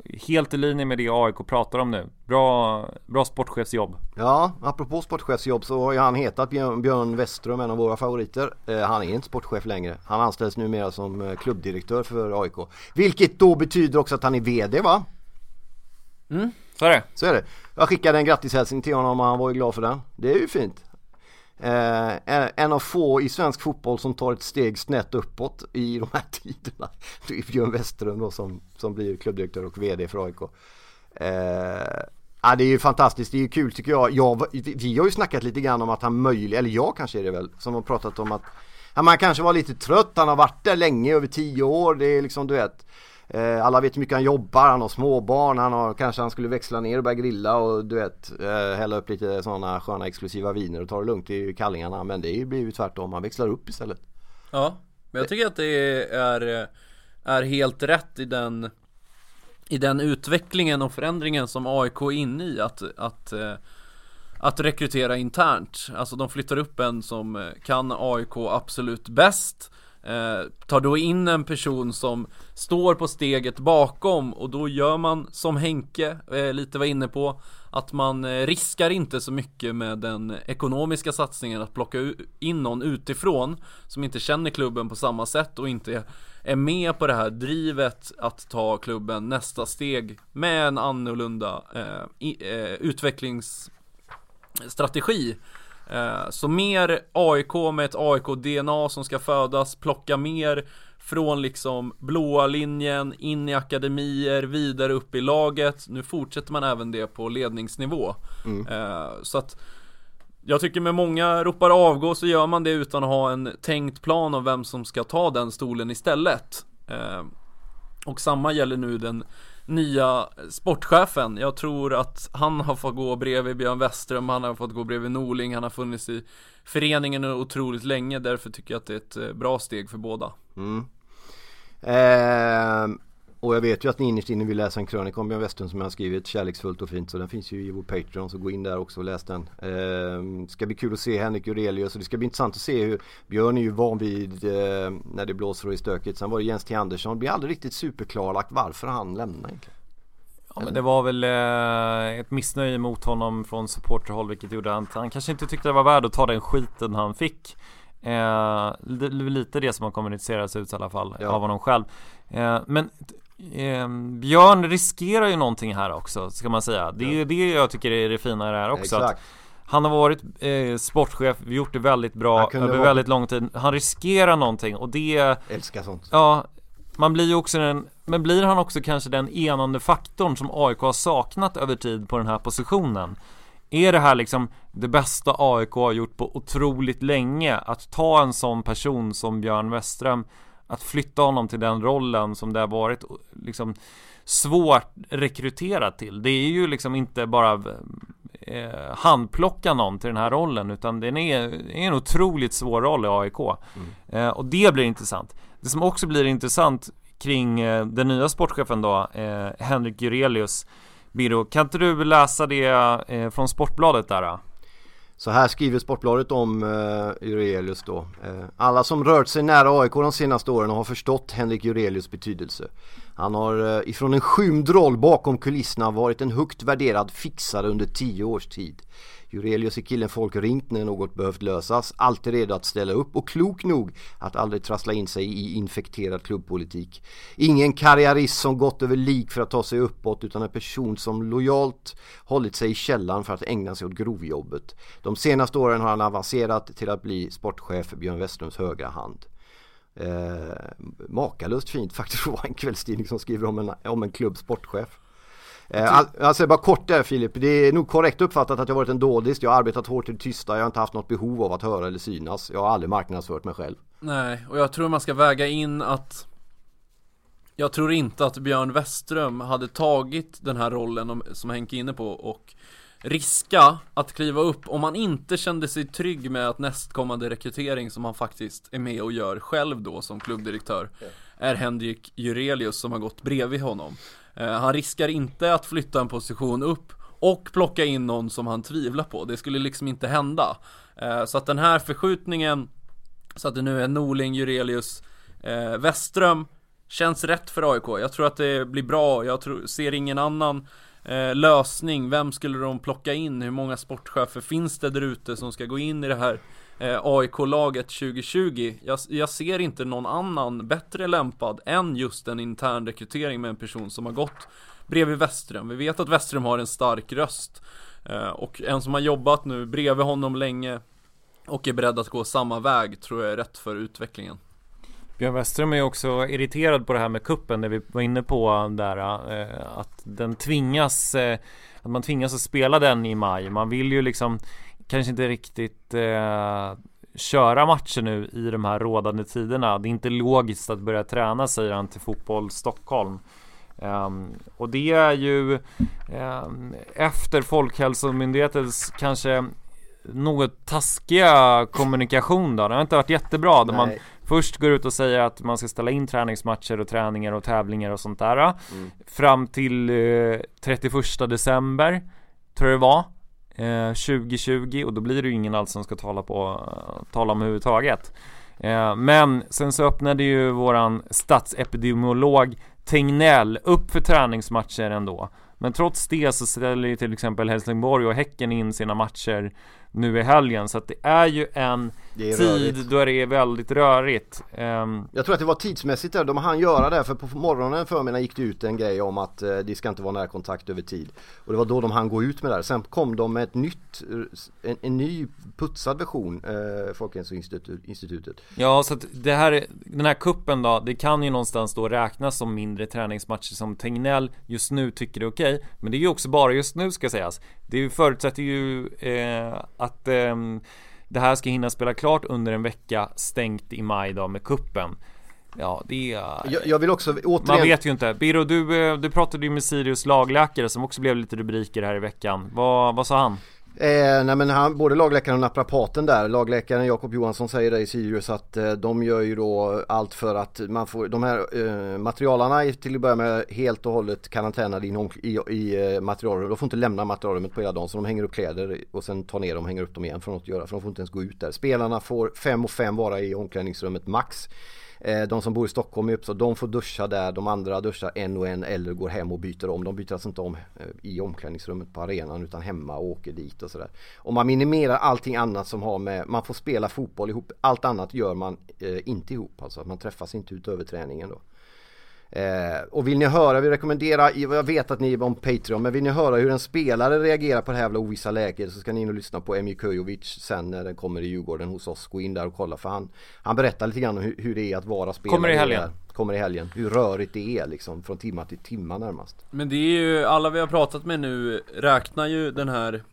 S3: helt i linje med det AIK pratar om nu. Bra sportchefsjobb.
S1: Ja, apropå sportchefsjobb så har ju han hetat Björn Westerholm, en av våra favoriter. Han är inte sportchef längre. Han anställs numera som klubbdirektör för AIK. Vilket då betyder också att han är vd, va?
S3: Så är det.
S1: Så är det. Jag skickade en grattishälsning till honom och han var ju glad för den. Det är ju fint. En av få i svensk fotboll som tar ett steg snett uppåt i de här tiderna. Det är Björn Westerholm då som blir klubbdirektör och vd för AIK. Det är ju fantastiskt, det är ju kul tycker jag. Vi har ju snackat lite grann om att han eller jag kanske är det väl, som har pratat om att man kanske var lite trött. Han har varit där länge, över 10 år. Det är liksom, du vet, alla vet hur mycket han jobbar, han har småbarn, kanske han skulle växla ner och börja grilla och du vet, hälla upp lite sådana sköna exklusiva viner och ta det lugnt i kallingarna, men det blir ju tvärtom, han växlar upp istället.
S2: Ja, men jag tycker att det är helt rätt i den utvecklingen och förändringen som AIK är inne i, att rekrytera internt. Alltså de flyttar upp en som kan AIK absolut bäst, tar då in en person som står på steget bakom, och då gör man som Henke lite var inne på, att man riskar inte så mycket med den ekonomiska satsningen att plocka in någon utifrån som inte känner klubben på samma sätt och inte är med på det här drivet att ta klubben nästa steg med en annorlunda utvecklingsstrategi. Så mer AIK med ett AIK-DNA som ska födas, plocka mer från liksom blåa linjen in i akademier, vidare upp i laget. Nu fortsätter man även det på ledningsnivå. Så att jag tycker med många ropar avgå så gör man det utan att ha en tänkt plan om vem som ska ta den stolen istället. Och samma gäller nu den nya sportchefen. Jag tror att han har fått gå bredvid Björn Westerholm, han har fått gå bredvid Norling, han har funnits i föreningen otroligt länge, därför tycker jag att det är ett bra steg för båda.
S1: Och jag vet ju att ni innerst inne vill läsa en krönika om Björn Westerholm som jag har skrivit kärleksfullt och fint, så den finns ju i vår Patreon, så gå in där också och läs den. Ska bli kul att se Henrik Jurelius, och det ska bli intressant att se hur Björn är ju van vid när det blåser och är stökigt. Sen var det Jens T. Andersson, det blir aldrig riktigt superklarlagt varför han lämnar egentligen.
S3: Ja, men det var väl ett missnöje mot honom från supporterhåll, vilket gjorde att han kanske inte tyckte det var värd att ta den skiten han fick. Lite det som har kommunicerats ut i alla fall av honom själv. Men Björn riskerar ju någonting här också, ska man säga. Det är ju det jag tycker är det fina i det här också. Att han har varit sportchef, gjort det väldigt bra över väldigt lång tid. Han riskerar någonting, och det
S1: älskar sånt.
S3: Ja, man blir ju också men blir han också kanske den enande faktorn som AIK har saknat över tid på den här positionen? Är det här liksom det bästa AIK har gjort på otroligt länge, att ta en sån person som Björn Westerholm, att flytta honom till den rollen som det har varit liksom svårt rekryterat till? Det är ju liksom inte bara handplocka någon till den här rollen, utan det är en otroligt svår roll i AIK. Och det blir intressant. Det som också blir intressant kring den nya sportchefen då, Henrik Jurelius. Biro, kan inte du läsa det från Sportbladet där?
S1: Så här skriver Sportbladet om Jurelius då. Alla som rört sig nära AIK de senaste åren har förstått Henrik Jurelius betydelse. Han har ifrån en skymd roll bakom kulisserna varit en högt värderad fixare under 10 års tid. Jurelius är killen folk ringt när något behövt lösas, alltid redo att ställa upp och klok nog att aldrig trassla in sig i infekterad klubbpolitik. Ingen karriärist som gått över lik för att ta sig uppåt, utan en person som lojalt hållit sig i källan för att ägna sig åt grovjobbet. De senaste åren har han avancerat till att bli sportchef för Björn Westerholms högra hand. Makalöst fint faktiskt att vara en kvällstidning som skriver om en klubb sportchef. Alltså bara kort där, Filip, det är nog korrekt uppfattat att jag varit en dådist. Jag har arbetat hårt i det tysta, jag har inte haft något behov av att höra eller synas. Jag har aldrig marknadsfört mig själv.
S2: Nej, och jag tror man ska väga in att jag tror inte att Björn Westerholm hade tagit den här rollen som Henke är inne på och riska att kliva upp om man inte kände sig trygg med att nästkommande rekrytering som han faktiskt är med och gör själv då som klubbdirektör är Henrik Jurelius som har gått bredvid honom. Han riskar inte att flytta en position upp och plocka in någon som han tvivlar på. Det skulle liksom inte hända. Så att den här förskjutningen, så att det nu är Norling, Jurelius, Westerholm, känns rätt för AIK. Jag tror att det blir bra. Ser ingen annan lösning. Vem skulle de plocka in? Hur många sportchefer finns det där ute som ska gå in i det här AIK-laget 2020? Jag ser inte någon annan bättre lämpad än just en intern rekrytering med en person som har gått bredvid Westerholm. Vi vet att Westerholm har en stark röst, och en som har jobbat nu bredvid honom länge och är beredd att gå samma väg tror jag är rätt för utvecklingen.
S3: Björn Westerholm är också irriterad på det här med kuppen, det vi var inne på där, att man tvingas att spela den i maj. Man vill ju liksom kanske inte riktigt köra matcher nu i de här rådande tiderna. Det är inte logiskt att börja träna, säger han till Fotboll Stockholm. Och det är ju efter Folkhälsomyndighetens kanske något taskiga kommunikation då. Det har inte varit jättebra där man först går ut och säger att man ska ställa in träningsmatcher och träningar och tävlingar och sånt där fram till 31 december tror jag det var 2020, och då blir det ju ingen alls som ska tala om överhuvudtaget. Men sen så öppnade ju våran statsepidemiolog Tegnell upp för träningsmatcher ändå. Men trots det så ställer ju till exempel Helsingborg och Häcken in sina matcher nu i helgen. Så att det är ju en tid rörigt. Då det är väldigt rörigt.
S1: Jag tror att det var tidsmässigt där. De hann göra det, för på morgonen förmiddagen gick det ut en grej om att det ska inte vara närkontakt över tid. Och det var då de hann gå ut med det. Sen kom de med en ny putsad version, Folkhälsoinstitutet.
S3: Ja, så att den här kuppen då, det kan ju någonstans då räknas som mindre träningsmatcher som Tegnell just nu tycker är okej. Men det är ju också bara just nu, ska sägas. Det förutsätter ju att det här ska hinna spela klart under en vecka stängt i maj då med kuppen. Ja, det är...
S1: Jag vill också återigen...
S3: Man vet ju inte. Biro, du pratade ju med Sirius lagläkare som också blev lite rubriker här i veckan. Vad sa han?
S1: Nej, men både lagläkaren och naprapaten där, lagläkaren Jakob Johansson säger det i Sirius att de gör ju då allt för att man får de här materialarna till att börja med helt och hållet karantänade i materialet. De får inte lämna materialet på hela dagen, så de hänger upp kläder och sen tar ner dem och hänger upp dem igen för något att göra, för de får inte ens gå ut där. Spelarna får 5 och 5 vara i omklädningsrummet max. De som bor i Stockholm är upp, så de får duscha där, de andra duschar en och en eller går hem och byter om. De byter alltså inte om i omklädningsrummet på arenan utan hemma och åker dit och sådär. Och man minimerar allting annat som har med, man får spela fotboll ihop, allt annat gör man inte ihop, alltså man träffas inte utöver träningen då. Och vill ni höra, vi rekommenderar, jag vet att ni är om Patreon, men vill ni höra hur en spelare reagerar på det här jävla ovissa läget, så ska ni nog lyssna på Emir Kujovic sen när den kommer i Djurgården hos oss. Gå in där och kolla, för han berättar lite grann om hur det är att vara spelare. Kommer i helgen. Hur rörigt det är liksom, från timma till timma närmast.
S2: Men det är ju, alla vi har pratat med nu räknar ju den här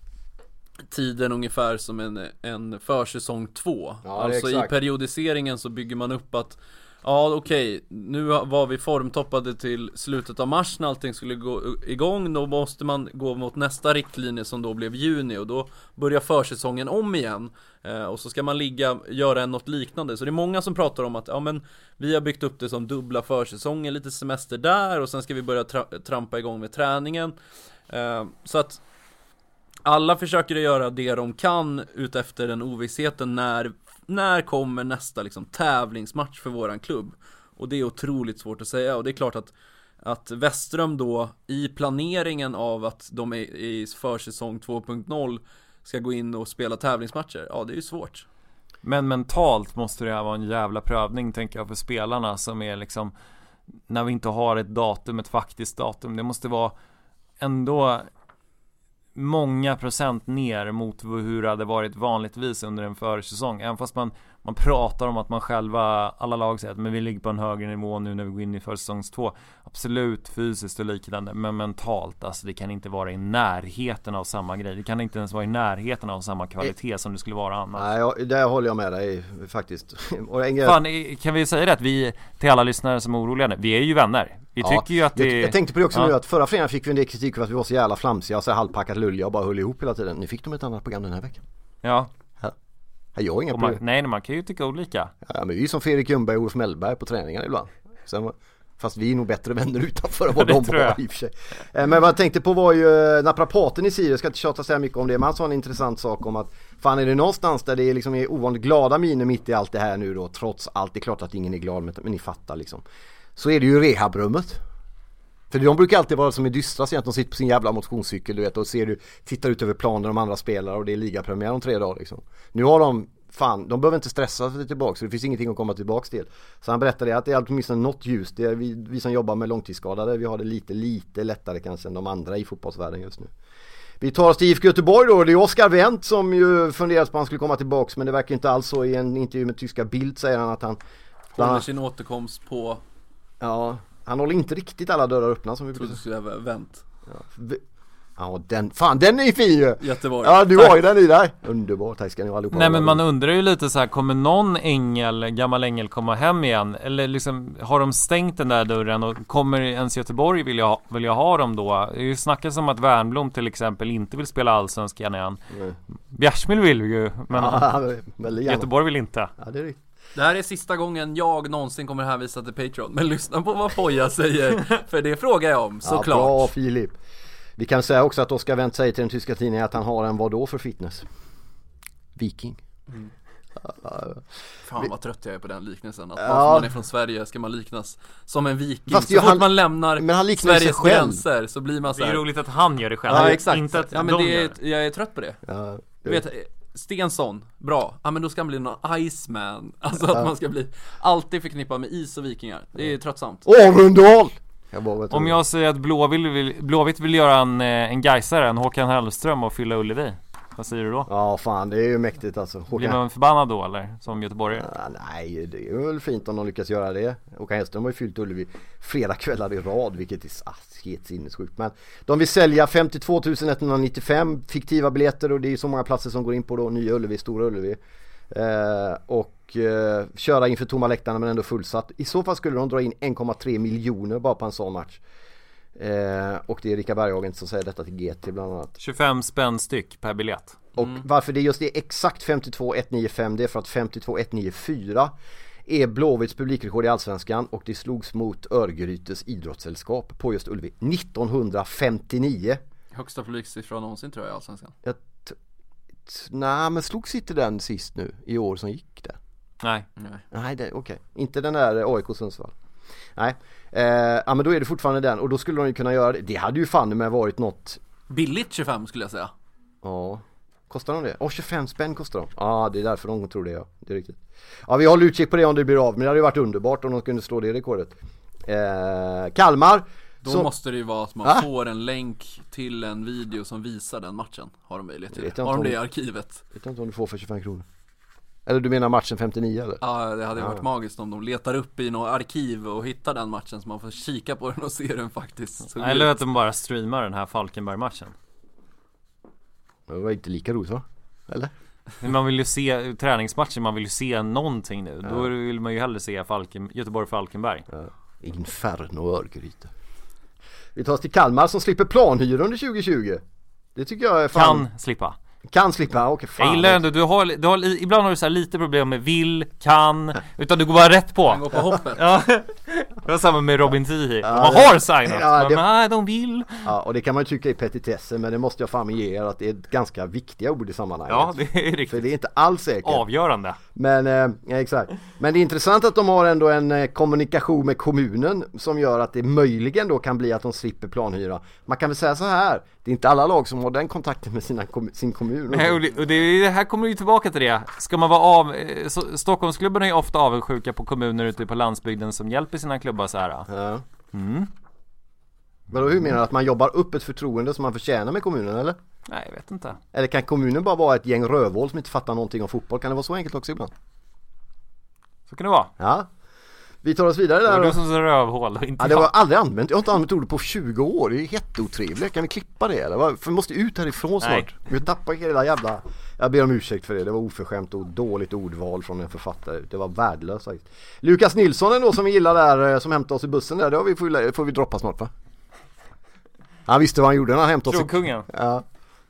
S2: tiden ungefär som en försäsong 2. Ja, alltså i periodiseringen så bygger man upp att ja, okej, nu var vi formtoppade till slutet av mars när allting skulle gå igång. Då måste man gå mot nästa riktlinje som då blev juni, och då börjar försäsongen om igen. Och så ska man göra något liknande. Så det är många som pratar om att ja, men vi har byggt upp det som dubbla försäsonger, lite semester där, och sen ska vi börja trampa igång med träningen. Så att alla försöker göra det de kan utefter den ovissheten när kommer nästa liksom tävlingsmatch för våran klubb. Och det är otroligt svårt att säga. Och det är klart att Westerholm då i planeringen av att de är i försäsong 2.0 ska gå in och spela tävlingsmatcher. Ja, det är ju svårt.
S3: Men mentalt måste det vara en jävla prövning, tänker jag, för spelarna som är liksom, när vi inte har ett faktiskt datum. Det måste vara ändå många procent ner mot hur det hade varit vanligtvis under en försäsong. Även fast man pratar om att man själva, alla lag säger att men vi ligger på en högre nivå nu när vi går in i försäsongs 2. Absolut fysiskt och liknande, men mentalt, alltså det kan inte vara i närheten av samma grej. Det kan inte ens vara i närheten av samma kvalitet som det skulle vara annars.
S1: Nej, där håller jag med dig faktiskt.
S3: Fan, kan vi säga det att vi, till alla lyssnare som är oroliga, vi är ju vänner. Vi tycker ju att det...
S1: Jag tänkte på det också nu, att förra fredagen fick vi en del kritik för att vi var så jävla flamsiga och så halvpackat lulliga och bara höll ihop hela tiden. Nu fick de ett annat program den här veckan.
S3: Ja.
S1: Jag har inga problem.
S3: Nej, man kan ju tycka olika.
S1: Ja, men vi är som Fredrik Ljungberg och Olof Mellberg på träningar ibland. Fast vi är nog bättre vänner utanför än vad de var i och för sig. Men vad jag tänkte på var ju naprapaten i Sirius, jag ska inte tjata så mycket om det, men han sa en intressant sak om att fan, är det någonstans där det är liksom ovanligt glada miner mitt i allt det här nu då, trots allt, det är klart att ingen är glad, men ni fattar liksom. så är det ju rehabrummet. För de brukar alltid vara som är dystra så att de sitter på sin jävla motionscykel, du vet, och tittar ut över planen de andra spelar och det är ligapremiär om 3 dagar liksom. Nu har de de behöver inte stressa sig tillbaka, så det finns ingenting att komma tillbaka till. Så han berättade att det är åtminstone något ljus. Det är vi som jobbar med långtidsskadade, vi har det lite lättare kanske än de andra i fotbollsvärlden just nu. Vi tar oss till IFK Göteborg då. Det är Oskar Wendt som ju funderat på att han skulle komma tillbaka, men det verkar inte alls så. I en intervju med tyska Bild säger han att han
S2: håller sin återkomst på.
S1: Ja, han håller inte riktigt alla dörrar öppna som vi
S2: trodde skulle ha vänt.
S1: Ja, den är fin ju.
S2: Göteborg.
S1: Ja, du har ju den i där. Underbart, tack ska ni ha allihopa.
S3: Nej, men man undrar ju lite så här, kommer någon gammal ängel komma hem igen? Eller liksom, har de stängt den där dörren och kommer ens Göteborg vill jag ha dem då? Det är ju snackat om att Wernbloom till exempel inte vill spela allsvenskan igen. Bjärsmyr vill ju, men Göteborg vill inte.
S1: Ja, det är riktigt.
S2: Det här är sista gången jag någonsin kommer hänvisa till Patreon. Men lyssna på vad Foja säger, för det frågar jag om, såklart.
S1: Ja, bra Filip. Vi kan säga också att Oskar Wendt säger till den tyska tidningen att han har en vad då för fitness? Viking.
S2: Fan vad trött jag är på den liknelsen. Att man är från Sverige ska man liknas som en viking.
S1: Fast
S2: så fort man lämnar Sveriges gränser så blir man så här.
S3: Det är roligt att han gör det själv.
S2: Ja, exakt.
S3: Inte att
S2: jag är trött på det.
S1: Ja,
S2: du vet, Stensson, bra. Ja, men då ska man bli någon Iceman. Alltså att man ska bli alltid förknippad med is och vikingar. Det är tröttsamt.
S1: Rundal!
S3: Om jag säger att Blåvitt vill göra en Gaisare, en Håkan Hellström och fylla Ullevi, vad säger du då?
S1: Ja fan, det är ju mäktigt alltså.
S3: Blir man förbannad då eller? Som göteborgare?
S1: Nej, det är väl fint om de lyckas göra det. Håkan Hellström har ju fyllt Ullevi flera kvällar i rad, vilket är helt sinnessjukt. Men de vill sälja 52 195 fiktiva biljetter, och det är ju så många platser som går in på då Nya Ullevi, Stora Ullevi. Och köra inför tomma läktarna men ändå fullsatt. I så fall skulle de dra in 1,3 miljoner bara på en sån match. Och det är Rickard Berghagen som säger detta till GT bland annat.
S3: 25 spänn styck per biljett.
S1: Och varför det är just det exakt 52 195, det är för att 52 194 är Blåvitts publikrekord i Allsvenskan, och det slogs mot Örgrytes idrottssällskap på just Ullevi 1959.
S2: Högsta publiksiffra någonsin tror jag i Allsvenskan.
S1: Nej, men slogs inte den sist nu i år som gick där? Nej, okej. Inte den där AIK Sundsvall. Nej, men då är det fortfarande den, och då skulle de ju kunna göra det. Det hade ju fan med varit något
S2: billigt 25 skulle jag säga.
S1: Ja, kostar de det? 25 spänn kostar de. Ja, det är därför de tror det, ja. Det är riktigt. Ja, vi håller utkik på det om det blir av, men det hade ju varit underbart om de kunde slå det rekordet. Kalmar.
S2: Då måste det ju vara att man får en länk till en video som visar den matchen. Har de möjlighet till det? Har de det i arkivet?
S1: Jag vet inte om du får för 25 kronor. Eller du menar matchen 59 eller?
S2: Ja, det hade varit magiskt om de letar upp i något arkiv och hittar den matchen så man får kika på den och se den faktiskt.
S3: Eller att de bara streamar den här Falkenberg-matchen.
S1: Det var inte lika roligt, va? Eller?
S3: Men man vill ju se träningsmatchen, man vill ju se någonting nu. Då vill man ju hellre se Göteborg-Falkenberg.
S1: Inferno Örgryte. Vi tar oss till Kalmar som slipper planhyra under 2020. Det tycker jag är fan... Kan slippa, okej, fan.
S3: Jag gillar ändå, du har, ibland har du så här lite problem med utan du går bara rätt på.
S2: Man går på hoppet.
S3: Ja. Det var samma med Robin Tihi. Man har signat, men nej, de vill.
S1: Ja, och det kan man ju tycka är petitesser, men det måste jag fan ge er att det är ganska viktiga ord i sammanhanget.
S3: Ja, det är riktigt.
S1: För det är inte alls säkert.
S3: Avgörande.
S1: Men, exakt. Men det är intressant att de har ändå en kommunikation med kommunen som gör att det möjligen då kan bli att de slipper planhyra. Man kan väl säga så här, det är inte alla lag som har den kontakten med sin kommun.
S3: Nej, och det här kommer ju tillbaka till det. Ska man vara Stockholmsklubben är ju ofta avundsjuka på kommuner ute på landsbygden som hjälper sina klubbar så här.
S1: Ja. Men då, hur menar du att man jobbar upp ett förtroende som man förtjänar med kommunen, eller?
S3: Nej, jag vet inte.
S1: Eller kan kommunen bara vara ett gäng rövhål som inte fattar någonting om fotboll? Kan det vara så enkelt också ibland?
S3: Så kan det vara.
S1: Ja. Vi tar oss vidare där.
S3: Det var som rövhål och inte.
S1: Ja, det var aldrig använt. Jag har inte använt ordet på 20 år. Det är jätteotrevligt. Kan vi klippa det eller? För vi måste ut härifrån snart. Nej. Vi tappar hela jävla... Jag ber om ursäkt för det. Det var oförskämt och dåligt ordval från en författare. Det var värdelöst. Lukas Nilsson ändå som vi gillar där, som hämtade oss i bussen där. Det får vi droppa snart, va? Han visste vad han gjorde när han hämtade oss.
S3: Krogkungen.
S1: Ja.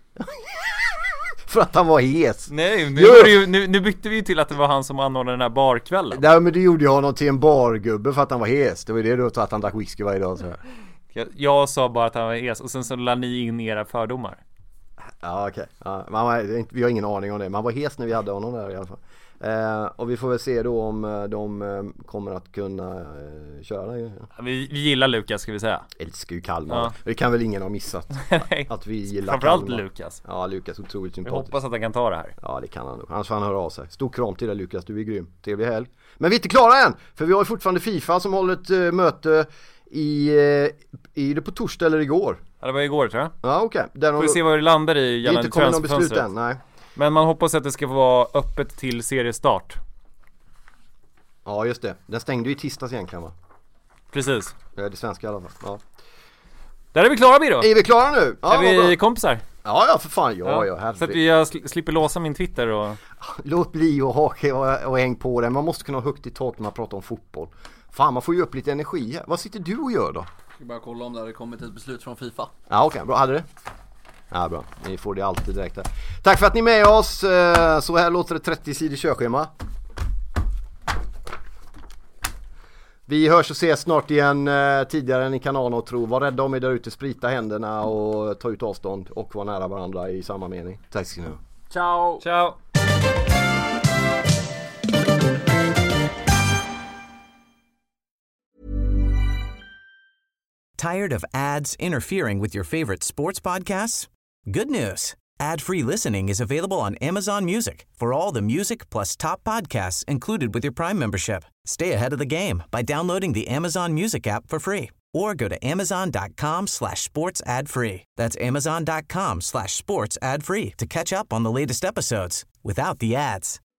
S1: För att han var hes.
S3: Nej, nu bytte vi till att det var han som anordnade den här barkvällen.
S1: Nej, men det gjorde jag honom till en bargubbe för att han var hes. Det var det då, att han drack whisky varje dag så här.
S3: Jag sa bara att han var hes och sen så la ni in era fördomar.
S1: Ja, okej. Ja, vi har ingen aning om det. Man var hes när vi hade honom där i alla fall. Och vi får väl se då om de kommer att kunna köra. Ja.
S3: Vi gillar Lukas, ska vi säga.
S1: Älskar ju Kalmar. Ja. Det kan väl ingen ha missat. Att vi gillar
S3: framförallt
S1: Kalmar.
S3: Lukas.
S1: Ja, Lukas är otroligt sympatisk.
S3: Jag hoppas att han kan ta det här.
S1: Ja, det kan han nog. Annars får han höra av sig. Stor kram till dig Lukas, du är grym. Trevlig helg. Men vi är inte klara än. För vi har ju fortfarande FIFA som håller ett möte i det på torsdag eller igår.
S3: Ja, det var igår tror jag.
S1: Ja, okej.
S3: Får vi se vad det landar i gällande
S1: transferfönstret. Det inte kommit någon beslut än, nej.
S3: Men man hoppas att det ska få vara öppet till seriestart.
S1: Ja, just det. Den stängde ju i tisdags egentligen, va?
S3: Precis.
S1: Det svenska i alla fall. Ja.
S3: Där är vi klara, Biro.
S1: Är vi klara nu? Ja,
S3: är vi kompisar?
S1: Ja, för fan. Ja.
S3: Så att jag slipper låsa min Twitter och...
S1: Låt bli och haka och häng på den. Man måste kunna ha högt i tak när man pratar om fotboll. Fan, man får ju upp lite energi här. Vad sitter du och gör då?
S2: Jag ska bara kolla om det hade kommit ett beslut från FIFA.
S1: Ja, okej. Bra. Hade det? Ja, bra. Ni får det alltid direkt här. Tack för att ni är med oss. Så här låter det 30-sidig körschema. Vi hörs och ses snart igen tidigare än ni kan ana och tro. Var rädda om er där ute, sprita händerna och ta ut avstånd och vara nära varandra i samma mening. Tack ska ni ha.
S3: Ciao! Ciao!
S4: Tired of ads interfering with your favorite sports podcasts? Good news. Ad-free listening is available on Amazon Music for all the music plus top podcasts included with your Prime membership. Stay ahead of the game by downloading the Amazon Music app for free or go to amazon.com/sports ad free. That's amazon.com/sports ad free to catch up on the latest episodes without the ads.